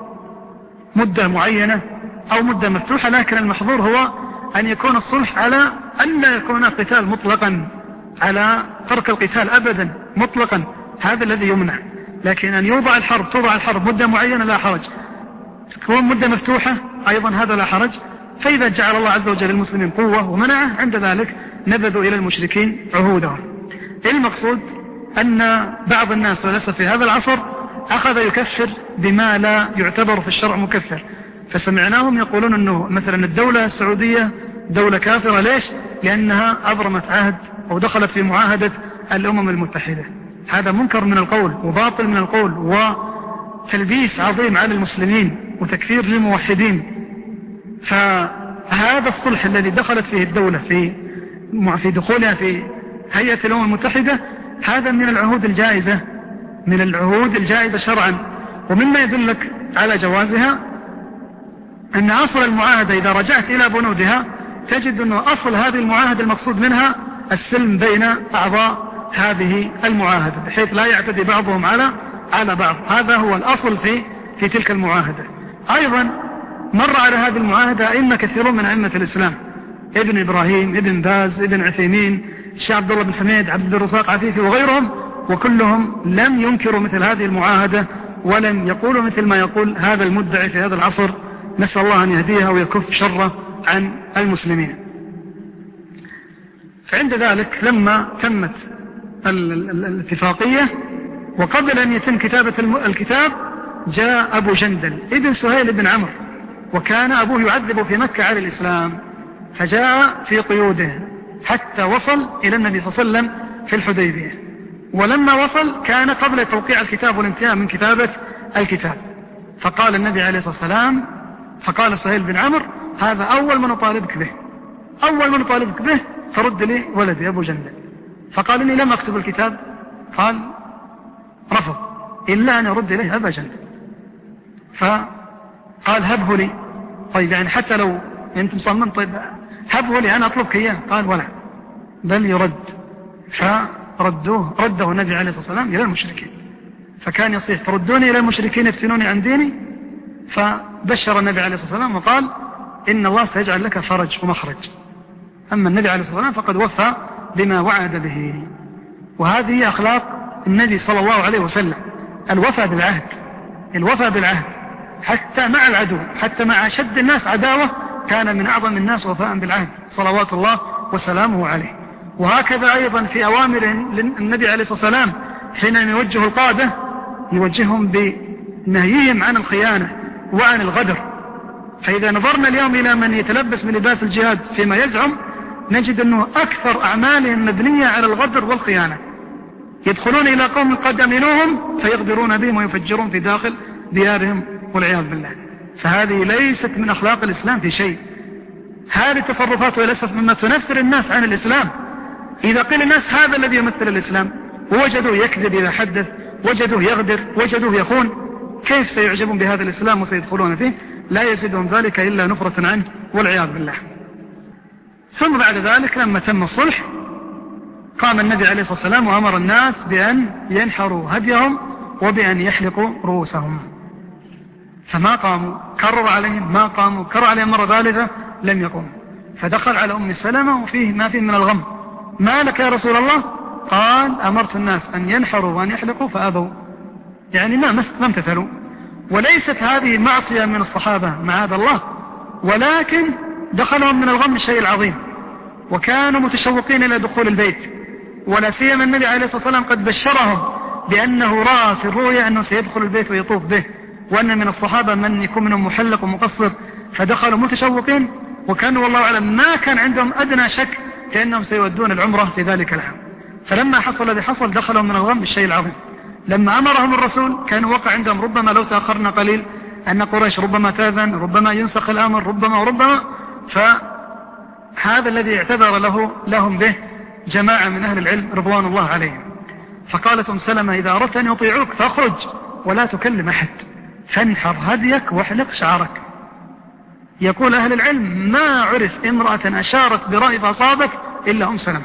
مدة معينة أو مدة مفتوحة، لكن المحظور هو أن يكون الصلح على أن لا يكون قتال مطلقا، على ترك القتال أبدا مطلقا، هذا الذي يمنع. لكن أن توضع الحرب مدة معينة لا حرج، تكون مدة مفتوحة أيضا هذا لا حرج. فإذا جعل الله عز وجل المسلمين قوة ومنعه، عند ذلك نبذوا إلى المشركين عهودهم. المقصود أن بعض الناس وللأسف في هذا العصر أخذ يكفر بما لا يعتبر في الشرع مكفر. فسمعناهم يقولون أنه مثلا الدولة السعودية دولة كافرة. ليش؟ لأنها أبرمت عهد أو دخلت في معاهدة الأمم المتحدة. هذا منكر من القول وباطل من القول وتلبيس عظيم على المسلمين وتكفير للموحدين. فهذا الصلح الذي دخلت فيه الدولة في دخولها في هيئة الأمم المتحدة، هذا من العهود الجائزة شرعا. ومما يدلك على جوازها أن أصل المعاهدة إذا رجعت إلى بنودها تجد أن أصل هذه المعاهدة المقصود منها السلم بين أعضاء هذه المعاهدة بحيث لا يعتدي بعضهم على بعض. هذا هو الأصل في تلك المعاهدة. أيضا مر على هذه المعاهدة أئمة كثيرون من أئمة الإسلام، ابن إبراهيم، ابن باز، ابن عثيمين، الشيخ عبد الله بن حميد، عبد الرزاق عفيفي وغيرهم، وكلهم لم ينكروا مثل هذه المعاهدة ولم يقولوا مثل ما يقول هذا المدعي في هذا العصر، نسأل الله أن يهديها ويكف شره عن المسلمين. فعند ذلك لما تمت الاتفاقية وقبل أن يتم كتابة الكتاب جاء أبو جندل ابن سهيل بن عمرو، وكان أبوه يعذب في مكة على الإسلام، فجاء في قيوده حتى وصل إلى النبي صلى الله عليه وسلم في الحديبية. ولما وصل كان قبل توقيع الكتاب والانتهاء من كتابة الكتاب، فقال النبي عليه الصلاة والسلام، فقال سهيل بن عمرو: هذا أول من أطالبك به، أول من أطالبك به فرد لي ولدي أبو جندل. فقال: إني لم أكتب الكتاب. قال: رفض إلا أن يرد إليه أبا جندل. فقال: هبه لي. طيب يعني حتى لو أنت مصمم، طيب هبه لي أنا أطلبك إياه. قال: ولا، بل يرد. رده النبي عليه الصلاة والسلام إلى المشركين، فكان يصيح: تردوني إلى المشركين يفتنوني عن ديني. فبشر النبي عليه الصلاة والسلام وقال: إن الله سيجعل لك فرج ومخرج. أما النبي عليه الصلاة والسلام فقد وفى بما وعد به. وهذه أخلاق النبي صلى الله عليه وسلم، الوفى بالعهد، الوفى بالعهد حتى مع العدو، حتى مع أشد الناس عداوة كان من أعظم الناس وفاء بالعهد صلوات الله وسلامه عليه. وهكذا أيضا في أوامر للنبي عليه الصلاة والسلام حين يوجه القادة يوجههم بنهيهم عن الخيانة وعن الغدر. فإذا نظرنا اليوم إلى من يتلبس من لباس الجهاد فيما يزعم نجد أنه أكثر أعمالهم مبنية على الغدر والخيانة، يدخلون إلى قوم قد أمنوهم فيغدرون بهم ويفجرون في داخل ديارهم والعياذ بالله. فهذه ليست من أخلاق الإسلام في شيء. هذه التصرفات وللأسف مما تنفر الناس عن الإسلام. إذا قيل الناس هذا الذي يمثل الإسلام ووجدوه يكذب إذا حدث، وجدوه يغدر، وجدوه يخون، كيف سيعجبون بهذا الإسلام وسيدخلون فيه؟ لا يزيدهم ذلك إلا نفرة عنه والعياذ بالله. ثم بعد ذلك لما تم الصلح قام النبي عليه الصلاة والسلام وأمر الناس بأن ينحروا هديهم وبأن يحلقوا رؤوسهم، فما قاموا. كرر عليهم ما قاموا، كرر عليهم مرة ثالثة لم يقوم. فدخل على أم سلمة وفيه ما فيه من الغم: ما لك يا رسول الله؟ قال: أمرت الناس أن ينحروا وأن يحلقوا فأبوا، يعني ما امتثلوا. وليست هذه معصية من الصحابة معاذ الله، ولكن دخلهم من الغم الشيء العظيم، وكانوا متشوقين إلى دخول البيت، ولا سيما النبي عليه الصلاة والسلام قد بشرهم بأنه رأى في الرؤيا أنه سيدخل البيت ويطوف به، وأن من الصحابة من يكون منهم محلق ومقصر، فدخلوا متشوقين، وكانوا والله أعلم ما كان عندهم أدنى شك كأنهم سيودون العمرة في ذلك العام. فلما حصل الذي حصل دخلهم من الغم بالشيء العظيم. لما أمرهم الرسول كان وقع عندهم ربما لو تأخرنا قليل أن قريش ربما تأذن، ربما ينسخ الأمر، ربما. فهذا الذي اعتذر لهم به جماعة من أهل العلم رضوان الله عليهم. فقالت أم سلمة: إذا أردت أن يطيعوك فاخرج ولا تكلم أحد، فانحر هديك واحلق شعرك. يقول أهل العلم: ما عرف امرأة أشارت برأي فأصابت إلا أم سلمة.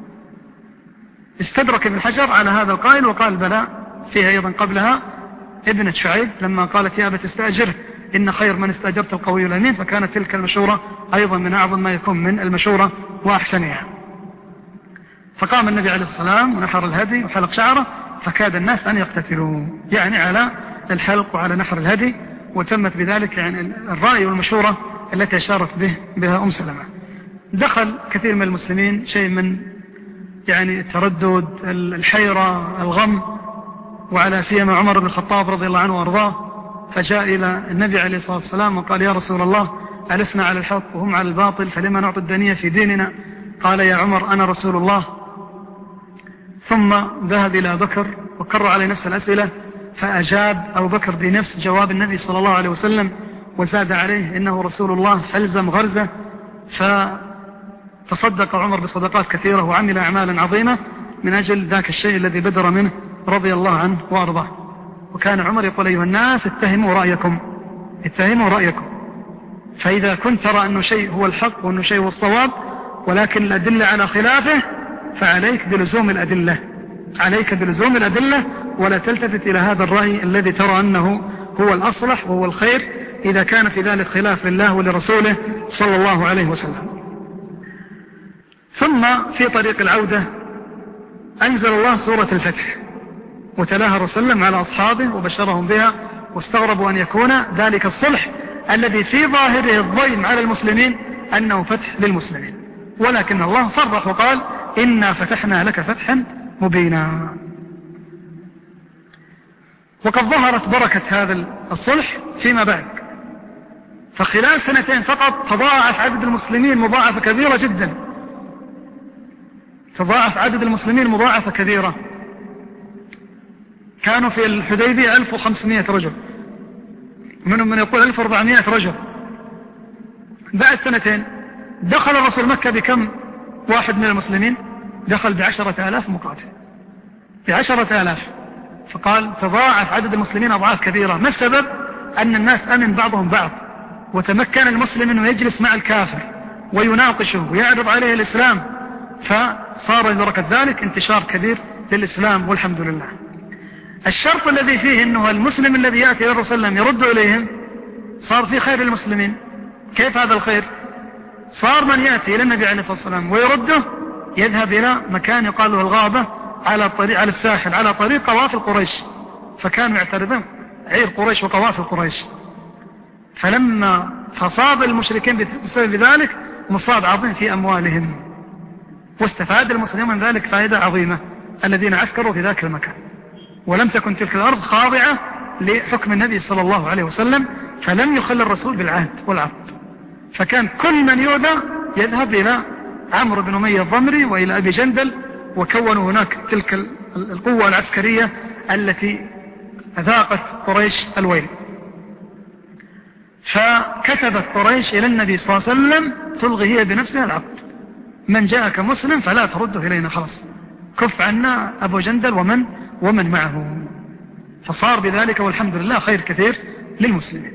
استدرك ابن حجر على هذا القائل وقال: بلى. فيها أيضا قبلها ابنة شعيب لما قالت: يا أبت استأجره إن خير من استأجرت القوي الأمين. فكانت تلك المشورة أيضا من أعظم ما يكون من المشورة وأحسنها. فقام النبي عليه الصلاة والسلام ونحر الهدي وحلق شعره، فكاد الناس أن يقتتلوا يعني على الحلق وعلى نحر الهدي، وتمت بذلك يعني الرأي والمشورة التي أشارت بها أم سلمة. دخل كثير من المسلمين شيء من يعني التردد، الحيرة، الغم، وعلى سيما عمر بن الخطاب رضي الله عنه وأرضاه، فجاء إلى النبي عليه الصلاة والسلام وقال: يا رسول الله، ألسنا على الحق وهم على الباطل، فلما نعطي الدنيا في ديننا؟ قال: يا عمر أنا رسول الله. ثم ذهب إلى بكر وكرر عليه نفس الأسئلة، فأجاب أبو بكر بنفس جواب النبي صلى الله عليه وسلم وزاد عليه: إنه رسول الله فالزم غرزه. فتصدق عمر بصدقات كثيرة وعمل أعمالا عظيمة من أجل ذاك الشيء الذي بدر منه رضي الله عنه وأرضاه. وكان عمر يقول: أيها الناس اتهموا رأيكم، اتهموا رأيكم. فإذا كنت ترى أنه شيء هو الحق وأنه شيء هو الصواب ولكن الأدلة على خلافه فعليك بلزوم الأدلة، عليك بلزوم الأدلة، ولا تلتفت إلى هذا الرأي الذي ترى أنه هو الأصلح وهو الخير إذا كان في ذلك خلاف لله ولرسوله صلى الله عليه وسلم. ثم في طريق العودة أنزل الله سورة الفتح وتلاها رسول على أصحابه وبشرهم بها، واستغربوا أن يكون ذلك الصلح الذي في ظاهره الضيم على المسلمين أنه فتح للمسلمين، ولكن الله صرح وقال إنا فتحنا لك فتحا مبينا. وقد ظهرت بركة هذا الصلح فيما بعد، فخلال 2 فقط تضاعف عدد المسلمين مضاعفة كبيرة جدا، تضاعف عدد المسلمين مضاعفة كبيرة. كانوا في الحديبية 1500 رجل، منهم من يقول 1400 رجل. بعد 2 دخل الرسول مكة بكم واحد من المسلمين؟ دخل ب10,000 مقاتل، ب10,000. فقال تضاعف عدد المسلمين أضعاف كبيرة. ما السبب؟ أن الناس أمن بعضهم بعض، وتمكن المسلم أنه يجلس مع الكافر ويناقشه ويعرض عليه الإسلام، فصار ببركة ذلك انتشار كبير للإسلام والحمد لله. الشرط الذي فيه أنه المسلم الذي يأتي إلى الرسول يرد إليهم، صار في خير للمسلمين. كيف هذا الخير؟ صار من يأتي إلى النبي عليه الصلاة والسلام ويرده يذهب إلى مكان يقال له الغابة على الساحل على طريق قوافل قريش، فكانوا يعترضون عير قريش وقوافل قريش. فلما فصاب المشركين بسبب ذلك مصاب عظيم في أموالهم، واستفاد المسلمون من ذلك فائدة عظيمة الذين عسكروا في ذاك المكان، ولم تكن تلك الأرض خاضعة لحكم النبي صلى الله عليه وسلم، فلم يخل الرسول بالعهد والعقد. فكان كل من يؤذى يذهب إلى عمرو بن أمية الضمري وإلى أبي جندل، وكونوا هناك تلك القوة العسكرية التي أذاقت قريش الويل. فكتبت قريش إلى النبي صلى الله عليه وسلم تلغي هي بنفسها العقد، من جاءك مسلم فلا ترده إلينا، خلاص كف عنا أبو جندل ومن معه. فصار بذلك والحمد لله خير كثير للمسلمين.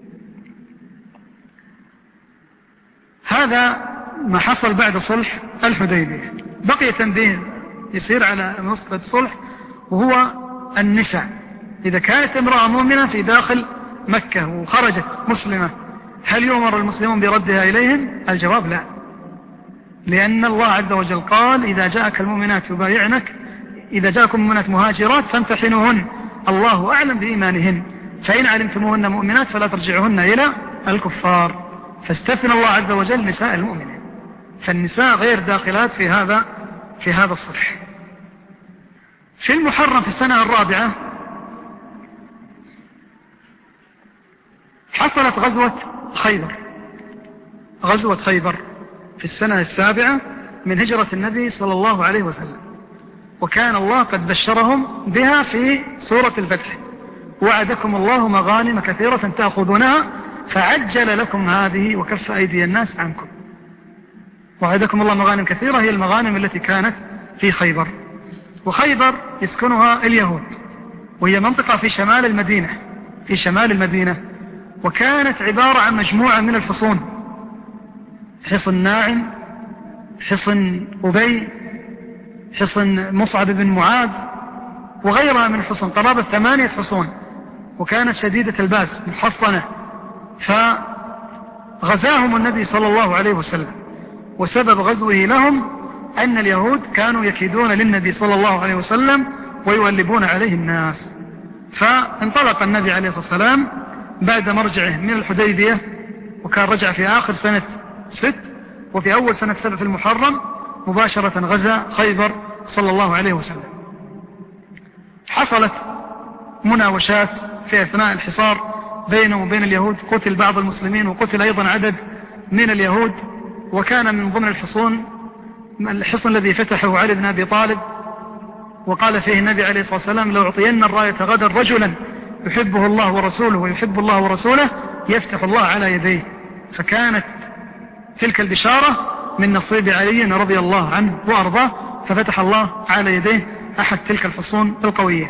هذا ما حصل بعد صلح الحديبية. بقي تنبيه يصير على مسألة الصلح، وهو النساء. إذا كانت امرأة مؤمنة في داخل مكة وخرجت مسلمة، هل يؤمر المسلمون بردها إليهم؟ الجواب لا، لأن الله عز وجل قال إذا جاءك المؤمنات يبايعنك، إذا جاءكم مؤمنات مهاجرات فامتحنوهن الله أعلم بإيمانهن، فإن علمتموهن مؤمنات فلا ترجعوهن إلى الكفار. فاستثنى الله عز وجل نساء المؤمنين، فالنساء غير داخلات في هذا الصلح. في المحرم في السنة الرابعة حصلت غزوة خيبر في السنة السابعة من هجرة النبي صلى الله عليه وسلم، وكان الله قد بشرهم بها في سورة الفتح: وعدكم الله مغانم كثيرة تأخذونها فعجل لكم هذه وكف أيدي الناس عنكم. وعدكم الله مغانم كثيرة هي المغانم التي كانت في خيبر، وخيبر يسكنها اليهود، وهي منطقة في شمال المدينة، وكانت عبارة عن مجموعة من الحصون: حصن ناعم، حصن أبي، حصن مصعب بن معاذ، وغيرها من حصن، قرابة 8 حصون، وكانت شديدة الباس محصنة. فغزاهم النبي صلى الله عليه وسلم، وسبب غزوه لهم أن اليهود كانوا يكيدون للنبي صلى الله عليه وسلم ويؤلبون عليه الناس. فانطلق النبي عليه الصلاة والسلام بعد مرجعه من الحديبية، وكان رجع في آخر سنة 6، وفي أول سنة 7 في المحرم مباشرة غزا خيبر صلى الله عليه وسلم. حصلت مناوشات في أثناء الحصار بينه وبين اليهود، قتل بعض المسلمين وقتل أيضا عدد من اليهود. وكان من ضمن الحصن الذي فتحه علي بن أبي طالب، وقال فيه النبي عليه الصلاة والسلام: لو أعطين الراية غدا رجلا يحبه الله ورسوله ويحب الله ورسوله يفتح الله على يديه. فكانت تلك البشارة من نصيب علي رضي الله عنه وأرضاه، ففتح الله على يديه أحد تلك الحصون القوية.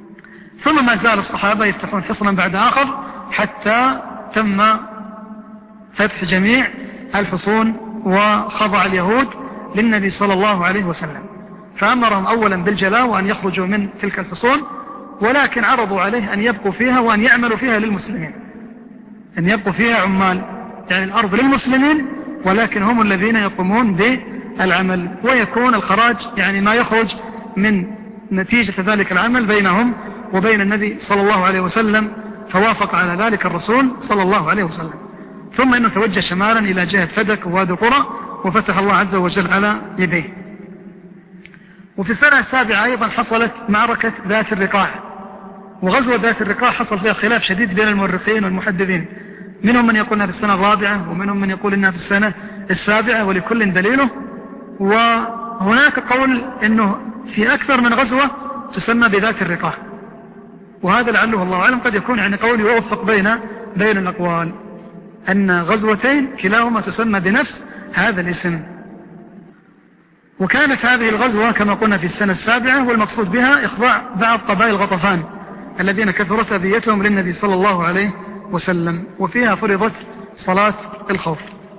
ثم ما زال الصحابة يفتحون حصنا بعد آخر حتى تم فتح جميع الحصون وخضع اليهود للنبي صلى الله عليه وسلم. فأمرهم أولا بالجلاء وأن يخرجوا من تلك الحصون، ولكن عرضوا عليه أن يبقوا فيها وأن يعملوا فيها للمسلمين، أن يبقوا فيها عمال، يعني الأرض للمسلمين ولكن هم الذين يقومون بالعمل، ويكون الخراج يعني ما يخرج من نتيجة ذلك العمل بينهم وبين النبي صلى الله عليه وسلم. فوافق على ذلك الرسول صلى الله عليه وسلم. ثم إنه توجه شمالا إلى جهة فدك ووادي القرى، وفتح الله عز وجل على يديه. وفي السنة السابعة أيضا حصلت معركة ذات الرقاع، وغزوة ذات الرقاع حصل فيها خلاف شديد بين المؤرخين والمحدثين، منهم من يقول انها في السنة الرابعة ومنهم من يقول انها في السنة السابعة، ولكل دليله. وهناك قول انه في اكثر من غزوة تسمى بذات الرقاع، وهذا لعله الله اعلم قد يكون يعني قول يوفق بين الاقوال، ان غزوتين كلاهما تسمى بنفس هذا الاسم. وكانت هذه الغزوة كما قلنا في السنة السابعة، والمقصود بها إخضاع بعض قبائل غطفان الذين كثرت أذيتهم للنبي صلى الله عليه وسلم، وفيها فرضت صلاة الخوف.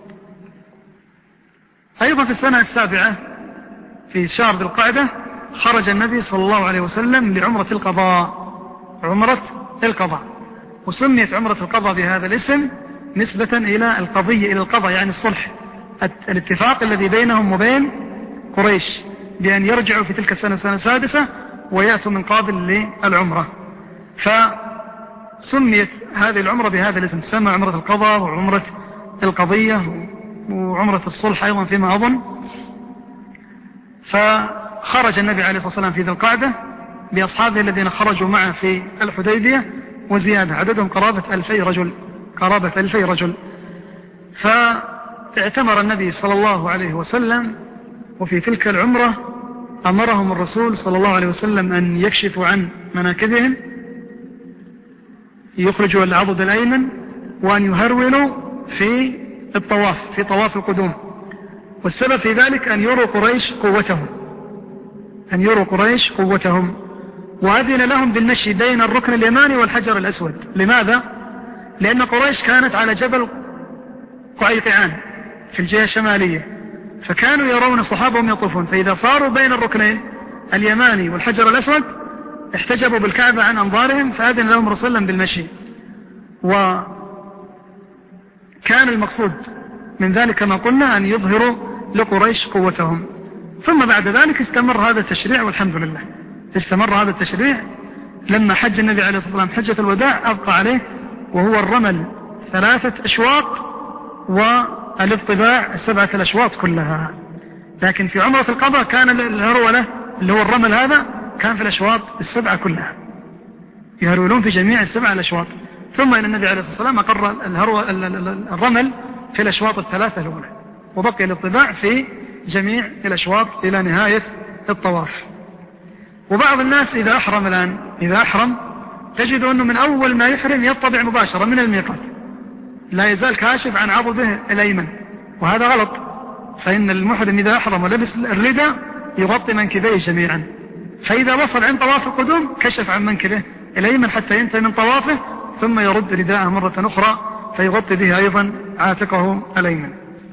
أيضا في السنة السابعة في شهر ذي القعدة خرج النبي صلى الله عليه وسلم لعمرة القضاء، عمرة القضاء، وسميت عمرة القضاء بهذا الاسم نسبة إلى القضية، إلى القضاء يعني الصلح، الاتفاق الذي بينهم وبين قريش بأن يرجعوا في تلك السنة السادسة ويأتوا من قابل للعمرة. فسميت هذه العمرة بهذا الاسم، تسمى عمرة القضاء وعمرة القضية وعمرة الصلح أيضا فيما أظن. فخرج النبي عليه الصلاة والسلام في ذي القعدة بأصحابه الذين خرجوا معه في الحديبية وزيادة، عددهم قرابة 2000 رجل. فاعتمر النبي صلى الله عليه وسلم، وفي تلك العمرة أمرهم الرسول صلى الله عليه وسلم أن يكشفوا عن مناكبهم، يخرجوا العضد الأيمن، وأن يهرولوا في الطواف، في طواف القدوم. والسبب في ذلك أن يروا قريش قوتهم، وأذن لهم بالمشي بين الركن اليماني والحجر الأسود. لماذا؟ لأن قريش كانت على جبل قعيقعان في الجهة الشمالية، فكانوا يرون صحابهم يطوفون، فإذا صاروا بين الركنين اليماني والحجر الأسود احتجبوا بالكعبة عن أنظارهم، فأذن لهم رسولا بالمشي. وكان المقصود من ذلك كما قلنا أن يظهروا لقريش قوتهم. ثم بعد ذلك استمر هذا التشريع، والحمد لله استمر هذا التشريع لما حج النبي عليه الصلاة والسلام حجة الوداع، أبقى عليه وهو الرمل 3 أشواط والاطباع 7 الأشواط كلها. لكن في عمرة القضاء كان الهرولة اللي هو الرمل هذا كان في الأشواط 7 كلها، يهرولون في جميع 7 الأشواط. ثم إن النبي عليه الصلاة والسلام أقر الرمل في الأشواط 3 الأولى، وبقي الاطباع في جميع الأشواط إلى نهاية الطواف. وبعض الناس إذا أحرم الآن، إذا أحرم تجد أنه من أول ما يحرم يطبع مباشرة من الميقات، لا يزال كاشف عن عضده الأيمن، وهذا غلط. فإن المحرم إذا أحرم ولبس الرداء يغطي منكبيه جميعا، فإذا وصل عند طواف القدوم كشف عن منكبه الأيمن حتى ينتهي من طوافه، ثم يرد رداءه مرة أخرى فيغطي به أيضا عاتقه الأيمن.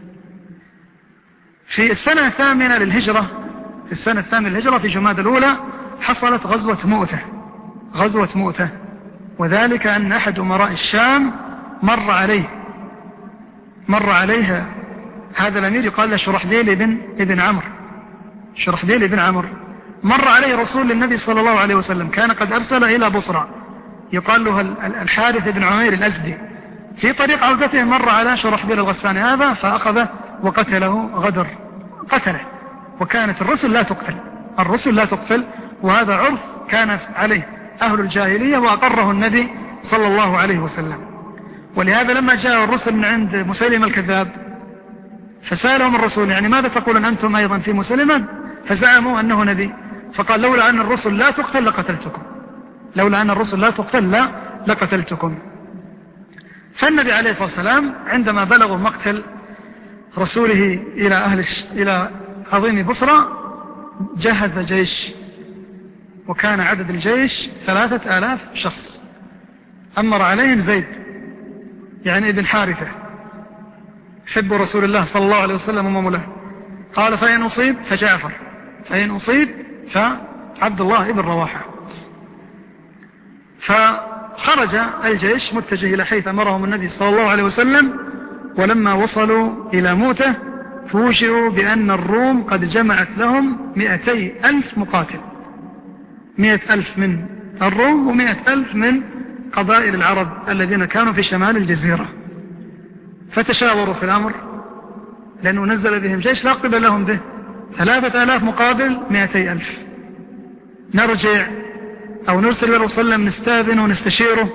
في السنة الثامنة للهجرة، في السنة الثامنة للهجرة في جماد الأولى حصلت غزوة مؤتة، وذلك أن أحد أمراء الشام مر عليه هذا الأمير يقال له شرحبيل بن عمرو، مر عليه رسول للنبي صلى الله عليه وسلم، كان قد أرسل إلى بصرى، يقال له الحارث بن عمير الأزدي. في طريق عودته مر على شرحبيل الغساني هذا فأخذه وقتله قتله. وكانت الرسل لا تقتل، وهذا عرف كان عليه أهل الجاهلية وأقره النبي صلى الله عليه وسلم. ولهذا لما جاء الرسل من عند مسيلمة الكذاب فسألهم الرسول يعني ماذا تقولون أنتم أيضا في مسيلمة؟ فزعموا أنه نبي، فقال لولا أن الرسل لا تقتل لقتلتكم. فالنبي عليه الصلاة والسلام عندما بلغوا مقتل رسوله إلى عظيم بصرى جهز جيش، وكان عدد الجيش 3000 شخص، أمر عليهم زيد يعني ابن حارثة، حب رسول الله صلى الله عليه وسلم ومولاه. قال فإن أصيب فجعفر، فإن أصيب فعبد الله بن رواحة. فخرج الجيش متجه إلى حيث أمرهم النبي صلى الله عليه وسلم، ولما وصلوا إلى موته فوجئوا بأن الروم قد جمعت لهم 200,000 مقاتل، 100,000 من الروم و100,000 من قبائل العرب الذين كانوا في شمال الجزيرة. فتشاوروا في الأمر، لأنه نزل بهم جيش لا قبل لهم به، 3,000 مقابل 200,000. نرجع أو نرسل إلى الرسول صلى الله عليه وسلم نستاذن ونستشيره.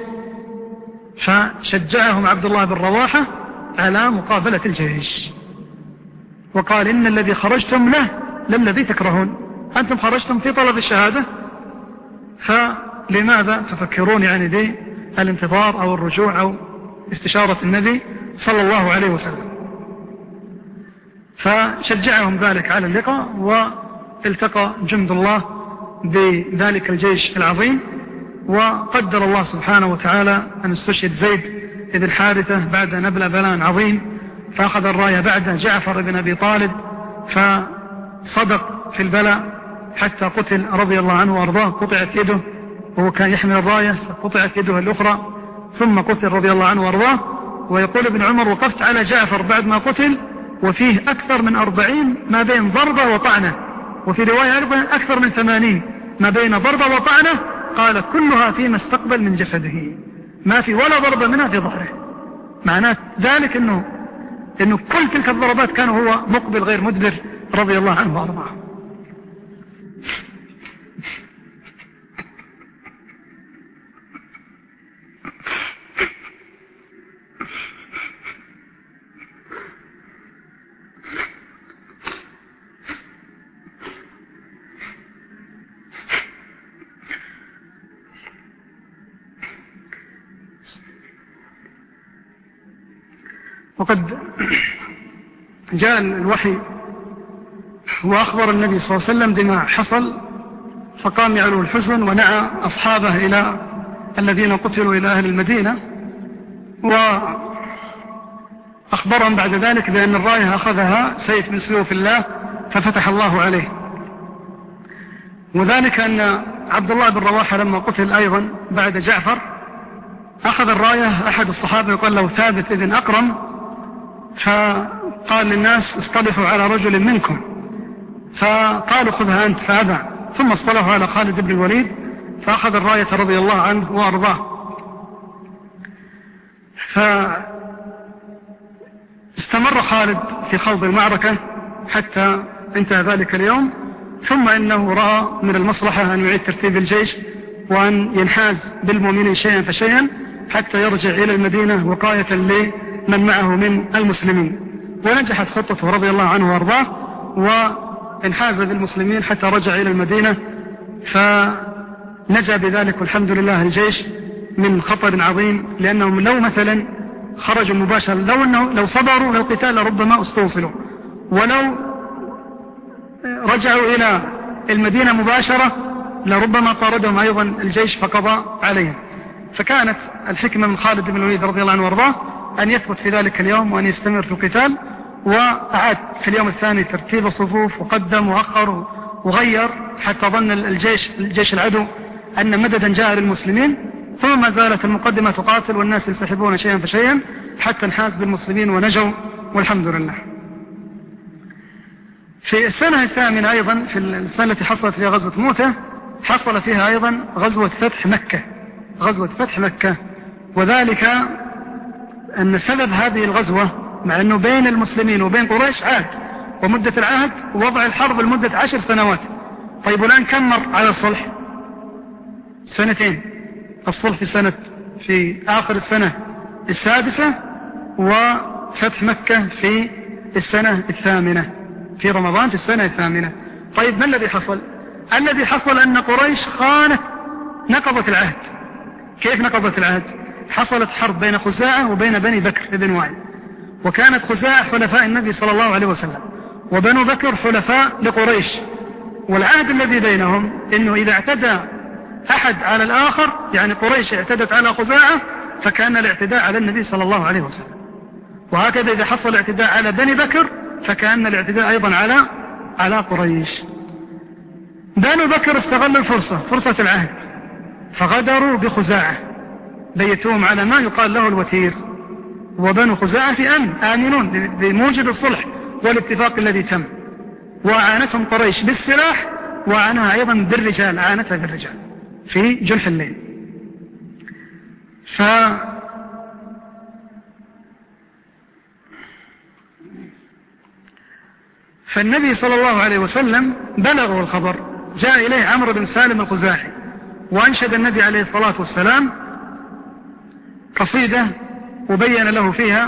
فشجعهم عبد الله بن رواحة على مقابلة الجيش، وقال إن الذي خرجتم له للذي تكرهون، أنتم خرجتم في طلب الشهادة، فلماذا تفكرون يعني بالانتظار أو الرجوع أو استشارة النبي صلى الله عليه وسلم؟ فشجعهم ذلك على اللقاء، والتقى جند الله بذلك الجيش العظيم. وقدر الله سبحانه وتعالى أن استشهد زيد بن حارثة بعد نبل بلاء عظيم، فأخذ الراية بعد جعفر بن أبي طالب، فصدق في البلاء حتى قتل رضي الله عنه وأرضاه، قطعت يده وهو كان يحمل الراية، فقطعت يده الأخرى ثم قتل رضي الله عنه وأرضاه. ويقول ابن عمر وقفت على جعفر بعد ما قتل وفيه أكثر من 40 ما بين ضربة وطعنة، وفي رواية أيضا أكثر من 80 ما بين ضربة وطعنة، قال كلها فيما استقبل من جسده، ما في ولا ضربة منها في ظهره. معناه ذلك إنه كل تلك الضربات كان هو مقبل غير مدبر رضي الله عنه وأرضاه. وقد جاء الوحي وأخبر النبي صلى الله عليه وسلم بما حصل، فقام يعلو الحزن ونعى أصحابه إلى الذين قتلوا إلى أهل المدينة، وأخبرهم بعد ذلك بأن الراية أخذها سيف من سيوف الله ففتح الله عليه. وذلك أن عبد الله بن رواحة لما قتل أيضا بعد جعفر أخذ الراية أحد الصحابة يقال له ثابت بن أقرم، فقال للناس اصطلحوا على رجل منكم، فقالوا خذها أنت فأبى، ثم اصطلحوا على خالد بن الوليد فأخذ الراية رضي الله عنه وأرضاه. فاستمر خالد في خوض المعركة حتى انتهى ذلك اليوم، ثم إنه رأى من المصلحة أن يعيد ترتيب الجيش وأن ينحاز بالمؤمنين شيئا فشيئا حتى يرجع إلى المدينة وقاية لمن معه من المسلمين. ونجحت خطته رضي الله عنه وارضاه، وانحاز بالمسلمين حتى رجع إلى المدينة، فنجا بذلك والحمد لله الجيش من خطر عظيم، لأنهم لو مثلا خرجوا مباشرة لو صبروا للقتال لربما استوصلوا، ولو رجعوا إلى المدينة مباشرة لربما طاردهم أيضا الجيش فقضى عليهم. فكانت الحكمة من خالد بن الوليد رضي الله عنه وارضاه أن يثبت في ذلك اليوم وأن يستمر في القتال، وأعاد في اليوم الثاني ترتيب الصفوف وقدم وأخر وغير حتى ظن الجيش العدو أن مددا جاء للمسلمين، ثم ما زالت المقدمة تقاتل والناس ينسحبون شيئا فشيئا حتى انحاز بالمسلمين ونجوا والحمد لله. في السنة الثامنة أيضا، في السنة التي حصلت فيها غزوة موتة، حصل فيها أيضا غزوة فتح مكة. وذلك أن سبب هذه الغزوة مع أنه بين المسلمين وبين قريش عهد، ومدة العهد وضع الحرب لمدة 10 سنوات. طيب والآن كم مر على الصلح؟ 2 الصلح في آخر السنة السادسة، وفتح مكة في السنة الثامنة، في رمضان في السنة الثامنة. طيب ما الذي حصل؟ الذي حصل أن قريش نقضت العهد. كيف نقضت العهد؟ حصلت حرب بين خزاعة وبين بني بكر بن وائل، وكانت خزاعة حلفاء النبي صلى الله عليه وسلم، وبنو بكر حلفاء لقريش، والعهد الذي بينهم إنه إذا اعتدى أحد على الآخر، يعني قريش اعتدت على خزاعة، فكان الاعتداء على النبي صلى الله عليه وسلم. وهكذا إذا حصل الاعتداء على بني بكر فكأن الاعتداء أيضا على قريش. بنو بكر استغلوا الفرصة، فرصة العهد، فغدروا بخزاعة، بيتوهم على ما يقال له الوتير، وبنو خزاعة في آمنون بموجب الصلح والاتفاق الذي تم، وأعانتهم قريش بالسلاح، وأعانها أيضا بالرجال، أعانتها بالرجال في جنح الليل. فالنبي صلى الله عليه وسلم بلغه الخبر، جاء إليه عمرو بن سالم الخزاعي، وأنشد النبي عليه الصلاة والسلام قصيدة وبين له فيها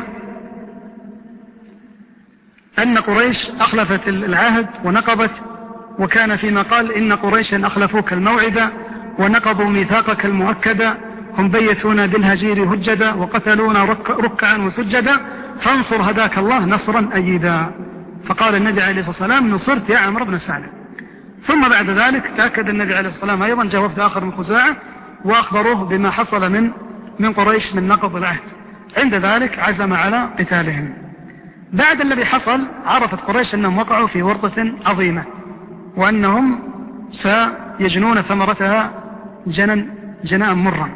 أن قريش أخلفت العهد ونقضت، وكان فيما قال إن قريشا أخلفوك الموعد ونقضوا ميثاقك المؤكد، هم بيتونا بالهجير هجدا وقتلونا ركعا وسجدا، فانصر هداك الله نصرا أيدا. فقال النبي عليه الصلاة والسلام نصرت يا عمرو بن سالم. ثم بعد ذلك تأكد النبي عليه الصلاة والسلام أيضا جاء وفد آخر من خزاعة وأخبروه بما حصل من قريش من نقض العهد. عند ذلك عزم على قتالهم. بعد الذي حصل عرفت قريش أنهم وقعوا في ورطة عظيمة، وأنهم سيجنون ثمرتها جناء مرا.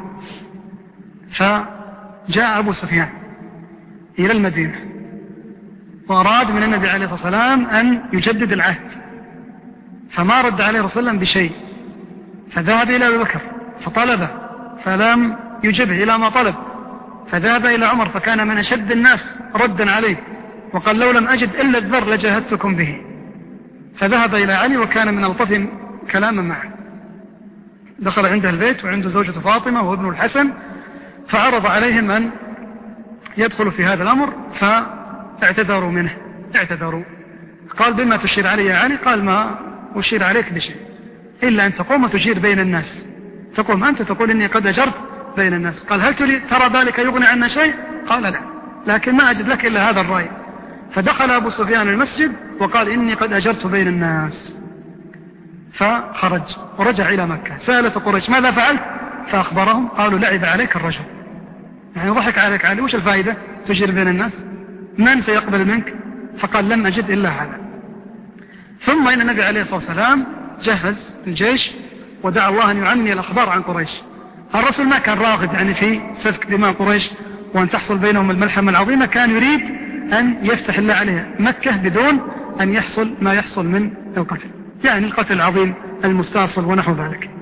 فجاء أبو سفيان إلى المدينة وأراد من النبي عليه الصلاة والسلام أن يجدد العهد، فما رد عليه رسول الله بشيء، فذهب إلى أبي بكر فطلبه فلم يجبه إلى ما طلب، فذهب إلى عمر فكان من أشد الناس ردا عليه، وقال لو لم أجد إلا الذر لجاهدتكم به. فذهب إلى علي وكان من ألطف كلاما معه، دخل عنده البيت وعنده زوجة فاطمة وابن الحسن، فعرض عليهم أن يدخلوا في هذا الأمر، فاعتذروا منه، اعتذروا. قال بما تشير علي يا علي؟ قال ما أشير عليك بشيء إلا أن تقوم وتجير بين الناس، تقوم أنت تقول إني قد أجرت بين الناس. قال هل ترى ذلك يغني عنا شيء؟ قال لا، لكن ما أجد لك إلا هذا الرأي. فدخل أبو سفيان المسجد وقال إني قد أجرت بين الناس، فخرج ورجع إلى مكة. سألت قريش ماذا فعلت؟ فأخبرهم، قالوا لعب عليك الرجل، يعني ضحك عليك علي، وش الفائدة تجير بين الناس؟ من سيقبل منك؟ فقال لم أجد إلا هذا. ثم إن النبي عليه الصلاة والسلام جهز الجيش ودعا الله أن يعمي الأخبار عن قريش. الرسول ما كان راغب يعني في سفك دماء قريش وأن تحصل بينهم الملحمة العظيمة، كان يريد أن يفتح الله عليها مكة بدون أن يحصل ما يحصل من القتل، يعني القتل العظيم المستاصل ونحو ذلك.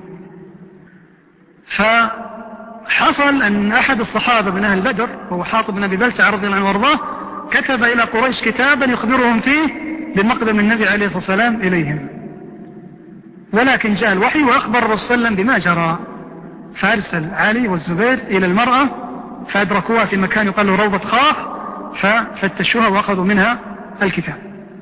فحصل أن أحد الصحابة من أهل بدر وهو حاطب بن أبي بلتع رضي الله عنه وارضاه كتب إلى قريش كتابا يخبرهم فيه بمقدم النبي عليه الصلاة والسلام إليهم، ولكن جاء الوحي وأخبر الرسول صلى الله عليه وسلم بما جرى. فأرسل علي والزبير إلى المرأة فأدركوها في مكان يقال له روضة خاخ، ففتشوها وأخذوا منها الكتاب.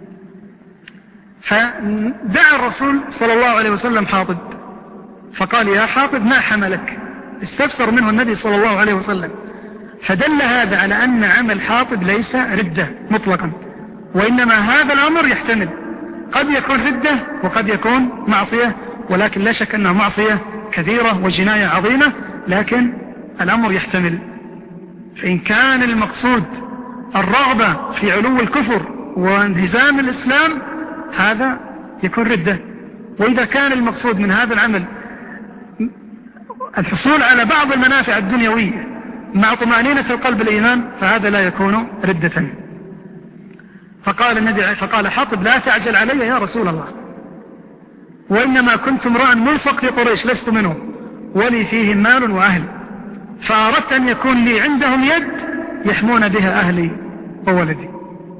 فدعا الرسول صلى الله عليه وسلم حاطب فقال يا حاطب ما حملك؟ استفسر منه النبي صلى الله عليه وسلم، فدل هذا على أن عمل حاطب ليس ردة مطلقا، وإنما هذا الأمر يحتمل قد يكون ردة وقد يكون معصية، ولكن لا شك أنها معصية كثيرة وجناية عظيمة، لكن الأمر يحتمل. فإن كان المقصود الرغبة في علو الكفر وانهزام الإسلام هذا يكون ردة، وإذا كان المقصود من هذا العمل الحصول على بعض المنافع الدنيوية مع طمأنينة القلب الإيمان فهذا لا يكون ردة. فقال حاطب لا تعجل علي يا رسول الله، وإنما كنت امرأ ملصق في قريش لست منهم ولي فيهم مال وأهل، فأردت أن يكون لي عندهم يد يحمون بها أهلي وولدي.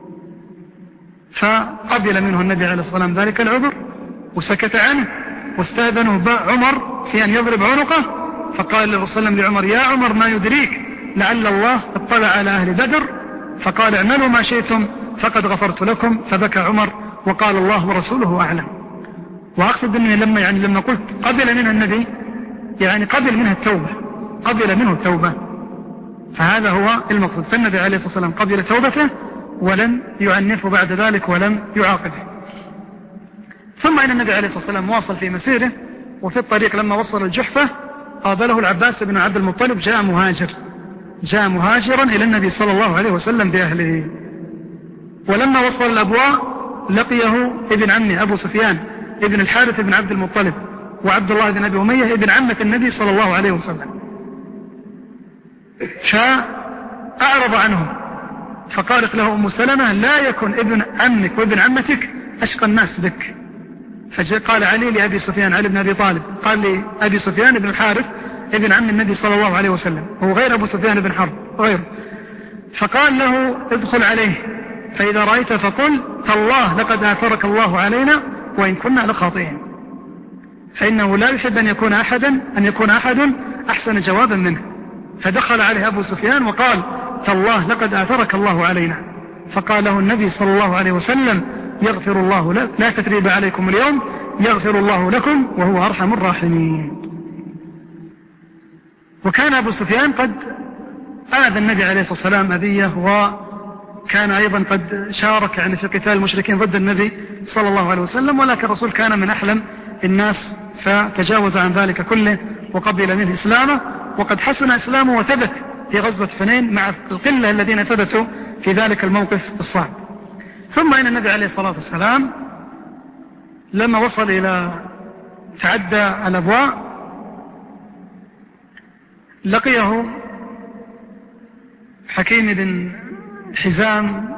فقبل منه النبي عليه الصلاة والسلام ذلك العذر وسكت عنه، واستأذنه عمر في أن يضرب عنقه، فقال للرسول صلى الله عليه وسلم لعمر يا عمر ما يدريك لعل الله اطلع على أهل بدر، فقال اعملوا ما شئتم فقد غفرت لكم، فبكى عمر وقال الله ورسوله أعلم. وأقصد أنه لما قلت قبل منه النبي يعني قبل منه التوبة، قبل منه التوبة، فهذا هو المقصود. فالنبي عليه الصلاة والسلام قبل توبته ولم يعنفه بعد ذلك ولم يعاقبه. ثم إن النبي عليه الصلاة والسلام واصل في مسيره، وفي الطريق لما وصل الجحفة قابله العباس بن عبد المطلب، جاء مهاجر جاء مهاجرا إلى النبي صلى الله عليه وسلم بأهله. ولما وصل الأبواء لقيه ابن عمه أبو سفيان ابن الحارث بن عبد المطلب وعبد الله بن أبي أمية ابن عمة النبي صلى الله عليه وسلم، فأعرض عنهم، فقالت له أم سلمة: لا يكن ابن عمك وابن عمتك أشقى الناس بك. فقال علي لأبي سفيان، علي بن أبي طالب، قال لي أبي سفيان بن الحارث ابن عم النبي صلى الله عليه وسلم، هو غير أبو سفيان بن حرب غيره، فقال له: ادخل عليه فإذا رأيت فقل: تالله لقد آثرك الله علينا وإن كنا لخاطئين، فإنه لا يحب أن يكون أحد أحسن جوابا منه. فدخل عليه أبو سفيان وقال: تالله لقد آثرك الله علينا. فقال له النبي صلى الله عليه وسلم: يغفر الله لك، لا تثريب عليكم اليوم، يغفر الله لكم وهو أرحم الراحمين. وكان أبو سفيان قد آذى النبي عليه الصلاة والسلام أذية، وكان أيضا قد شارك يعني في قتال المشركين ضد النبي صلى الله عليه وسلم، ولكن الرسول كان من أحلم الناس فتجاوز عن ذلك كله وقبل منه إسلامه، وقد حسن إسلامه وثبت في غزوة حنين مع القلة الذين ثبتوا في ذلك الموقف الصعب. ثم إن النبي عليه الصلاة والسلام لما وصل إلى تعدى الأبواء لقيه حكيم بن حزام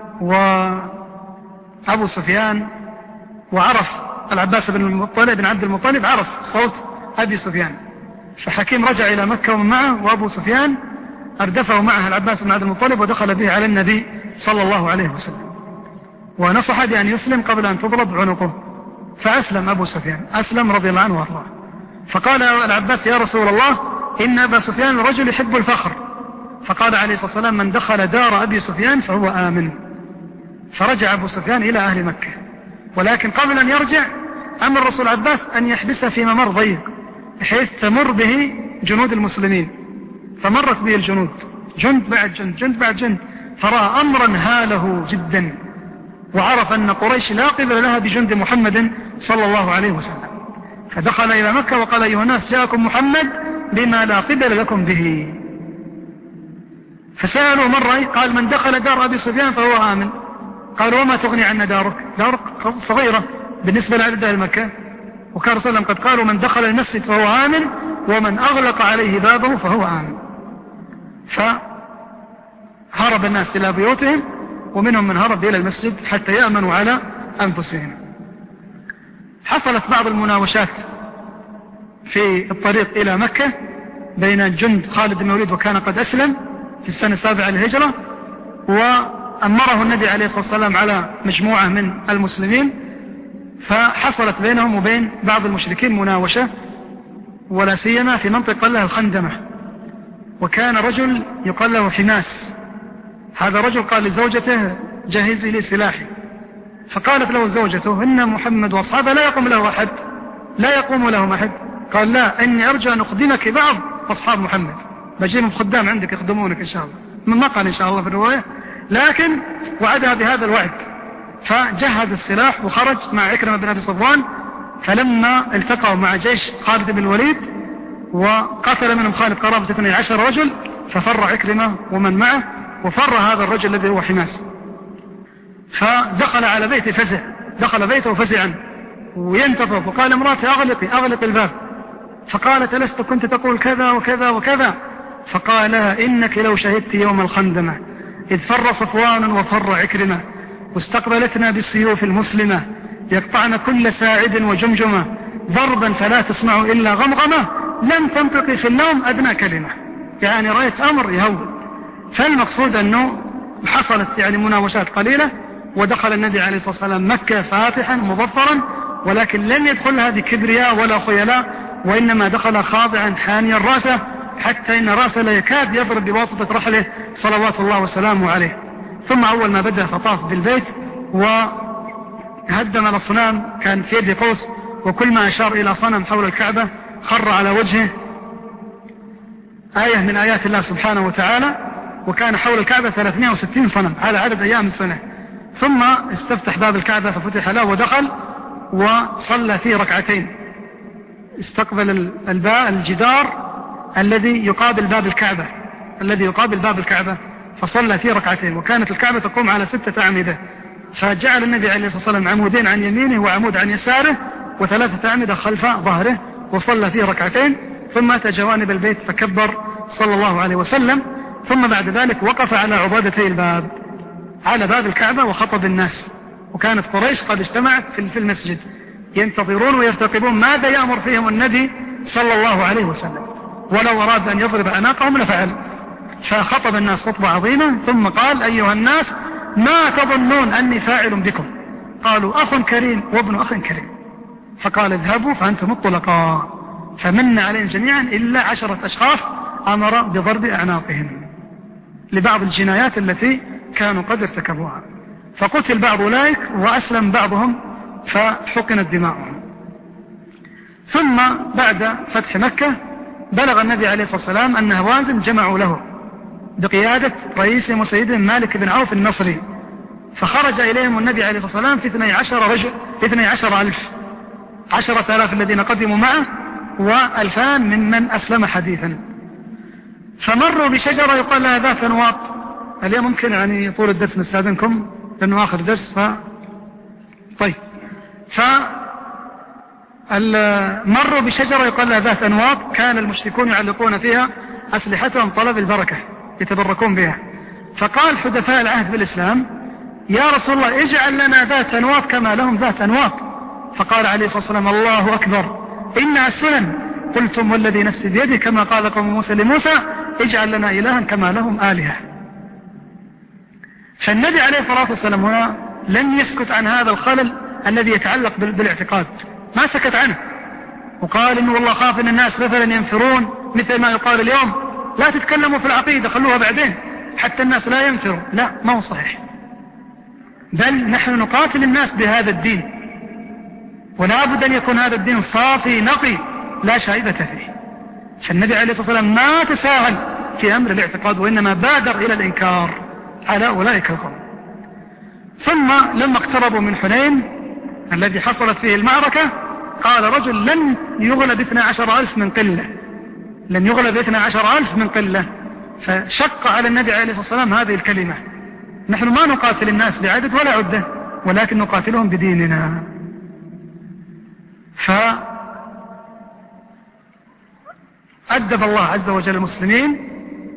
وأبو سفيان، وعرف العباس بن عبد المطلب عرف صوت أبي سفيان، فحكيم رجع إلى مكة ومن معه، وأبو سفيان أردفه معه العباس بن عبد المطلب ودخل به على النبي صلى الله عليه وسلم، ونصح بأن يسلم قبل أن تضرب عنقه، فأسلم أبو سفيان، أسلم رضي الله عنه وارضاه. فقال العباس: يا رسول الله، إن أبا سفيان رجل يحب الفخر. فقال عليه الصلاة والسلام: من دخل دار أبي سفيان فهو آمن. فرجع أبو سفيان إلى أهل مكة، ولكن قبل أن يرجع أمر الرسول عباس أن يحبسه في ممر ضيق بحيث تمر به جنود المسلمين، فمرت به الجنود جند بعد جند جند بعد جند، فرأى أمرا هاله جدا، وعرف أن قريش لا قبل لها بجند محمد صلى الله عليه وسلم، فدخل إلى مكة وقال: أيها الناس، جاءكم محمد بما لا قبل لكم به. فسألوا مرة، قال: من دخل دار أبي سفيان فهو آمن. قالوا: وما تغني عنا دارك؟ دارك صغيرة بالنسبة لعدد أهل مكة، وكان رسول الله قد قالوا: من دخل المسجد فهو آمن، ومن أغلق عليه بابه فهو آمن. فهرب الناس إلى بيوتهم، ومنهم من هرب إلى المسجد حتى يأمنوا على أنفسهم. حصلت بعض المناوشات في الطريق إلى مكة بين جند خالد بن الوليد، وكان قد أسلم في السنة 7 للهجرة، وأمره النبي عليه الصلاة والسلام على مجموعة من المسلمين، فحصلت بينهم وبين بعض المشركين مناوشة، ولا سيما في منطقة لها الخندمة. وكان رجل يقال له حماس، هذا رجل قال لزوجته: جهزي لي سلاحي. فقالت له زوجته: إن محمد وأصحابه لا يقوم لهم أحد. قال: لا، إني أرجو أن أخدمك بعض أصحاب محمد، بجيبهم خدام عندك يخدمونك إن شاء الله. ما قال إن شاء الله في الرواية، لكن وعدها بهذا الوعد. فجهز السلاح وخرج مع عكرمة بن أبي صفوان، فلما التقوا مع جيش خالد بن الوليد وقتل منهم خالد قرابة 12 رجل، ففر عكرمة ومن معه، وفر هذا الرجل الذي هو حماس، فدخل على بيته فزع، دخل بيته فزعا وينتفض، وقال: امرأتي أغلق الباب. فقالت: ألست كنت تقول كذا وكذا وكذا؟ فقال: إنك لو شهدت يوم الخندمة إذ فر صفوان وفر عكرمة، واستقبلتنا بالسيوف المسلمة يقطعن كل ساعد وجمجمة ضربا فلا تسمع إلا غمغمة، لم تنطقي في اللوم أدنى كلمة. يعني رأيت أمر يهول. فالمقصود أنه حصلت يعني مناوشات قليلة، ودخل النبي عليه الصلاة والسلام مكة فاتحا مظفرا، ولكن لم يدخلها بكبرياء ولا خيلاء، وإنما دخل خاضعا حانيا راسه، حتى إن راسه لا يكاد يضرب بواسطة رحله صلوات الله وسلامه عليه. ثم أول ما بدأ فطاف بالبيت وهدم الأصنام، كان في يده قوس، وكل ما أشار إلى صنم حول الكعبة خر على وجهه آية من آيات الله سبحانه وتعالى. وكان حول الكعبة 360 صنم على عدد أيام السنة. ثم استفتح باب الكعبة ففتح له ودخل وصلى فيه ركعتين، استقبل الجدار الذي يقابل باب الكعبة، الذي يقابل باب الكعبة فصلى فيه ركعتين، وكانت الكعبة تقوم على 6 أعمدة، فجعل النبي عليه الصلاة والسلام عمودين عن يمينه وعمود عن يساره و3 أعمدة خلف ظهره، وصلى فيه ركعتين، ثم أتى جوانب البيت فكبر صلى الله عليه وسلم، ثم بعد ذلك وقف على عضادتي الباب على باب الكعبة وخطب الناس، وكانت قريش قد اجتمعت في المسجد ينتظرون ويرتقبون ماذا يأمر فيهم النبي صلى الله عليه وسلم، ولو أراد أن يضرب أعناقهم لفعل. فخطب الناس خطبة عظيمة ثم قال: أيها الناس، ما تظنون أني فاعل بكم؟ قالوا: أخ كريم وابن أخ كريم. فقال: اذهبوا فأنتم الطلقاء. فمن عليهم جميعا إلا 10 أشخاص أمر بضرب أعناقهم لبعض الجنايات التي كانوا قد ارتكبوها، فقتل بعض أولئك وأسلم بعضهم فحقنت دماؤهم. ثم بعد فتح مكة بلغ النبي عليه الصلاة والسلام أن هوازن جمعوا له بقيادة رئيسهم وسيدهم مالك بن عوف النصري، فخرج إليهم النبي عليه الصلاة والسلام في 12 رجل، 12,000، 10,000 الذين قدموا معه و2,000 ممن أسلم حديثا. فمروا بشجرة يقال لها ذات أنواط. اليوم ممكن يعني طول الدرس نستاذنكم لأنه آخر درس مروا بشجرة يقال لها ذات أنواط، كان المشركون يعلقون فيها أسلحتهم طلب البركة يتبركون بها. فقال حدثاء العهد بالإسلام: يا رسول الله، اجعل لنا ذات أنواط كما لهم ذات أنواط. فقال عليه الصلاة والسلام: الله أكبر، إنها سنن. قلتم والذي نفسي بيده، كما قال قوم موسى لموسى: اجعل لنا إلها كما لهم آلهة. فالنبي عليه الصلاة والسلام هنا لم يسكت عن هذا الخلل الذي يتعلق بالاعتقاد، ما سكت عنه وقال إنه والله خاف أن الناس مثلا ينفرون مثل ما يقال اليوم: لا تتكلموا في العقيدة، خلوها بعدين حتى الناس لا ينفروا. لا، ما هو صحيح، بل نحن نقاتل الناس بهذا الدين، ولا بد أن يكون هذا الدين صافي نقي لا شائبة فيه. فالنبي عليه الصلاة والسلام ما تساهل في أمر الاعتقاد، وإنما بادر إلى الإنكار على أولئك القوم. ثم لما اقتربوا من حنين الذي حصلت فيه المعركة، قال رجل: لن يغلب 12,000 من قلة، لن يغلب 12,000 من قلة. فشق على النبي عليه الصلاة والسلام هذه الكلمة: نحن ما نقاتل الناس بعدد ولا عدة، ولكن نقاتلهم بديننا. فأدب الله عز وجل المسلمين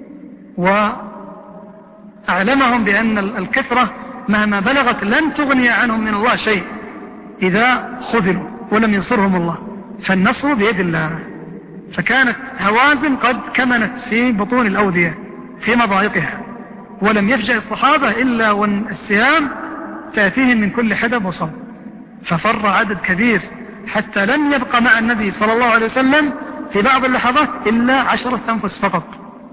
وأعلمهم بأن الكثرة مهما بلغت لن تغني عنهم من الله شيء إذا خذلوا ولم ينصرهم الله، فالنصر بيد الله. فكانت هوازن قد كمنت في بطون الأودية في مضايقها، ولم يفجأ الصحابة إلا والسهام تأتيهم من كل حدب وصب، ففر عدد كبير حتى لم يبقى مع النبي صلى الله عليه وسلم في بعض اللحظات إلا 10 أنفس فقط.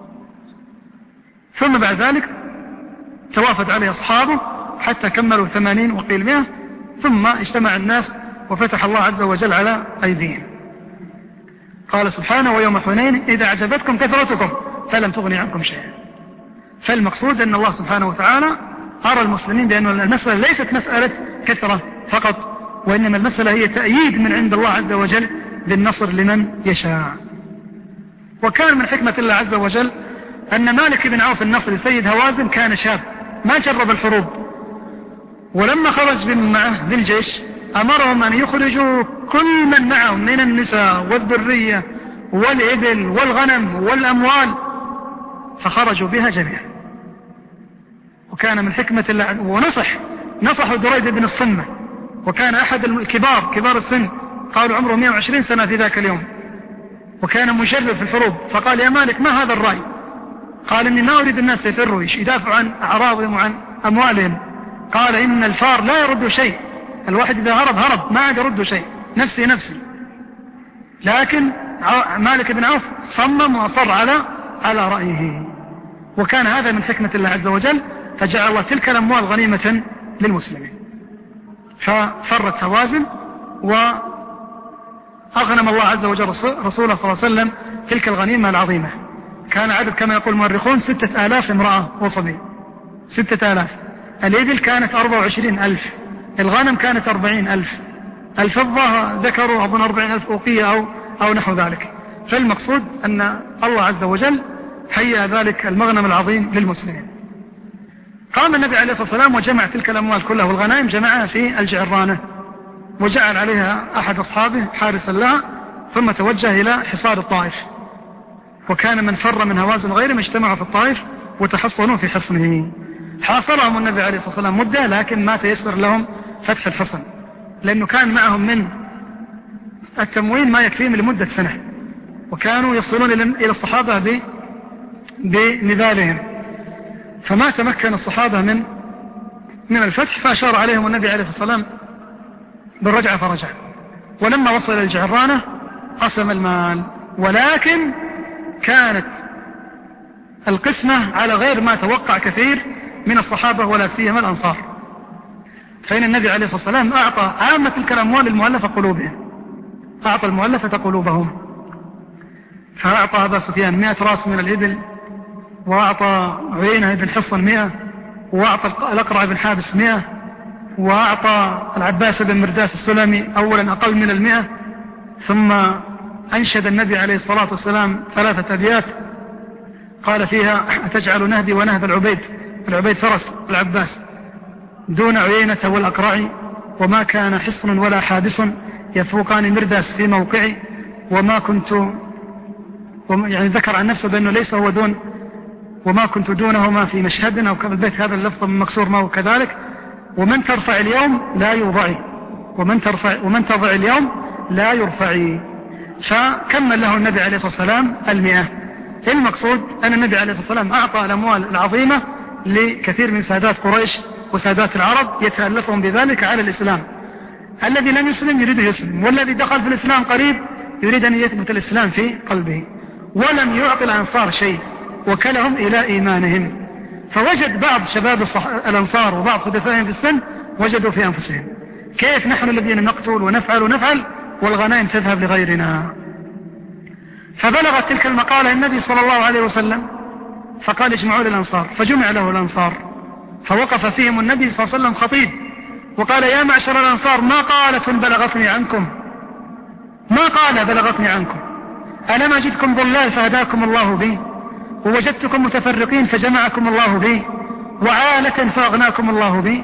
ثم بعد ذلك توافد عليه أصحابه حتى كملوا 80 وقيل 100، ثم اجتمع الناس وفتح الله عز وجل على أيديهم. قال سبحانه: ويوم حنين إذا أعجبتكم كثرتكم فلم تغني عنكم شيئا. فالمقصود أن الله سبحانه وتعالى أرى المسلمين بأن المسألة ليست مسألة كثرة فقط، وإنما المسألة هي تأييد من عند الله عز وجل بالنصر لمن يشاء. وكان من حكمة الله عز وجل أن مالك بن عوف النصري سيد هوازن كان شاب ما جرب الحروب، ولما خرج بمن معه بالجيش أمرهم أن يخرجوا كل من معهم من النساء والذرية والإبل والغنم والأموال، فخرجوا بها جميعا. وكان من حكمة الله ونصحوا دريد بن الصمة، وكان أحد الكبار كبار السن، قالوا عمره 120 سنة في ذاك اليوم، وكان مجرب في الحروب. فقال: يا مالك، ما هذا الرأي؟ قال: إني ما أريد الناس يفروا يدافعوا عن أعراضهم وعن أموالهم. قال: إن الفار لا يرد شيء، الواحد إذا هرب ما عاد يرد شيء، نفسي. لكن مالك بن عوف صمم وأصر على رأيه، وكان هذا من حكمة الله عز وجل، فجعل الله تلك الأموال غنيمة للمسلمين. ففرت هوازن وأغنم الله عز وجل رسوله صلى الله عليه وسلم تلك الغنيمة العظيمة. كان عدد كما يقول المؤرخون 6,000 امرأة وصبي، 6,000. الإبل كانت 24,000، الغنم كانت 40,000، الفضة ذكروا أظن 40,000 أوقية أو نحو ذلك. فالمقصود أن الله عز وجل هيأ ذلك المغنم العظيم للمسلمين. قام النبي عليه الصلاة والسلام وجمع تلك الأموال كلها والغنائم جمعها في الجعرانة، وجعل عليها أحد أصحابه حارسا لها، ثم توجه إلى حصار الطائف. وكان من فر من هوازن غيرهم اجتمعوا في الطائف وتحصنوا في حصنه. حاصرهم النبي عليه الصلاة والسلام مدة، لكن ما تيسر لهم فتح الحصن، لأنه كان معهم من التموين ما يكفيهم لمدة سنة، وكانوا يصلون إلى الصحابة بنذالهم، فما تمكن الصحابة من الفتح، فأشار عليهم النبي عليه الصلاة والسلام بالرجعة فرجع. ولما وصل إلى الجعرانة قسم المال، ولكن كانت القسمة على غير ما توقع كثير من الصحابة ولا سيما الأنصار، فإن النبي عليه الصلاة والسلام أعطى عامة تلك الأموال المؤلفة قلوبهم، أعطى المؤلفة قلوبهم، فأعطى أبا سفيان 100 رأس من الإبل، وأعطى عيينة بن حصن 100، وأعطى الأقرع بن حابس 100، وأعطى العباس بن مرداس السلمي أولا أقل من 100. ثم أنشد النبي عليه الصلاة والسلام 3 أبيات قال فيها: أتجعل نهدي ونهد العبيد فرس العباس دون عيينة والأقرع، وما كان حصن ولا حابس يفوقان مرداس في موقعي، وما كنت، يعني ذكر عن نفسه بأنه ليس هو دون، وما كنت دونهما في مشهد أو كما البيت، هذا اللفظ من مكسور ما هو كذلك. ومن ترفع اليوم لا يوضعي، ومن تضع اليوم لا يرفعي. فكمل له النبي عليه الصلاة والسلام 100. المقصود أن النبي عليه الصلاة والسلام أعطى الأموال العظيمة لكثير من سادات قريش وسادات العرب يتألفهم بذلك على الإسلام. الذي لم يسلم يريد يسلم، والذي دخل في الإسلام قريب يريد أن يثبت الإسلام في قلبه. ولم يعطي الأنصار شيء، وكلهم إلى إيمانهم. فوجد بعض شباب الأنصار وبعض خدفائهم في السن وجدوا في أنفسهم: كيف نحن الذين نقتل ونفعل والغنائم تذهب لغيرنا؟ فبلغت تلك المقالة النبي صلى الله عليه وسلم، فقال: اجمعوا للأنصار. فجمع له الأنصار، فوقف فيهم النبي صلى الله عليه وسلم خطيب وقال: يا معشر الأنصار، ما قالة بلغتني عنكم، ما قال بلغتني عنكم، ألم أجدكم ضلال فهداكم الله بي، ووجدتكم متفرقين فجمعكم الله بي، وعالة فأغناكم الله بي.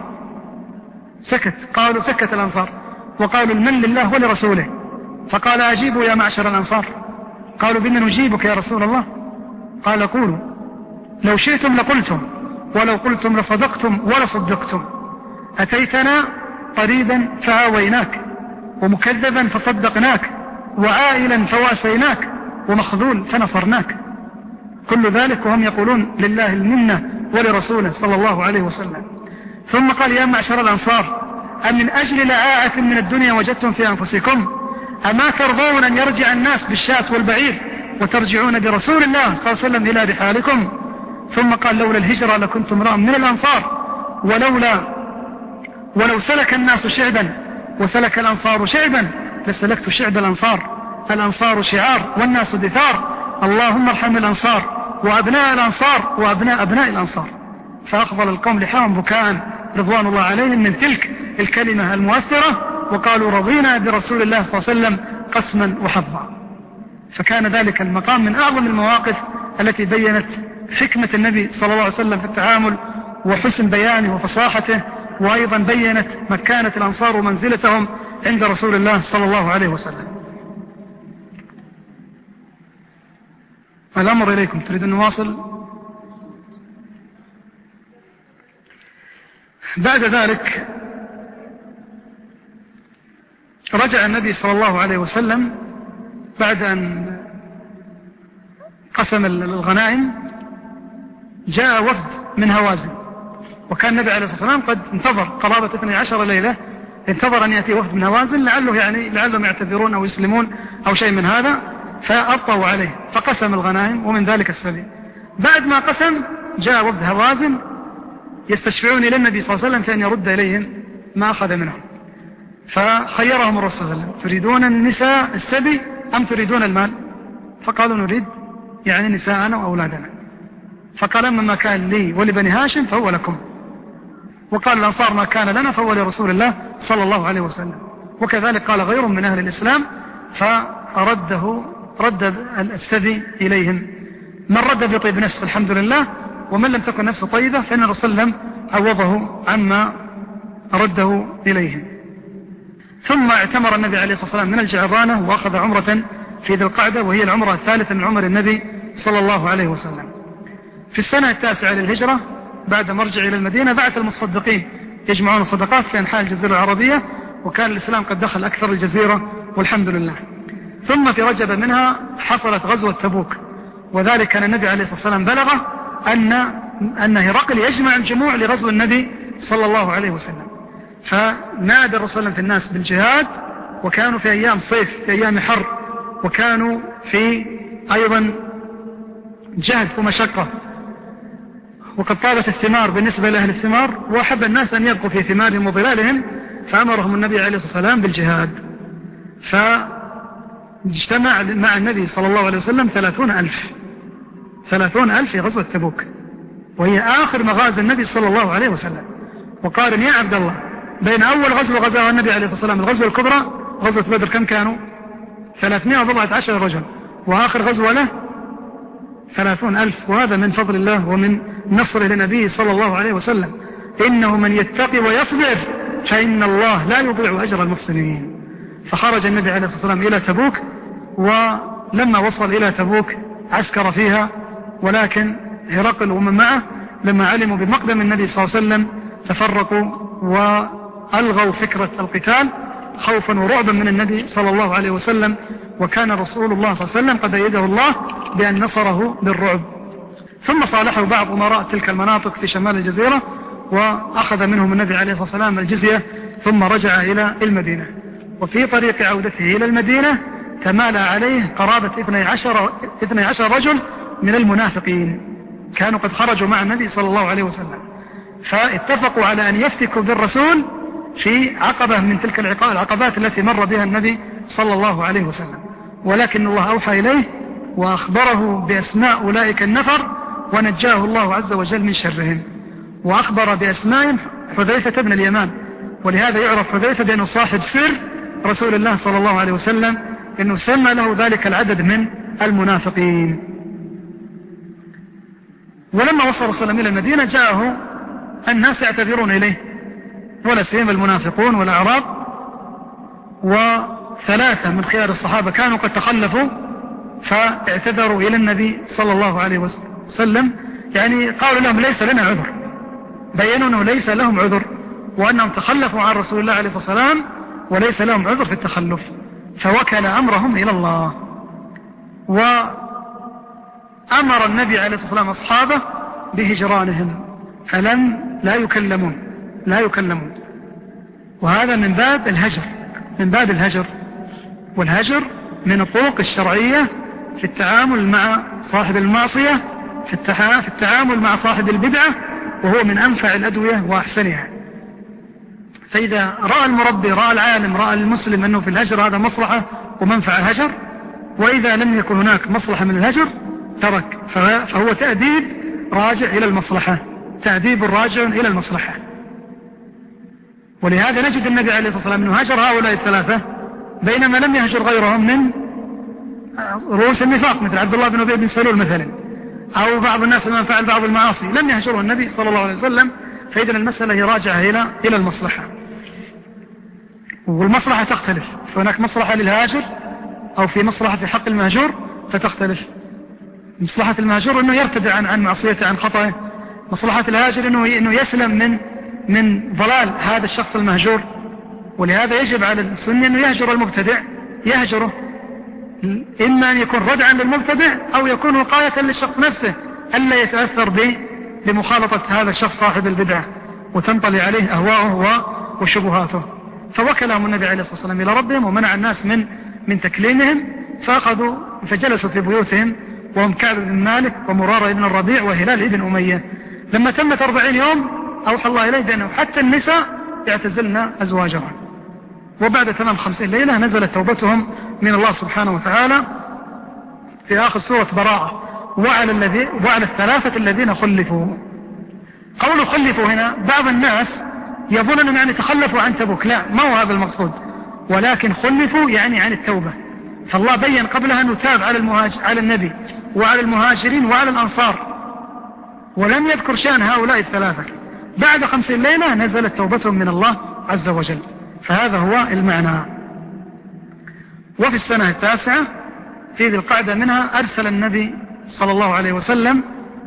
سكت الأنصار وقالوا: المن لله ولرسوله. فقال: أجيبوا يا معشر الأنصار. قالوا: بما نجيبك يا رسول الله؟ قال: قولوا، لو شئتم لقلتم، ولو قلتم لصدقتم ولصدقتم. أتيتنا طريدا فآويناك، ومكذبا فصدقناك، وعائلا فواسيناك، ومخذول فنصرناك. كل ذلك وهم يقولون لله المنة ولرسوله صلى الله عليه وسلم. ثم قال: يا معشر الأنصار، أم من أجل لعاعة من الدنيا وجدتم في أنفسكم؟ أما ترضون أن يرجع الناس بالشاة والبعير وترجعون برسول الله صلى الله عليه وسلم إلى رحالكم؟ ثم قال: لولا الهجرة لكنت امرأ من الأنصار، ولو سلك الناس شعبا وسلك الأنصار شعبا لسلكت شعب الأنصار. الأنصار شعار والناس دثار، اللهم ارحم الأنصار وأبناء الأنصار وأبناء أبناء الأنصار. فأخضل القوم لحاهم بكاء رضوان الله عليهم من تلك الكلمة المؤثرة، وقالوا: رضينا برسول الله صلى الله عليه وسلم قسما وحظا. فكان ذلك المقام من أعظم المواقف التي بيّنت حكمة النبي صلى الله عليه وسلم في التعامل وحسن بيانه وفصاحته، وأيضا بيّنت مكانة الأنصار ومنزلتهم عند رسول الله صلى الله عليه وسلم. الأمر إليكم، تريدون نواصل؟ بعد ذلك رجع النبي صلى الله عليه وسلم بعد أن قسم الغنائم. جاء وفد من هوازن، وكان النبي عليه الصلاة والسلام قد انتظر قرابة 12 ليلة، انتظر أن يأتي وفد من هوازن لعلهم يعتذرون أو يسلمون أو شيء من هذا، فأبطأوا عليه فقسم الغنائم ومن ذلك السبيل. بعد ما قسم جاء وفد هوازن يستشفعون إلى النبي صلى الله عليه وسلم في أن يرد إليهم ما أخذ منهم، فخيرهم الرسول صلى الله عليه وسلم: تريدون النساء السبي أم تريدون المال؟ فقالوا: نريد يعني نساءنا وأولادنا. فقال: أما ما كان لي ولبني هاشم فهو لكم. وقال الأنصار: ما كان لنا فهو لرسول الله صلى الله عليه وسلم. وكذلك قال غير من أهل الإسلام، فرد السبي إليهم من رد بطيب نفس الحمد لله، ومن لم تكن نفسه طيبة فإن الرسول صلى الله عليه وسلم عوضه عما رده إليهم. ثم اعتمر النبي عليه الصلاة والسلام من الجعرانة وأخذ عمرة في ذي القعدة، وهي العمرة الثالثة من عمر النبي صلى الله عليه وسلم. في السنة 9 للهجرة بعد مرجع إلى المدينة بعث المصدقين يجمعون الصدقات في أنحاء الجزيرة العربية، وكان الإسلام قد دخل أكثر الجزيرة والحمد لله. ثم في رجب منها حصلت غزوة تبوك، وذلك كان النبي عليه الصلاة والسلام بلغه أن هرقل يجمع الجموع لغزو النبي صلى الله عليه وسلم، فنادى الرسول في الناس بالجهاد، وكانوا في أيام صيف في أيام حر، وكانوا في أيضا جهد ومشقة، وقد طابت الثمار بالنسبة لأهل الثمار، وأحب الناس أن يبقوا في ثمارهم وظلالهم، فأمرهم النبي عليه الصلاة والسلام بالجهاد. فاجتمع مع النبي صلى الله عليه وسلم 30,000 في غزوة تبوك، وهي آخر مغازي النبي صلى الله عليه وسلم. وقارن يا عبد الله بين أول غزوة غزاها النبي عليه الصلاة والسلام الغزوة الكبرى غزوة بدر كم كانوا؟ 314 رجل، وآخر غزوة له 30,000. وهذا من فضل الله ومن نصره لنبيه صلى الله عليه وسلم. إنه من يتقي ويصبر فإن الله لا يضيع أجر المحسنين. فخرج النبي عليه الصلاة والسلام إلى تبوك، ولما وصل إلى تبوك عسكر فيها، ولكن هرقل ومن معه لما علموا بمقدم النبي صلى الله عليه وسلم تفرقوا وألغوا فكرة القتال خوفا ورعبا من النبي صلى الله عليه وسلم، وكان رسول الله صلى الله عليه وسلم قد أيده الله بأن نصره بالرعب. ثم صالحوا بعض أمراء تلك المناطق في شمال الجزيرة، وأخذ منهم النبي عليه الصلاة والسلام الجزية، ثم رجع إلى المدينة. وفي طريق عودته إلى المدينة تمالى عليه قرابة 12 رجل من المنافقين، كانوا قد خرجوا مع النبي صلى الله عليه وسلم، فاتفقوا على أن يفتكوا بالرسول في عقبة من تلك العقبات التي مر بها النبي صلى الله عليه وسلم. ولكن الله أوحى إليه وأخبره بأسماء أولئك النفر، ونجاه الله عز وجل من شرهم، وأخبر بأسمائهم حذيفة بن اليمان. ولهذا يعرف حذيفة بأنه صاحب سر رسول الله صلى الله عليه وسلم، إنه سمى له ذلك العدد من المنافقين. ولما وصل رسول الله إلى المدينة جاءه الناس يعتذرون إليه، ولا سيما المنافقون والأعراب، وثلاثة من خيار الصحابة كانوا قد تخلفوا فاعتذروا إلى النبي صلى الله عليه وسلم، يعني قالوا لهم ليس لنا عذر، بينوا أنه ليس لهم عذر، وأنهم تخلفوا عن رسول الله عليه الصلاة والسلام وليس لهم عذر في التخلف، فوكل أمرهم إلى الله. وأمر النبي عليه الصلاة والسلام أصحابه بهجرانهم، لا يكلمون. وهذا من باب الهجر، والهجر من الطرق الشرعية في التعامل مع صاحب المعصية، في التعامل مع صاحب البدعة، وهو من أنفع الأدوية وأحسنها. فإذا رأى المربي، رأى العالم، رأى المسلم أنه في الهجر هذا مصلحة ومنفعة هجر، وإذا لم يكن هناك مصلحة من الهجر ترك، فهو تأديب راجع إلى المصلحة، تأديب راجع إلى المصلحة. ولهذا نجد النبي عليه الصلاة والسلام أنه هجر هؤلاء الثلاثة، بينما لم يهجر غيرهم من رؤوس النفاق مثل عبد الله بن أبي بن سلول مثلا، أو بعض الناس من فعل بعض المعاصي لم يهجره النبي صلى الله عليه وسلم. فإذا المسألة هي راجعة إلى المصلحة، والمصلحة تختلف، فهناك مصلحة للهاجر أو في مصلحة في حق المهجور فتختلف. مصلحة المهجور أنه يرتدع عن معصيته عن خطأه، مصلحة الهاجر أنه يسلم من ضلال هذا الشخص المهجور. ولهذا يجب على السني أنه يهجر المبتدع، يهجره إما أن يكون ردعا للمبتدع أو يكون وقاية للشخص نفسه ألا يتأثر بمخالطة هذا الشخص صاحب البدعة وتنطلي عليه أهواءه وشبهاته. فوكلهم النبي عليه الصلاة والسلام إلى ربهم، ومنع الناس من تكليمهم، فجلسوا في بيوتهم، وهم كعب بن مالك ومرارة بن الربيع وهلال بن أمية. لما تمت 40 يوم أوحى الله إليه بأنه حتى النساء يعتزلن أزواجهم. وبعد تمام 50 ليلة نزلت توبتهم من الله سبحانه وتعالى في آخر سورة براءة، وعلى الثلاثة الذين خلفوا. قولوا خلفوا هنا بعض الناس يظن أنهم يعني تخلفوا عن تبوك، لا، ما هو هذا المقصود، ولكن خلفوا يعني عن التوبة، فالله بين قبلها أنه تاب على النبي وعلى المهاجرين وعلى الأنصار، ولم يذكر شأن هؤلاء الثلاثة. بعد 50 ليلة نزلت توبتهم من الله عز وجل. فهذا هو المعنى. وفي السنة 9 في ذي القعدة منها أرسل النبي صلى الله عليه وسلم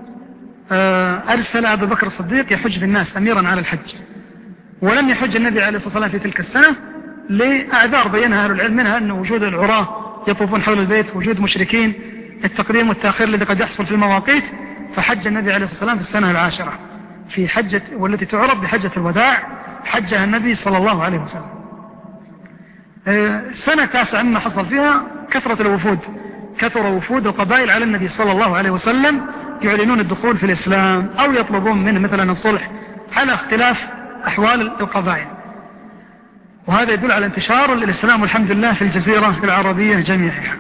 أرسل أبو بكر الصديق يحج بالناس أميرا على الحج، ولم يحج النبي عليه الصلاة والسلام في تلك السنة لأعذار بينها أهل العلم، منها أن وجود العراة يطوفون حول البيت، وجود مشركين، التقديم والتأخير الذي قد يحصل في المواقيت. فحج النبي عليه الصلاة والسلام في السنة 10 في حجة، والتي تعرف بحجة الوداع، حجها النبي صلى الله عليه وسلم. السنة 9 مما حصل فيها كثرة الوفود، كثر وفود القبائل على النبي صلى الله عليه وسلم يعلنون الدخول في الإسلام أو يطلبون منه مثلا الصلح على اختلاف أحوال القبائل. وهذا يدل على انتشار الإسلام والحمد لله في الجزيرة العربية جميعها.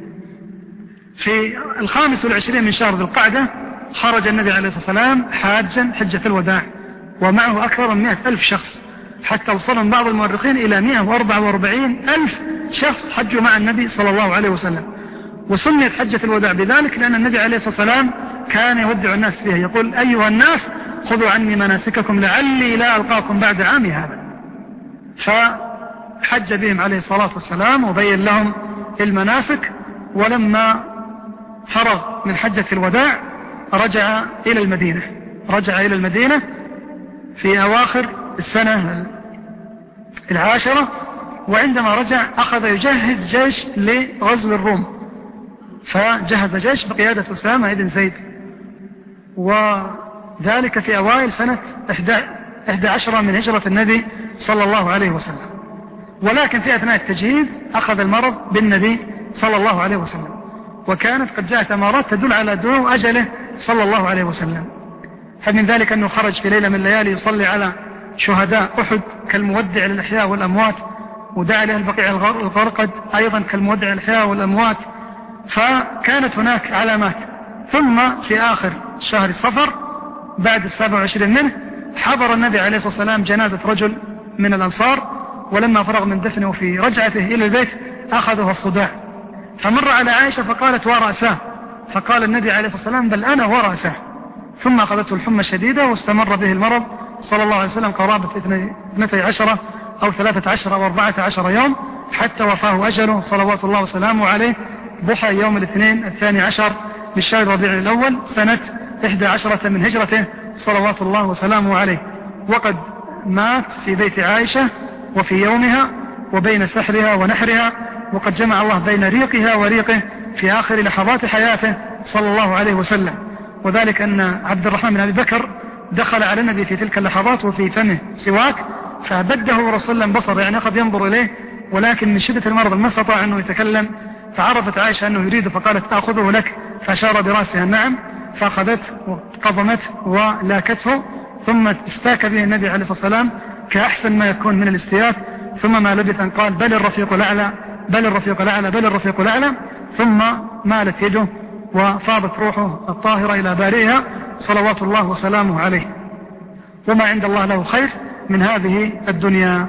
في 25 من شهر ذي القعدة خرج النبي عليه الصلاة والسلام حاجا حجة الوداع، ومعه أكثر من 100,000 شخص، حتى وصل بعض المؤرخين إلى 144,000 شخص حجوا مع النبي صلى الله عليه وسلم. وسميت حجة الوداع بذلك لأن النبي عليه الصلاة والسلام كان يودع الناس فيها، يقول: أيها الناس خذوا عني مناسككم لعلي لا ألقاكم بعد عامي هذا. فحج بهم عليه الصلاة والسلام وبين لهم المناسك. ولما فرغ من حجة الوداع رجع إلى المدينة في أواخر السنة 10. وعندما رجع أخذ يجهز جيش لغزو الروم، فجهز جيش بقيادة أسامة بن زيد، وذلك في أوائل سنة 11 من هجرة النبي صلى الله عليه وسلم. ولكن في أثناء التجهيز أخذ المرض بالنبي صلى الله عليه وسلم، وكانت قد جاءت أمارات تدل على دنو أجله صلى الله عليه وسلم. فمن ذلك أنه خرج في ليلة من الليالي يصلي على شهداء أحد كالمودع للأحياء والأموات، ودعا له البقيع الغرقد أيضا كالمودع للأحياء والأموات. فكانت هناك علامات. ثم في آخر شهر صفر بعد 27 منه حضر النبي عليه الصلاة والسلام جنازة رجل من الأنصار، ولما فرغ من دفنه في رجعته إلى البيت أخذه الصداع، فمر على عائشة فقالت: ورأساه. فقال النبي عليه الصلاة والسلام: بل أنا ورأساه. ثم أخذته الحمى الشديدة واستمر به المرض صلى الله عليه وسلم قرابة 12 أو 13 أو 14 يوم، حتى وفاه أجله صلوات الله وسلامه عليه ضحى يوم الاثنين 12 من شهر ربيع الأول سنة 11 من هجرته صلوات الله وسلامه عليه. وقد مات في بيت عائشة وفي يومها وبين سحرها ونحرها، وقد جمع الله بين ريقها وريقه في آخر لحظات حياته صلى الله عليه وسلم. وذلك أن عبد الرحمن بن أبي بكر دخل على النبي في تلك اللحظات وفي فمه سواك، فبده رسول الله بصر، يعني قد ينظر إليه، ولكن من شدة المرض ما استطاع أنه يتكلم. فعرفت عائشة أنه يريد فقالت: أخذه لك، فأشار برأسها نعم، فأخذته وقضمته ولاكته، ثم استاك به النبي عليه الصلاة والسلام كأحسن ما يكون من الاستياك. ثم ما لبث أن قال: بل الرفيق الأعلى، بل الرفيق الأعلى، بل الرفيق الأعلى. ثم مالت يده وفاضت روحه الطاهرة إلى بارئها صلوات الله وسلامه عليه. وما عند الله له خير من هذه الدنيا.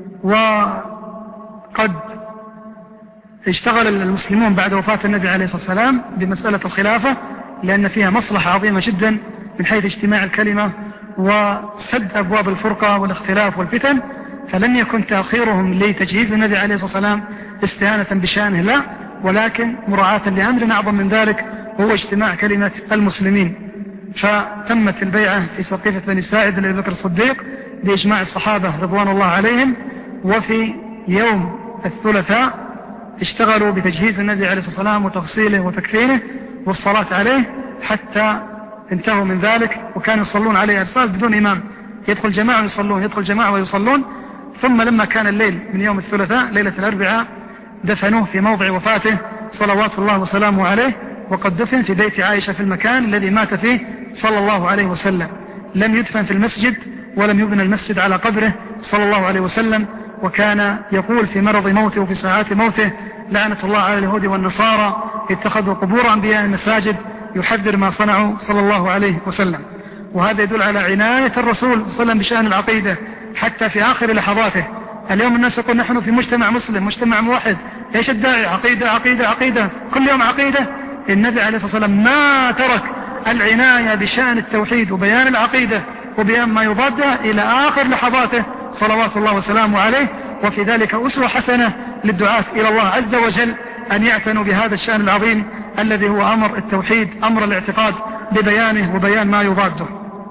وقد اشتغل المسلمون بعد وفاة النبي عليه الصلاة والسلام بمسألة الخلافة، لأن فيها مصلحة عظيمة جدا من حيث اجتماع الكلمة وسد أبواب الفرقة والاختلاف والفتن. فلم يكن تأخيرهم لتجهيز النبي عليه الصلاة والسلام استهانة بشأنه، لا، ولكن مراعاة لأمر أعظم من ذلك، هو اجتماع كلمة المسلمين. فتمت البيعة في سقيفة بني ساعد لأبي بكر الصديق بإجماع الصحابة رضوان الله عليهم. وفي يوم الثلاثاء اشتغلوا بتجهيز النبي عليه الصلاة والسلام وتغسيله وتكفينه والصلاة عليه حتى انتهوا من ذلك. وكانوا يصلون عليه أرسال بدون إمام، يدخل جماعة ويصلون، يدخل جماعة ويصلون. ثم لما كان الليل من يوم الثلاثاء ليلة الأربعاء دفنوه في موضع وفاته صلوات الله وسلامه عليه، وقد دفن في بيت عائشة في المكان الذي مات فيه صلى الله عليه وسلم. لم يدفن في المسجد ولم يبنى المسجد على قبره صلى الله عليه وسلم. وكان يقول في مرض موته وفي ساعات موته: لعنة الله على اليهود والنصارى اتخذوا قبور أنبياء المساجد، يحذر ما صنعوا صلى الله عليه وسلم. وهذا يدل على عناية الرسول صلى الله عليه وسلم بشأن العقيدة حتى في آخر لحظاته، اليوم الناس يقول نحن في مجتمع مسلم، مجتمع موحد، ايش الداعي؟ عقيدة عقيدة عقيدة، كل يوم عقيدة. النبي عليه الصلاة والسلام ما ترك العناية بشأن التوحيد وبيان العقيدة وبيان ما يضاده إلى آخر لحظاته صلوات الله وسلامه عليه. وفي ذلك أسوة حسنة للدعاة إلى الله عز وجل أن يعتنوا بهذا الشأن العظيم الذي هو أمر التوحيد، أمر الاعتقاد ببيانه وبيان ما يضاده.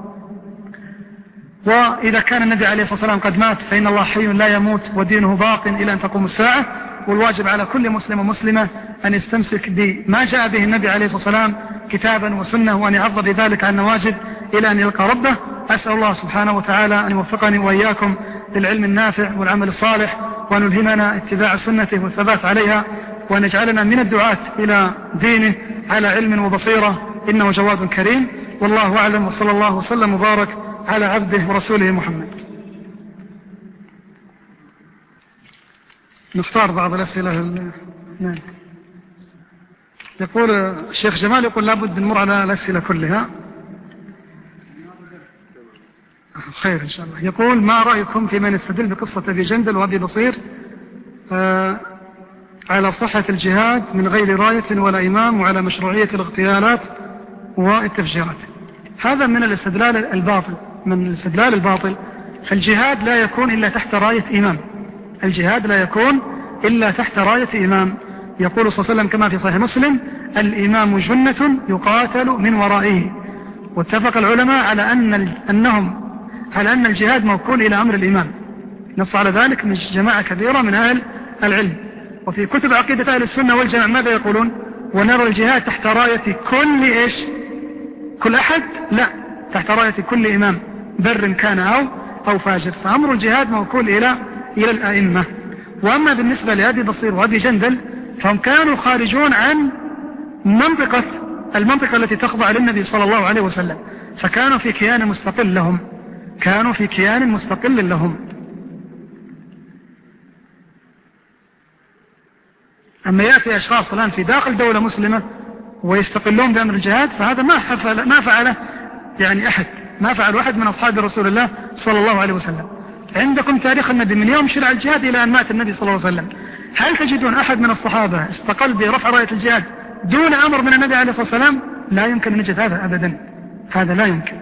وإذا كان النبي عليه الصلاة والسلام قد مات فإن الله حي لا يموت ودينه باق إلى أن تقوم الساعة. والواجب على كل مسلم ومسلمة أن يستمسك بما جاء به النبي عليه الصلاة والسلام كتابا وسنة، وأن يعض بذلك عن نواجذ إلى أن يلقى ربه. أسأل الله سبحانه وتعالى أن يوفقني وإياكم للعلم النافع والعمل الصالح، وأن يلهمنا اتباع سنته والثبات عليها، وأن يجعلنا من الدعاة إلى دينه على علم وبصيرة، إنه جواد كريم. والله أعلم، وصلى الله وسلم وبارك على عبده ورسوله محمد. نختار بعض الأسئلة. نعم. يقول الشيخ جمال، يقول لابد نمر على الأسئلة كلها. خير إن شاء الله. يقول ما رأيكم في من يستدل بقصة أبي جندل وأبي بصير على صحة الجهاد من غير راية ولا إمام، وعلى مشروعية الاغتيالات والتفجيرات؟ هذا من الاستدلال الباطل، من الاستدلال الباطل. فالجهاد لا يكون إلا تحت راية إمام، الجهاد لا يكون إلا تحت راية إمام. يقول صلى الله عليه وسلم كما في صحيح مسلم: الإمام جنة يقاتل من ورائه. واتفق العلماء على أن الجهاد موكول إلى أمر الإمام، نص على ذلك من جماعة كبيرة من أهل العلم. وفي كتب عقيدة أهل السنة والجماعة ماذا يقولون؟ ونرى الجهاد تحت راية كل إيش؟ كل أحد؟ لا، تحت راية كل إمام بر كان أو فاجر. فأمر الجهاد موكول إلى الأئمة. وأما بالنسبة لأبي بصير وأبي جندل فهم كانوا خارجون عن المنطقة التي تخضع للنبي صلى الله عليه وسلم، فكانوا في كيان مستقل لهم، كانوا في كيان مستقل لهم. أما يأتي أشخاص الآن في داخل دولة مسلمة ويستقلون بأمر الجهاد، فهذا ما فعله يعني أحد، ما فعل واحد من أصحاب رسول الله صلى الله عليه وسلم. عندكم تاريخ النبي من يوم شرع الجهاد إلى أن مات النبي صلى الله عليه وسلم، هل تجدون أحد من الصحابة استقل برفع راية الجهاد دون أمر من النبي عليه الصلاة والسلام؟ لا يمكن أن نجد هذا أبدا، هذا لا يمكن.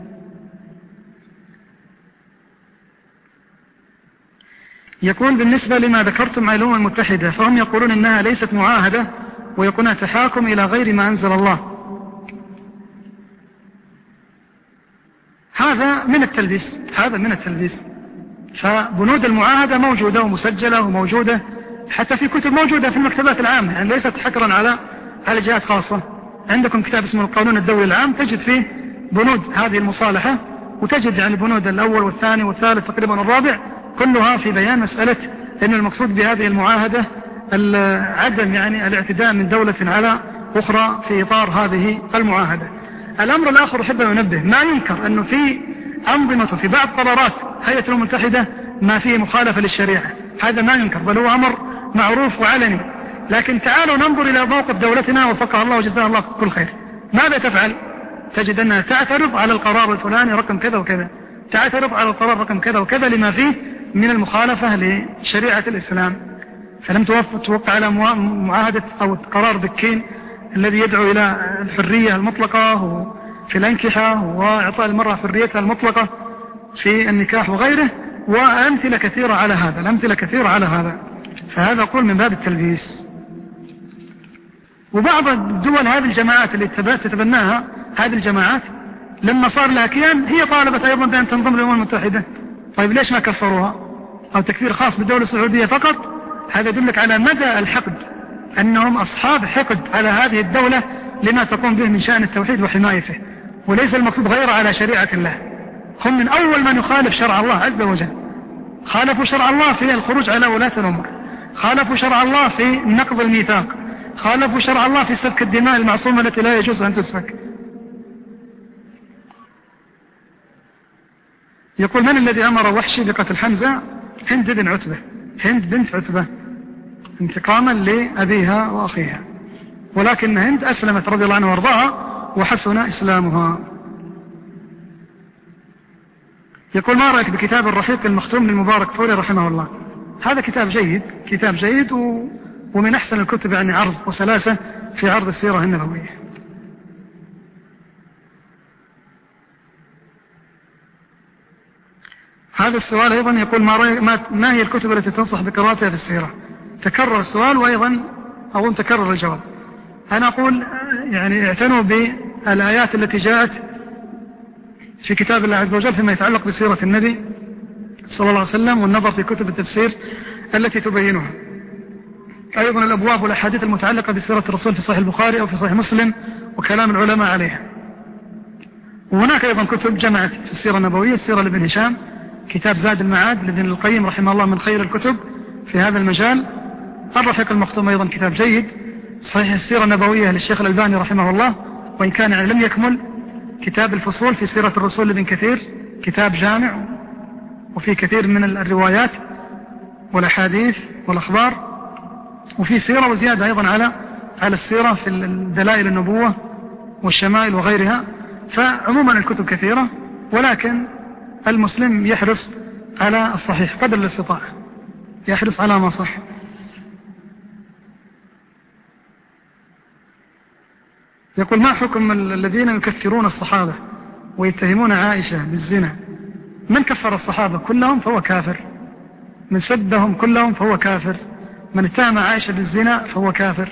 يقول بالنسبة لما ذكرتم عن الأمم المتحدة، فهم يقولون إنها ليست معاهدة ويقولون تحاكم إلى غير ما أنزل الله. هذا من التلبيس، فبنود المعاهدة موجودة ومسجلة وموجودة حتى في كتب موجودة في المكتبات العامة، يعني ليست حكرا على جهات خاصة. عندكم كتاب اسمه القانون الدولي العام تجد فيه بنود هذه المصالحة، وتجد يعني بنود الأول والثاني والثالث تقريبا الرابع كلها في بيان مسألة أن المقصود بهذه المعاهدة عدم يعني الاعتداء من دولة على أخرى في إطار هذه المعاهدة. الأمر الآخر أحب أن أنبه، ما ينكر أنه في أنظمة في بعض قرارات هيئة الأمم المتحدة ما فيه مخالفة للشريعة، هذا ما ينكر، بل هو أمر معروف وعلني. لكن تعالوا ننظر إلى موقف دولتنا وفقها الله وجزاها الله كل خير، ماذا تفعل؟ تجد أنها تعترض على القرار الفلاني رقم كذا وكذا، تعترض على القرار رقم كذا وكذا لما فيه من المخالفة لشريعة الإسلام. فلم توقع على معاهدة أو قرار بكين الذي يدعو إلى الحرية المطلقة في الأنكحة وإعطاء المرأة حريتها المطلقة في النكاح وغيره، وأمثلة كثيرة على هذا، فهذا أقول من باب التلبيس. وبعض الدول هذه الجماعات اللي تتبناها هذه الجماعات لما صار لها كيان هي طالبت أيضا بأن تنضم للأمم المتحدة. طيب ليش ما كفروها؟ أو تكفير خاص بالدولة السعودية فقط؟ هذا يدلك على مدى الحقد، أنهم أصحاب حقد على هذه الدولة لما تقوم به من شأن التوحيد وحمايته، وليس المقصود غير على شريعة الله. هم من أول من يخالف شرع الله عز وجل، خالفوا شرع الله في الخروج على ولاة الأمور، خالفوا شرع الله في نقض الميثاق، خالفوا شرع الله في سفك الدماء المعصومة التي لا يجوز أن تسفك. يقول من الذي أمر وحشي بقتل حمزة؟ هند بنت عتبة انتقاما لأبيها وأخيها، ولكن هند أسلمت رضي الله عنها وارضاها وحسن إسلامها. يقول ما رأيك بكتاب الرحيق المختوم للمبارك فوري رحمه الله؟ هذا كتاب جيد ومن أحسن الكتب يعني عرض وسلاسة في عرض السيرة النبوية. هذا السؤال أيضا يقول ما هي الكتب التي تنصح بقراءتها في السيرة؟ تكرر السؤال وأيضا أظن تكرر الجواب. أنا أقول يعني اعتنوا بالآيات التي جاءت في كتاب الله عز وجل فيما يتعلق بسيرة النبي صلى الله عليه وسلم، والنظر في كتب التفسير التي تبينها. أيضا الأبواب والأحاديث المتعلقة بسيرة الرسول في صحيح البخاري أو في صحيح مسلم وكلام العلماء عليها. وهناك أيضا كتب جمعت في السيرة النبوية، السيرة لابن هشام، كتاب زاد المعاد لابن القيم رحمه الله من خير الكتب في هذا المجال. الرحيق المختوم أيضا كتاب جيد. صحيح السيرة النبوية للشيخ الألباني رحمه الله وإن كان يعني لم يكمل. كتاب الفصول في سيرة الرسول لابن كثير، كتاب جامع وفي كثير من الروايات والأحاديث والأخبار، وفي سيرة وزيادة أيضا على السيرة في دلائل النبوة والشمائل وغيرها. فعموما الكتب كثيرة، ولكن المسلم يحرص على الصحيح قدر الاستطاعة، يحرص على ما صح. يقول ما حكم الذين يكفرون الصحابة ويتهمون عائشة بالزنا؟ من كفر الصحابة كلهم فهو كافر، من سبهم كلهم فهو كافر، من اتهم عائشة بالزنا فهو كافر.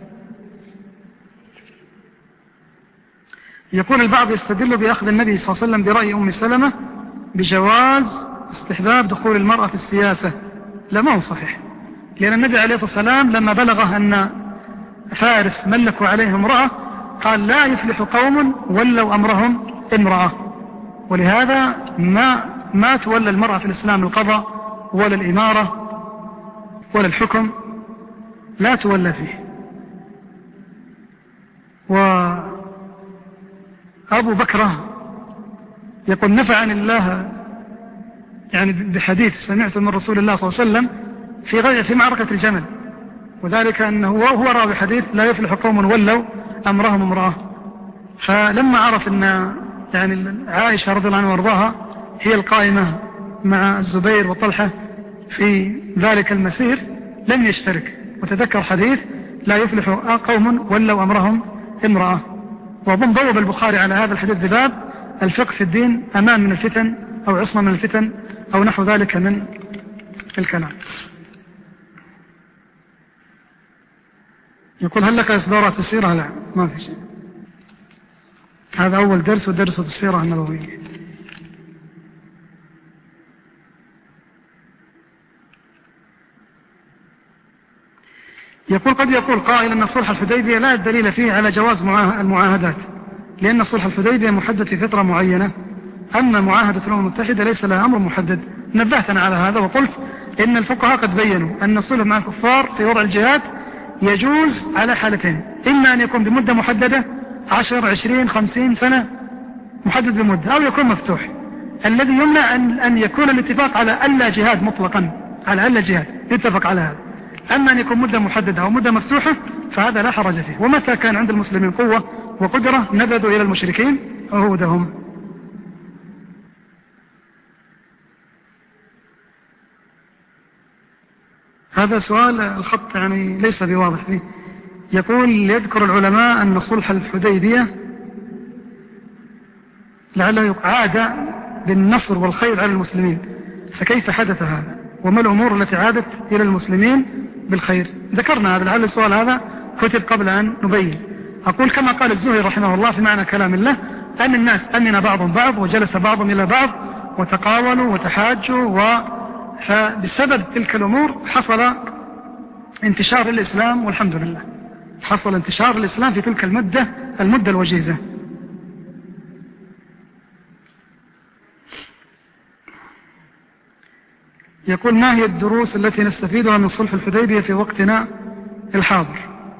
يقول البعض يستدل بأخذ النبي صلى الله عليه وسلم برأي أم سلمة بجواز استحباب دخول المرأة في السياسة. لا، ما هو صحيح، لأن النبي عليه الصلاة والسلام لما بلغه أن فارس ملكوا عليه امرأة قال لا يفلح قوم ولوا أمرهم امرأة، ولهذا ما تولى المرأة في الإسلام القضاء ولا الإمارة ولا الحكم، لا تولى فيه. وأبو بكر يقول نفعني الله يعني بحديث سمعت من رسول الله صلى الله عليه وسلم في معركة الجمل، وذلك أنه هو راوي حديث لا يفلح قوم ولوا أمرهم امرأة. فلما عرف أن يعني عائشة رضي الله عنها وارضاها هي القائمة مع الزبير وطلحة في ذلك المسير لم يشترك، وتذكر حديث لا يفلح قوم ولوا أمرهم امرأة. وأظن بوب البخاري على هذا الحديث بباب الفقه في الدين أمان من الفتن أو عصمة من الفتن أو نحو ذلك من الكلام. يقول هل لك إصدارات السيرة؟ لا، ما في شيء. هذا أول درس ودرس السيرة النبوية. يقول قد يقول قائل أن صلح الحديبية لا دليل فيه على جواز المعاهدات، لأن صلح الحديبية محدد في فترة معينة، أما معاهدة الأمم المتحدة ليس لها أمر محدد. نبهتنا على هذا وقلت إن الفقهاء قد بينوا أن الصلح مع الكفار في وضع الجهاد يجوز على حالتين، إما أن يكون بمدة محددة 10 20 50 سنة محدد بمدة، أو يكون مفتوح. الذي يمنع أن يكون الاتفاق على ألا جهاد مطلقا، على ألا جهاد يتفق على هذا. أما أن يكون مدة محددة أو مدة مفتوحة فهذا لا حرج فيه. ومتى كان عند المسلمين قوة وقدرة نبذوا إلى المشركين عهودهم. هذا سؤال الخط يعني ليس بواضح فيه. يقول يذكر العلماء أن صلح الحديبية لعله عاد بالنصر والخير على المسلمين، فكيف حدث هذا؟ وما الأمور التي عادت إلى المسلمين بالخير؟ ذكرنا هذا، لعل السؤال هذا كتب قبل أن نبين. أقول كما قال الزهري رحمه الله في معنى كلام الله أن الناس أمن بعضهم بعض وجلس بعضهم إلى بعض وتقاولوا وتحاجوا، فبسبب تلك الأمور حصل انتشار الإسلام، والحمد لله حصل انتشار الإسلام في تلك المدة الوجيزة. يقول ما هي الدروس التي نستفيدها من صلح الحديبية في وقتنا الحاضر؟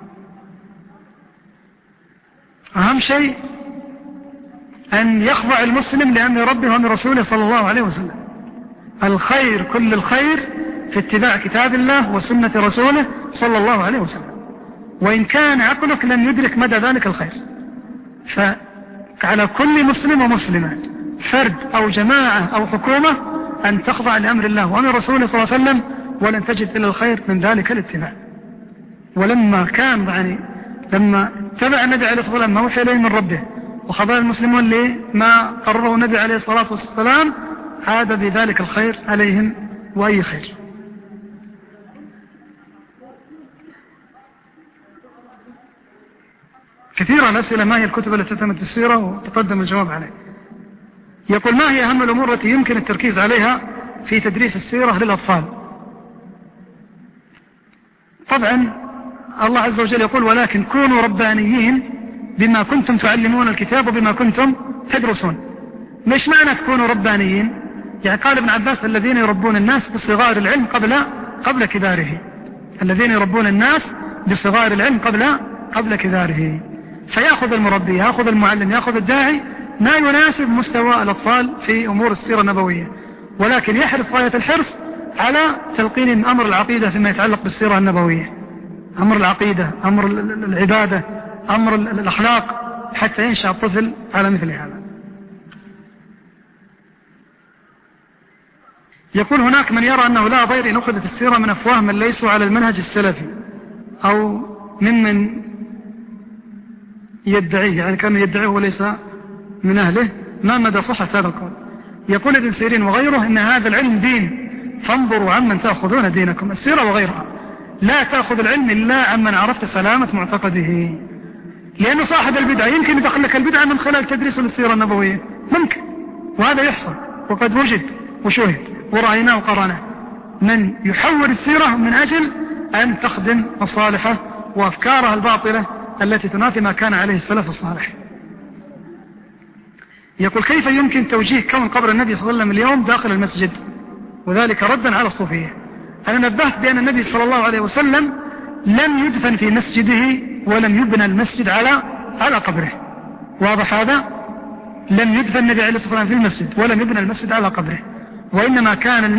أهم شيء أن يخضع المسلم لأمر ربه وأمر رسوله صلى الله عليه وسلم. الخير كل الخير في اتباع كتاب الله وسنة رسوله صلى الله عليه وسلم، وإن كان عقلك لن يدرك مدى ذلك الخير، فعلى كل مسلم ومسلمة فرد أو جماعة أو حكومة أن تخضع لأمر الله وأمر رسوله صلى الله عليه وسلم، ولن تجد إلا الخير من ذلك الاتباع. ولما كان لما تبع النبي عليه الصلاة والسلام ما وحي إليه من ربه وخضع المسلمون لما قرره النبي عليه الصلاة والسلام، عاد بذلك الخير عليهم وأي خير. كثيرا الأسئلة ما هي الكتب التي تهتمت بالسيرة وتقدم الجواب عليه. يقول ما هي أهم الأمور التي يمكن التركيز عليها في تدريس السيرة للأطفال؟ طبعا الله عز وجل يقول ولكن كونوا ربانيين بما كنتم تعلمون الكتاب وبما كنتم تدرسون. مش معنى تكونوا ربانيين؟ يعني قال ابن عباس الذين يربون الناس بصغار العلم قبل كباره. الذين يربون الناس بصغار العلم قبل كباره. فيأخذ المربي، يأخذ المعلم، يأخذ الداعي ما يناسب مستوى الأطفال في أمور السيرة النبوية، ولكن يحرص غاية الحرص على تلقين أمر العقيدة فيما يتعلق بالسيرة النبوية، أمر العقيدة، أمر العبادة، أمر الأخلاق، حتى ينشأ الطفل على مثل هذا. يقول هناك من يرى أنه لا ضير إن أخذت السيرة من أفواه من ليسوا على المنهج السلفي أو ممن يدعيه، يعني كان يدعيه وليس من أهله. ما مدى صحة هذا القول؟ يقول ابن سيرين وغيره إن هذا العلم دين فانظروا عمن تأخذون دينكم. السيرة وغيرها لا تأخذ العلم إلا عمن عرفت سلامة معتقده، لأنه صاحب البدعة يمكن يدخل لك البدعة من خلال تدريس السيرة النبوية، ممكن، وهذا يحصل وقد وجد وشهد ورأيناه وقرأناه من يحول السيرة من أجل أن تخدم مصالحه وأفكارها الباطلة التي تنافي ما كان عليه السلف الصالح. يقول كيف يمكن توجيه كون قبر النبي صلى الله عليه وسلم اليوم داخل المسجد، وذلك ردا على الصوفية؟ أنا نبهت بأن النبي صلى الله عليه وسلم لم يدفن في مسجده ولم يبنى المسجد على قبره. واضح هذا؟ لم يدفن النبي عليه الصلاة والسلام في المسجد ولم يبنى المسجد على قبره، وإنما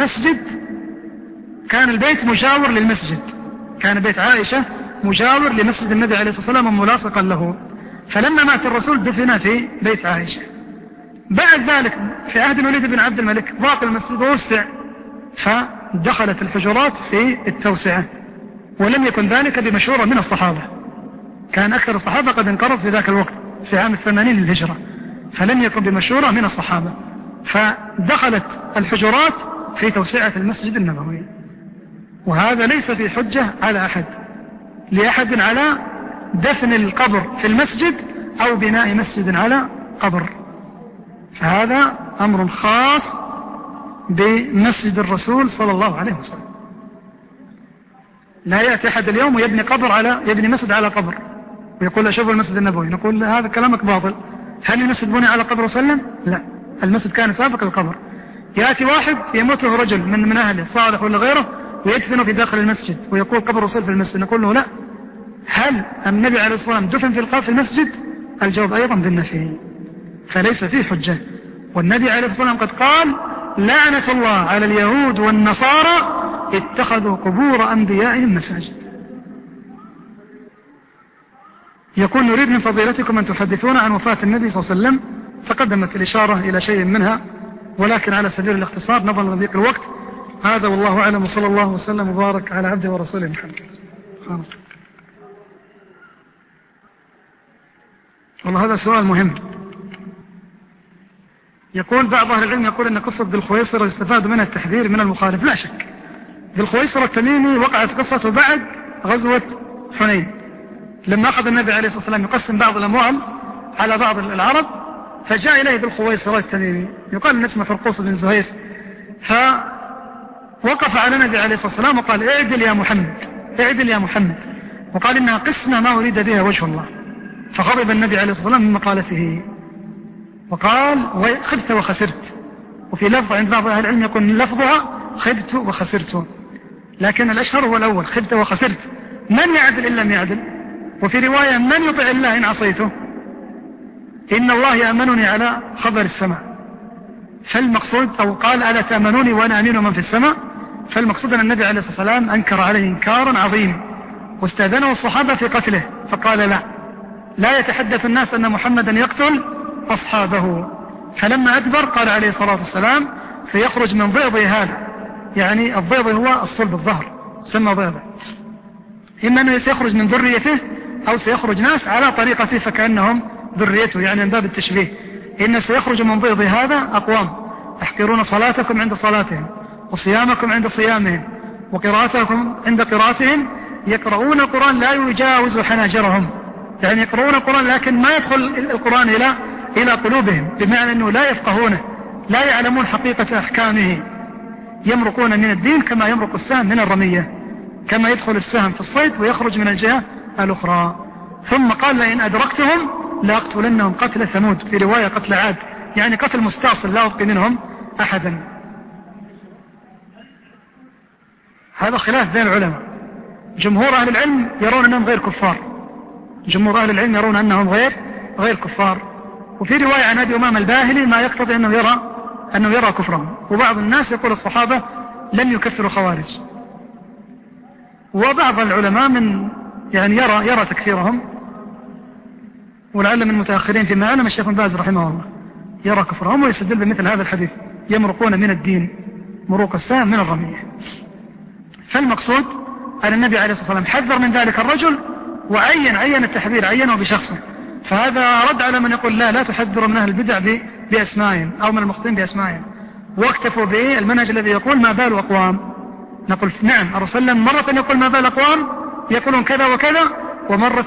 كان البيت مجاور للمسجد، كان بيت عائشة مجاور لمسجد النبي عليه الصلاة والسلام وملاصقا له. فلما مات الرسول دفن في بيت عائشة. بعد ذلك في عهد الوليد بن عبد الملك ضاق المسجد ووسع، فدخلت الحجرات في التوسعة، ولم يكن ذلك بمشورة من الصحابة، كان أكثر الصحابة قد انقرض في ذاك الوقت في عام 80 للهجرة، فلم يكن بمشورة من الصحابة، فدخلت الحجرات في توسعة المسجد النبوي. وهذا ليس في حجة على لأحد على دفن القبر في المسجد أو بناء مسجد على قبر، فهذا أمر خاص بمسجد الرسول صلى الله عليه وسلم. لا يأتي أحد اليوم ويبني مسجد على قبر ويقول أشوف المسجد النبوي، نقول هذا كلامك باطل. هل المسجد بني على قبر وسلم؟ لا، المسجد كان سابق القبر. يأتي واحد يموت له رجل من أهله صالح ولا غيره ويدفنه في داخل المسجد ويقول قبر الرسول في المسجد، نقول له لا. هل النبي عليه الصلاة والسلام دفن في المسجد؟ الجواب أيضا بالنفي، فليس فيه حجة. والنبي عليه الصلاة والسلام قد قال لعنة الله على اليهود والنصارى اتخذوا قبور أنبيائهم مساجد. يقول نريد من فضيلتكم أن تحدثونا عن وفاة النبي صلى الله عليه وسلم. تقدمت الإشارة إلى شيء منها، ولكن على سبيل الاختصار نظرا لضيق الوقت. هذا والله أعلم، وصلى الله وسلم وبارك على عبده ورسوله محمد. والله هذا سؤال مهم. يقول بعض أهل العلم يقول أن قصة ذي الخويصرة يستفاد منها التحذير من المخالف. لا شك ذي الخويصرة التميمي وقعت قصته بعد غزوة حنين، لما أخذ النبي عليه الصلاة والسلام يقسم بعض الأموال على بعض العرب، فجاء إليه ذي الخويصرة التميمي يقال أن اسمه فرقوس بن زهير، فوقف على النبي عليه الصلاة والسلام وقال اعدل يا محمد، وقال إنها قسمة ما أريد بها وجه الله. فغضب النبي عليه الصلاة والسلام من مقالته وقال خبت وخسرت. وفي لفظ عند بعض أهل العلم يقول لفظها خبت وخسرت، لكن الأشهر هو الأول خبت وخسرت. من يعدل إن لم يعدل؟ وفي رواية من يطع الله إن عصيته؟ إن الله يأمنني على خبر السماء. فالمقصود أو قال ألا تأمنوني وأنا أمين من في السماء. فالمقصود أن النبي عليه الصلاة والسلام أنكر عليه إنكارا عظيما، واستأذنه الصحابة في قتله، فقال لا يتحدث الناس أن محمدا يقتل أصحابه، فلما أدبر قال عليه الصلاة والسلام سيخرج من ضئضي هذا، يعني الضئضي هو الصلب الظهر سمى ضئضي، إما أنه سيخرج من ذريته أو سيخرج ناس على طريقته فكأنهم ذريته، يعني من باب التشبيه، إن سيخرج من ضئضي هذا أقوام تحقرون صلاتكم عند صلاتهم وصيامكم عند صيامهم وقراءتكم عند قراءتهم، يقرؤون القرآن لا يجاوز حناجرهم، يعني يقرؤون القرآن لكن ما يدخل القرآن إلى قلوبهم، بمعنى أنه لا يفقهونه، لا يعلمون حقيقة أحكامه، يمرقون من الدين كما يمرق السهم من الرمية، كما يدخل السهم في الصيد ويخرج من الجهة الأخرى. ثم قال لئن أدركتهم لأقتلنهم قتل ثمود، في رواية قتل عاد، يعني قتل مستأصل لا أبقي منهم أحدا. هذا خلاف بين العلماء، جمهور أهل العلم يرون أنهم غير كفار، جمهور أهل العلم يرون أنهم غير كفار، وفي رواية عن أبي أمامة الباهلي ما يقتضي أنه يرى كفرهم، وبعض الناس يقول الصحابة لم يكفروا خوارج، وبعض العلماء من يعني يرى تكفيرهم، ولعل من المتأخرين فيما أعلم الشيخ ابن باز رحمه الله يرى كفرهم ويستدل بمثل هذا الحديث، يمرقون من الدين مروق السهم من الرمية. فالمقصود أن النبي عليه الصلاة والسلام حذر من ذلك الرجل وعين التحذير، عينه بشخصه، فهذا رد على من يقول لا تحذر من أهل البدع بأسمائهم أو من المخطئين بأسمائهم، واكتفوا به المنهج الذي يقول ما بال أقوام. نقول نعم، الرسول صلى الله عليه وسلم مرة يقول ما بال أقوام يقولون كذا وكذا، ومرة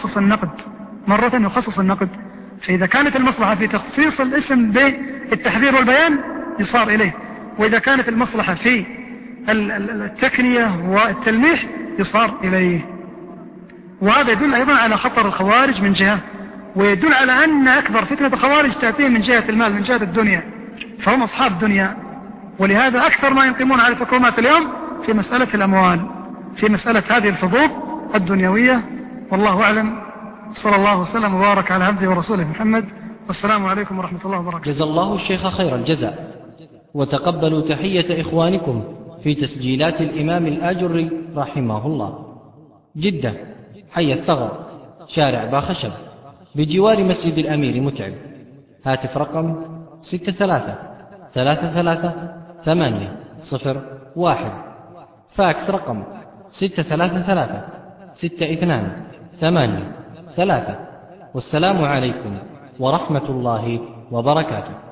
يخصص النقد، فإذا كانت المصلحة في تخصيص الاسم بالتحذير والبيان يصار إليه، وإذا كانت المصلحة في التكنية والتلميح يصار إليه. وهذا يدل أيضا على خطر الخوارج من جهة، ويدل على أن أكبر فتنة الخوارج تأتي من جهة المال، من جهة الدنيا، فهم أصحاب دنيا، ولهذا أكثر ما ينقمون على الحكومات اليوم في مسألة الأموال، في مسألة هذه الحظوظ الدنيوية. والله أعلم، صلى الله وسلم وبارك على عبده ورسوله محمد، والسلام عليكم ورحمة الله وبركاته. جزا الله الشيخ خير الجزاء، وتقبلوا تحية إخوانكم في تسجيلات الإمام الآجري رحمه الله، جدة، حي الثغر، شارع باخشب، بجوار مسجد الأمير متعب. هاتف رقم 63333801، فاكس رقم 633-62-8-3. والسلام عليكم ورحمة الله وبركاته.